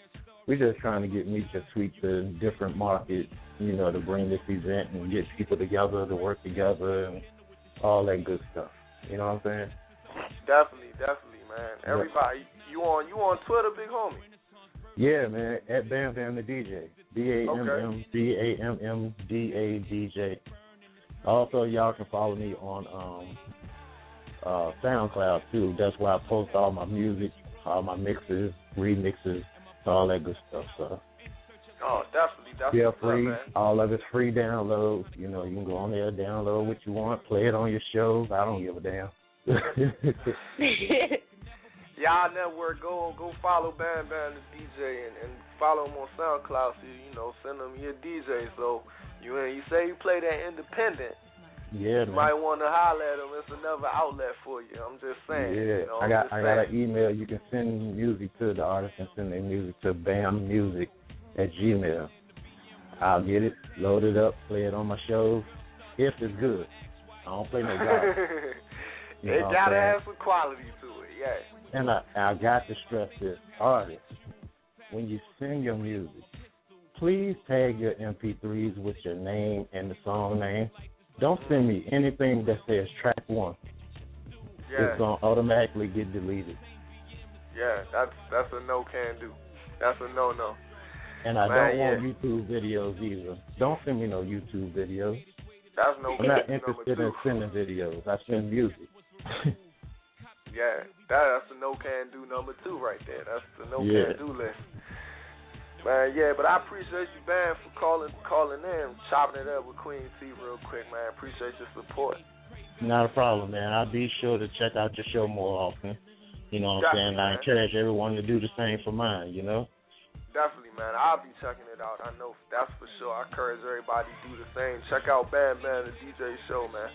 we're just trying to get Meet Your Sweet to different markets, you know, to bring this event and get people together to work together and all that good stuff. You know what I'm saying? Definitely, definitely, man. Everybody, you on you on Twitter, big homie? Yeah, man. At Bam Bam the D J, B A M M B A M M D A D J. Also, y'all can follow me on um, uh, SoundCloud too. That's where I post all my music, all my mixes, remixes, all that good stuff. So. Oh, definitely, definitely. Yeah, free. Man. All of it's free downloads. You know, you can go on there, download what you want, play it on your shows. I don't give a damn. Y'all network, go go follow Bam Bam the D J and, and follow him on SoundCloud. So you know, send him your D J. So you you say you play that independent. Yeah, you man. might want to holler at him. It's another outlet for you. I'm just saying. Yeah, you know, I got I saying. got an email. You can send music to the artist and send their music to Bam Music at Gmail. I'll get it, load it up, play it on my shows if it's good. I don't play no garbage. You It know gotta what I'm have some quality to it, yeah. And I, I got to stress this, artists, when you send your music, please tag your M P threes with your name and the song name. Don't send me anything that says track one. Yeah. It's going to automatically get deleted. Yeah, that's that's a no can do. That's a no no. And I Man, don't yeah. want YouTube videos either. Don't send me no YouTube videos. That's no I'm can not do number interested two. in sending videos. I send music. Yeah, that, that's the no can do number two right there. That's the no Yeah. can do list. Man, yeah, but I appreciate you, man, for calling calling in, chopping it up with Queen T real quick, man. Appreciate your support. Not a problem, man. I'll be sure to check out your show more often. You know what I'm saying? I encourage everyone to do the same for mine, you know? Definitely, man. I'll be checking it out. I know that's for sure. I encourage everybody to do the same. Check out Bam Bam, the D J show, man.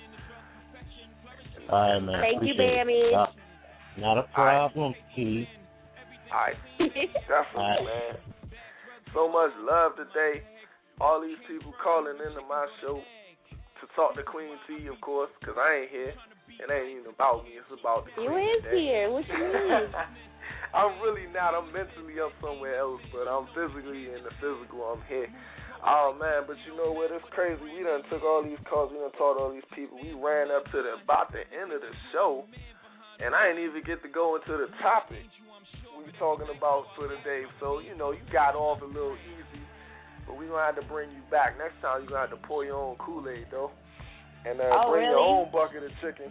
All right, man. Thank you, Appreciate it. Bammy. Uh, not a problem, Keith. All right. Definitely, man. So much love today. All these people calling into my show to talk to Queen T, of course, because I ain't here. It ain't even about me. It's about the Queen. You is today. here. What you mean? I'm really not. I'm mentally up somewhere else, but I'm physically in the physical. I'm here. Oh, man, but you know what? It's crazy. We done took all these calls. We done talked to all these people. We ran up to the about the end of the show, and I didn't even get to go into the topic we were talking about for the day. So, you know, you got off a little easy, but we're going to have to bring you back. Next time, you're going to have to pour your own Kool-Aid, though, and uh, oh, bring really? your own bucket of chicken.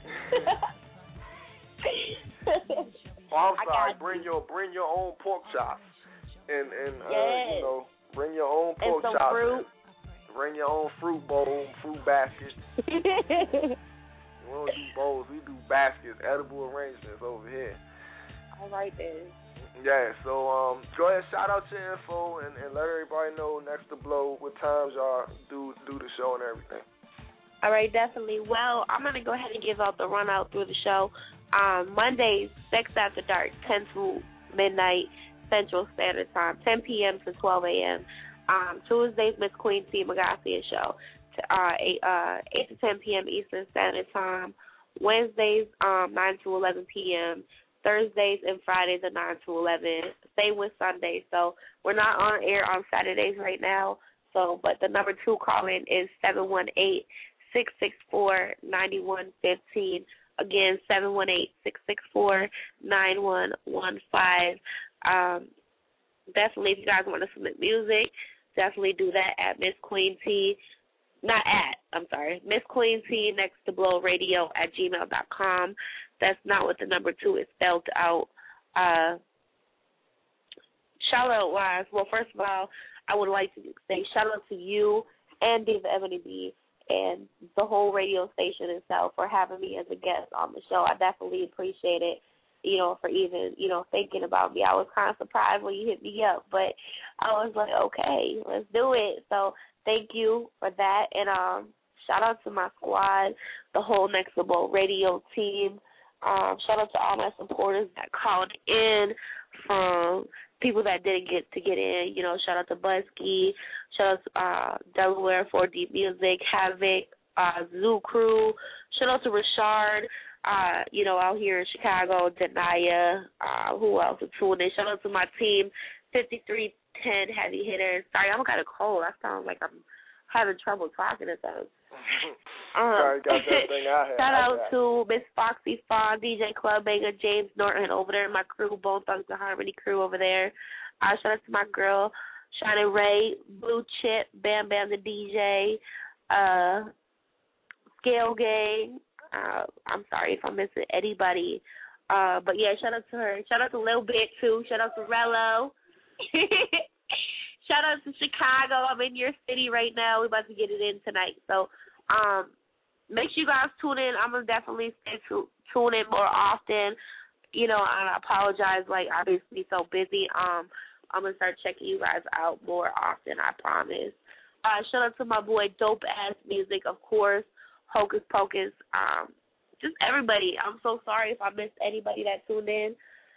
Oh, I'm sorry. Bring your bring your own pork chops, and and uh, yes. you know, bring your own pork and some chops. fruit. And bring your own fruit bowl, fruit basket. We don't do bowls, we do baskets, edible arrangements over here. All right then. Yeah, so um, go ahead, shout out your info, and, and let everybody know next to blow what times y'all do do the show and everything. All right, definitely. Well, I'm going to go ahead and give out the run out through the show. Um, Mondays, Sex After Dark, ten to midnight Central Standard Time, ten p.m. to twelve a.m. Um, Tuesdays, Miss Queen T. Magasia Show, uh, eight, uh, eight to ten p.m. Eastern Standard Time. Wednesdays, um, nine to eleven p.m. Thursdays and Fridays are nine to eleven. Same with Sundays. So we're not on air on Saturdays right now. So, but the number two call-in is seven one eight, six six four, nine one one five. Again, seven one eight, six six four, nine one one five. Um, definitely, if you guys want to submit music, definitely do that at Miss Queen T. Not at, I'm sorry, Miss Queen T next to blow radio at gmail dot com. That's not what the number two is spelled out. Uh, shout out wise, well, first of all, I would like to say shout out to you and Diva Ebony B and the whole radio station itself for having me as a guest on the show. I definitely appreciate it, you know, for even, you know, thinking about me. I was kind of surprised when you hit me up, but I was like, okay, let's do it. So thank you for that. And um, shout out to my squad, the whole Next Level radio team. Um, shout out to all my supporters that called in, from people that didn't get to get in. You know, shout out to Buzzkey, shout out to uh, Delaware for Deep Music, Havoc, uh, Zoo Crew. Shout out to Richard, uh, you know, out here in Chicago, Denia. Uh, who else is tuning in? Shout out to my team fifty-three ten heavy hitters. Sorry, I got a cold. I sound like I'm having trouble talking to those. Um, Sorry, got that thing I had. Shout I out got. to Miss Foxy Fawn, D J Club Banger, James Norton over there, my crew, Bone Thugs and Harmony crew over there. Uh, shout out to my girl, Shauna Ray, Blue Chip, Bam Bam the D J, uh, Scale Gang. Uh, I'm sorry if I'm missing anybody. Uh, but yeah, shout out to her. Shout out to Lil Bit too. Shout out to Rello. Shout out to Chicago. I'm in your city right now. We're about to get it in tonight. So um, make sure you guys tune in. I'm going to definitely stay to, tune in more often. You know, and I apologize. Like, I've been so busy. Um, I'm going to start checking you guys out more often, I promise. Uh, shout out to my boy Dope Ass Music, of course. Hocus Pocus. Um, just everybody. I'm so sorry if I missed anybody that tuned in.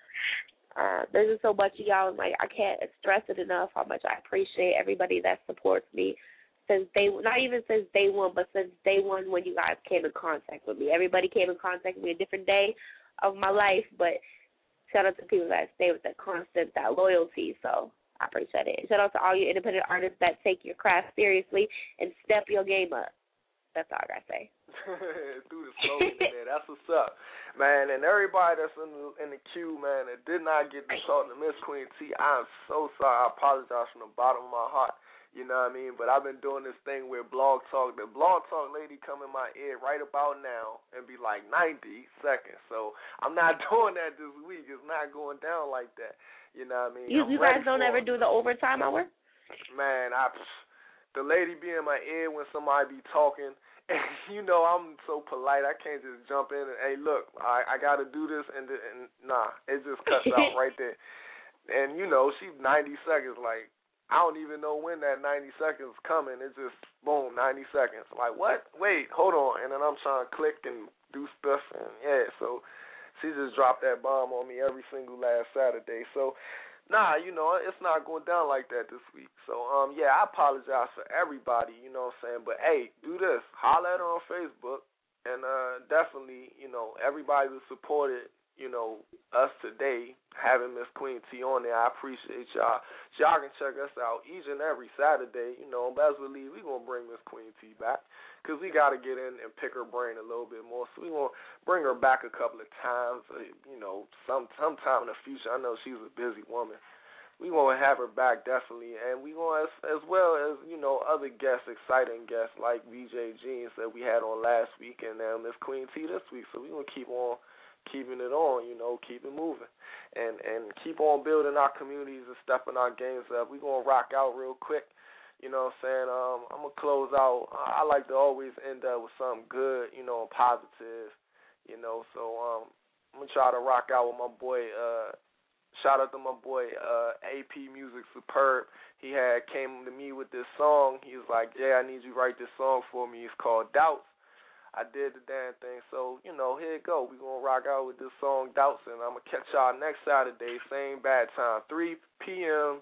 Uh, there's just so much of y'all, and like I can't stress it enough how much I appreciate everybody that supports me since day not even since day one, but since day one when you guys came in contact with me. Everybody came in contact with me a different day of my life, but shout out to people that stay with that constant, that loyalty. So I appreciate it. Shout out to all you independent artists that take your craft seriously and step your game up. That's all I gotta say. Through the slogan in there. That's what's up, man. And everybody that's in the in the queue, man, that did not get to talk to Miss Queen T, I'm so sorry. I apologize from the bottom of my heart. You know what I mean? But I've been doing this thing where Blog Talk, the Blog Talk lady come in my ear right about now and be like ninety seconds. So I'm not doing that this week. It's not going down like that. You know what I mean? You, you guys don't ever do the overtime hour? Man, I the lady be in my ear when somebody be talking. And, you know, I'm so polite. I can't just jump in and, hey, look, I, I got to do this. And, and, nah, it just cuts out right there. And, you know, she's ninety seconds. Like, I don't even know when that ninety seconds coming. It's just, boom, ninety seconds. Like, what? Wait, hold on. And then I'm trying to click and do stuff. And, yeah, so she just dropped that bomb on me every single last Saturday. So, nah, you know, it's not going down like that this week. So, um, yeah, I apologize for everybody, you know what I'm saying? But, hey, do this. Holler at her on Facebook. And uh, definitely, you know, everybody who supported, you know, us today, having Miss Queen T on there, I appreciate y'all. Y'all can check us out each and every Saturday. You know, best believe we're going to bring Miss Queen T back because we got to get in and pick her brain a little bit more. So we're going to bring her back a couple of times, uh, you know, some sometime in the future. I know she's a busy woman. We're going to have her back definitely. And we're going to, as, as well as, you know, other guests, exciting guests like V J Jeans that we had on last week and now Miss Queen T this week. So we're going to keep on keeping it on, you know, keep it moving, and and keep on building our communities and stepping our games up. We're going to rock out real quick, you know what I'm saying? Um, I'm going to close out. I like to always end up with something good, you know, and positive, you know, so um, I'm going to try to rock out with my boy, uh, shout out to my boy, uh, A P Music Superb. He had came to me with this song. He was like, yeah, I need you to write this song for me. It's called Doubts. I did the damn thing. So, you know, here it go. We're going to rock out with this song, Doubts, and I'm going to catch y'all next Saturday, same bad time, three p.m.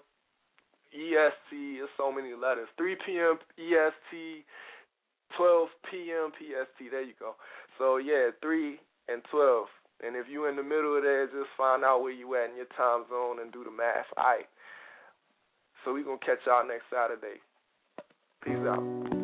E S T. There's so many letters. three p.m. E S T, twelve p.m. P S T. There you go. So, yeah, three and twelve. And if you're in the middle of there, just find out where you at in your time zone and do the math. All right. So we're going to catch y'all next Saturday. Peace out.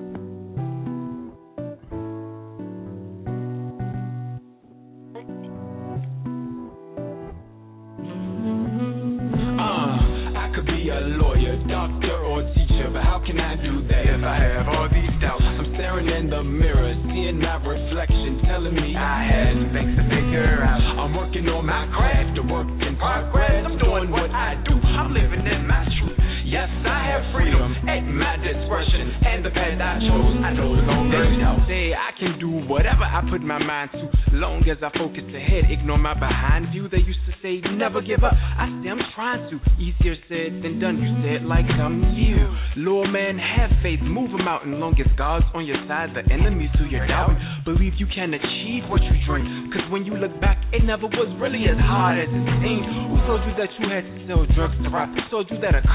A lawyer, doctor, or teacher, but how can I do that if I have all these doubts? I'm staring in the mirror, seeing my reflection, telling me I had things to figure out. I'm working on my craft, a work in progress. I'm doing what I do, I'm living in my truth. Yes, I have freedom at my discretion, and the path I chose, I no longer doubt. Say I can do whatever I put my mind to, long as I focus ahead, ignore my behind view. They used to say never give up. I say I'm trying to. Easier said than done. You said like some you. Lord man, have faith, move a mountain. Long as God's on your side, the enemies who you're doubting. Believe you can achieve what you dream. Cause when you look back, it never was really as hard as it seemed. Who told you that you had to sell drugs to rob? Who told you that a college degree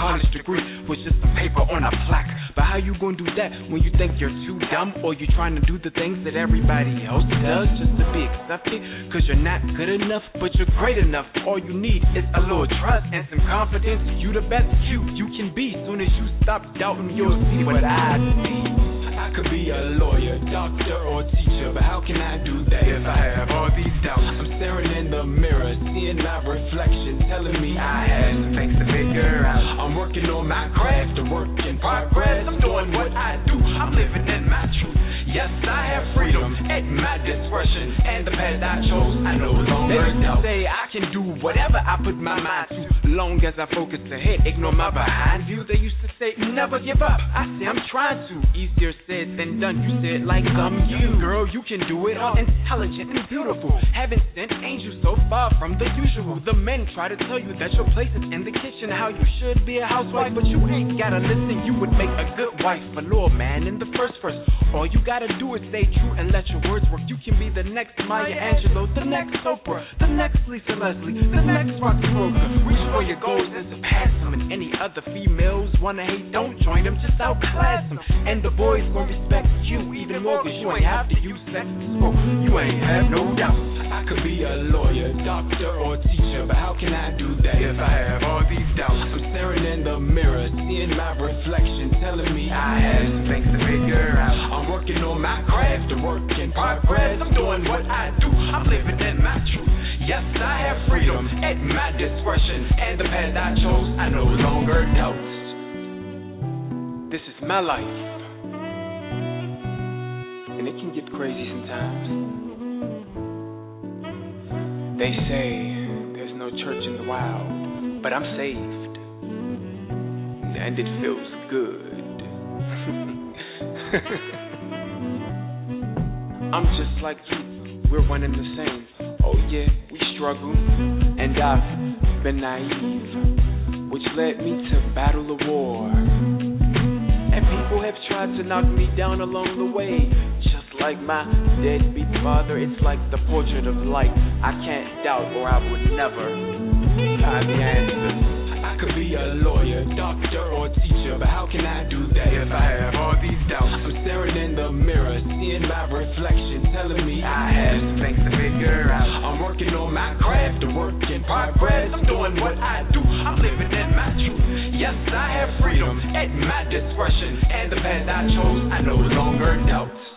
spree with just some paper on a plaque. But how you gonna do that when you think you're too dumb, or you trying to do the things that everybody else does just to be accepted? Cause you're not good enough, but you're great enough. All you need is a little trust and some confidence. You the best you you can be. Soon as you stop doubting, you'll see what I see. I could be a lawyer, doctor, or teacher, but how can I do that if I have all these doubts? I'm staring in the mirror, seeing my reflection, telling me I had some things to figure out. I'm working on my craft, a work in progress. I'm doing what I do, I'm living in my truth. Yes, I have freedom at my discretion, and the path I chose, I no longer doubt. They say I can do whatever I put my mind to, long as I focus ahead, ignore my behind view. They used to say, never give up. I say I'm trying to. Easier said than done. You said like I'm you. Girl, you can do it all. Intelligent and beautiful. Haven't sent angels so far from the usual. The men try to tell you that your place is in the kitchen, how you should be a housewife, but you ain't gotta listen. You would make a good wife. But Lord, man, in the first verse, all you gotta do is stay true and let your words work. You can be the next Maya Angelou, the next Oprah, the next Lisa Leslie, the next Rocky Roker. Reach for your goals and surpass them. And any other females wanna hate, don't join them, just outclass them. And the boys gon' respect you even more, cause you ain't have to use sex to smoke. You ain't have no doubt. I could be a lawyer, doctor, or teacher, but how can I do that if I have all these doubts? I'm staring in the mirror, seeing my reflection, telling me I had some things to figure out. I'm working on my craft, a work in progress. I'm doing what I do, I'm living in my truth. Yes, I have freedom at my discretion, and the path I chose, I no longer doubt. This is my life, and it can get crazy sometimes. They say there's no church in the wild, but I'm saved, and it feels good. I'm just like you, we're one and the same. Oh yeah, we struggle, and I've been naive, which led me to battle a war. And people have tried to knock me down along the way, just like my deadbeat father. It's like the portrait of light. I can't doubt, or I would never find the answer. I could be a lawyer, doctor, or teacher, but how can I do that if I have all these doubts? I'm staring in the mirror, seeing my reflection, telling me I have some things to figure out. I'm working on my craft, a work in progress. I'm doing what I do, I'm living in my truth. Yes, I have freedom at my discretion, and the path I chose, I no longer doubt.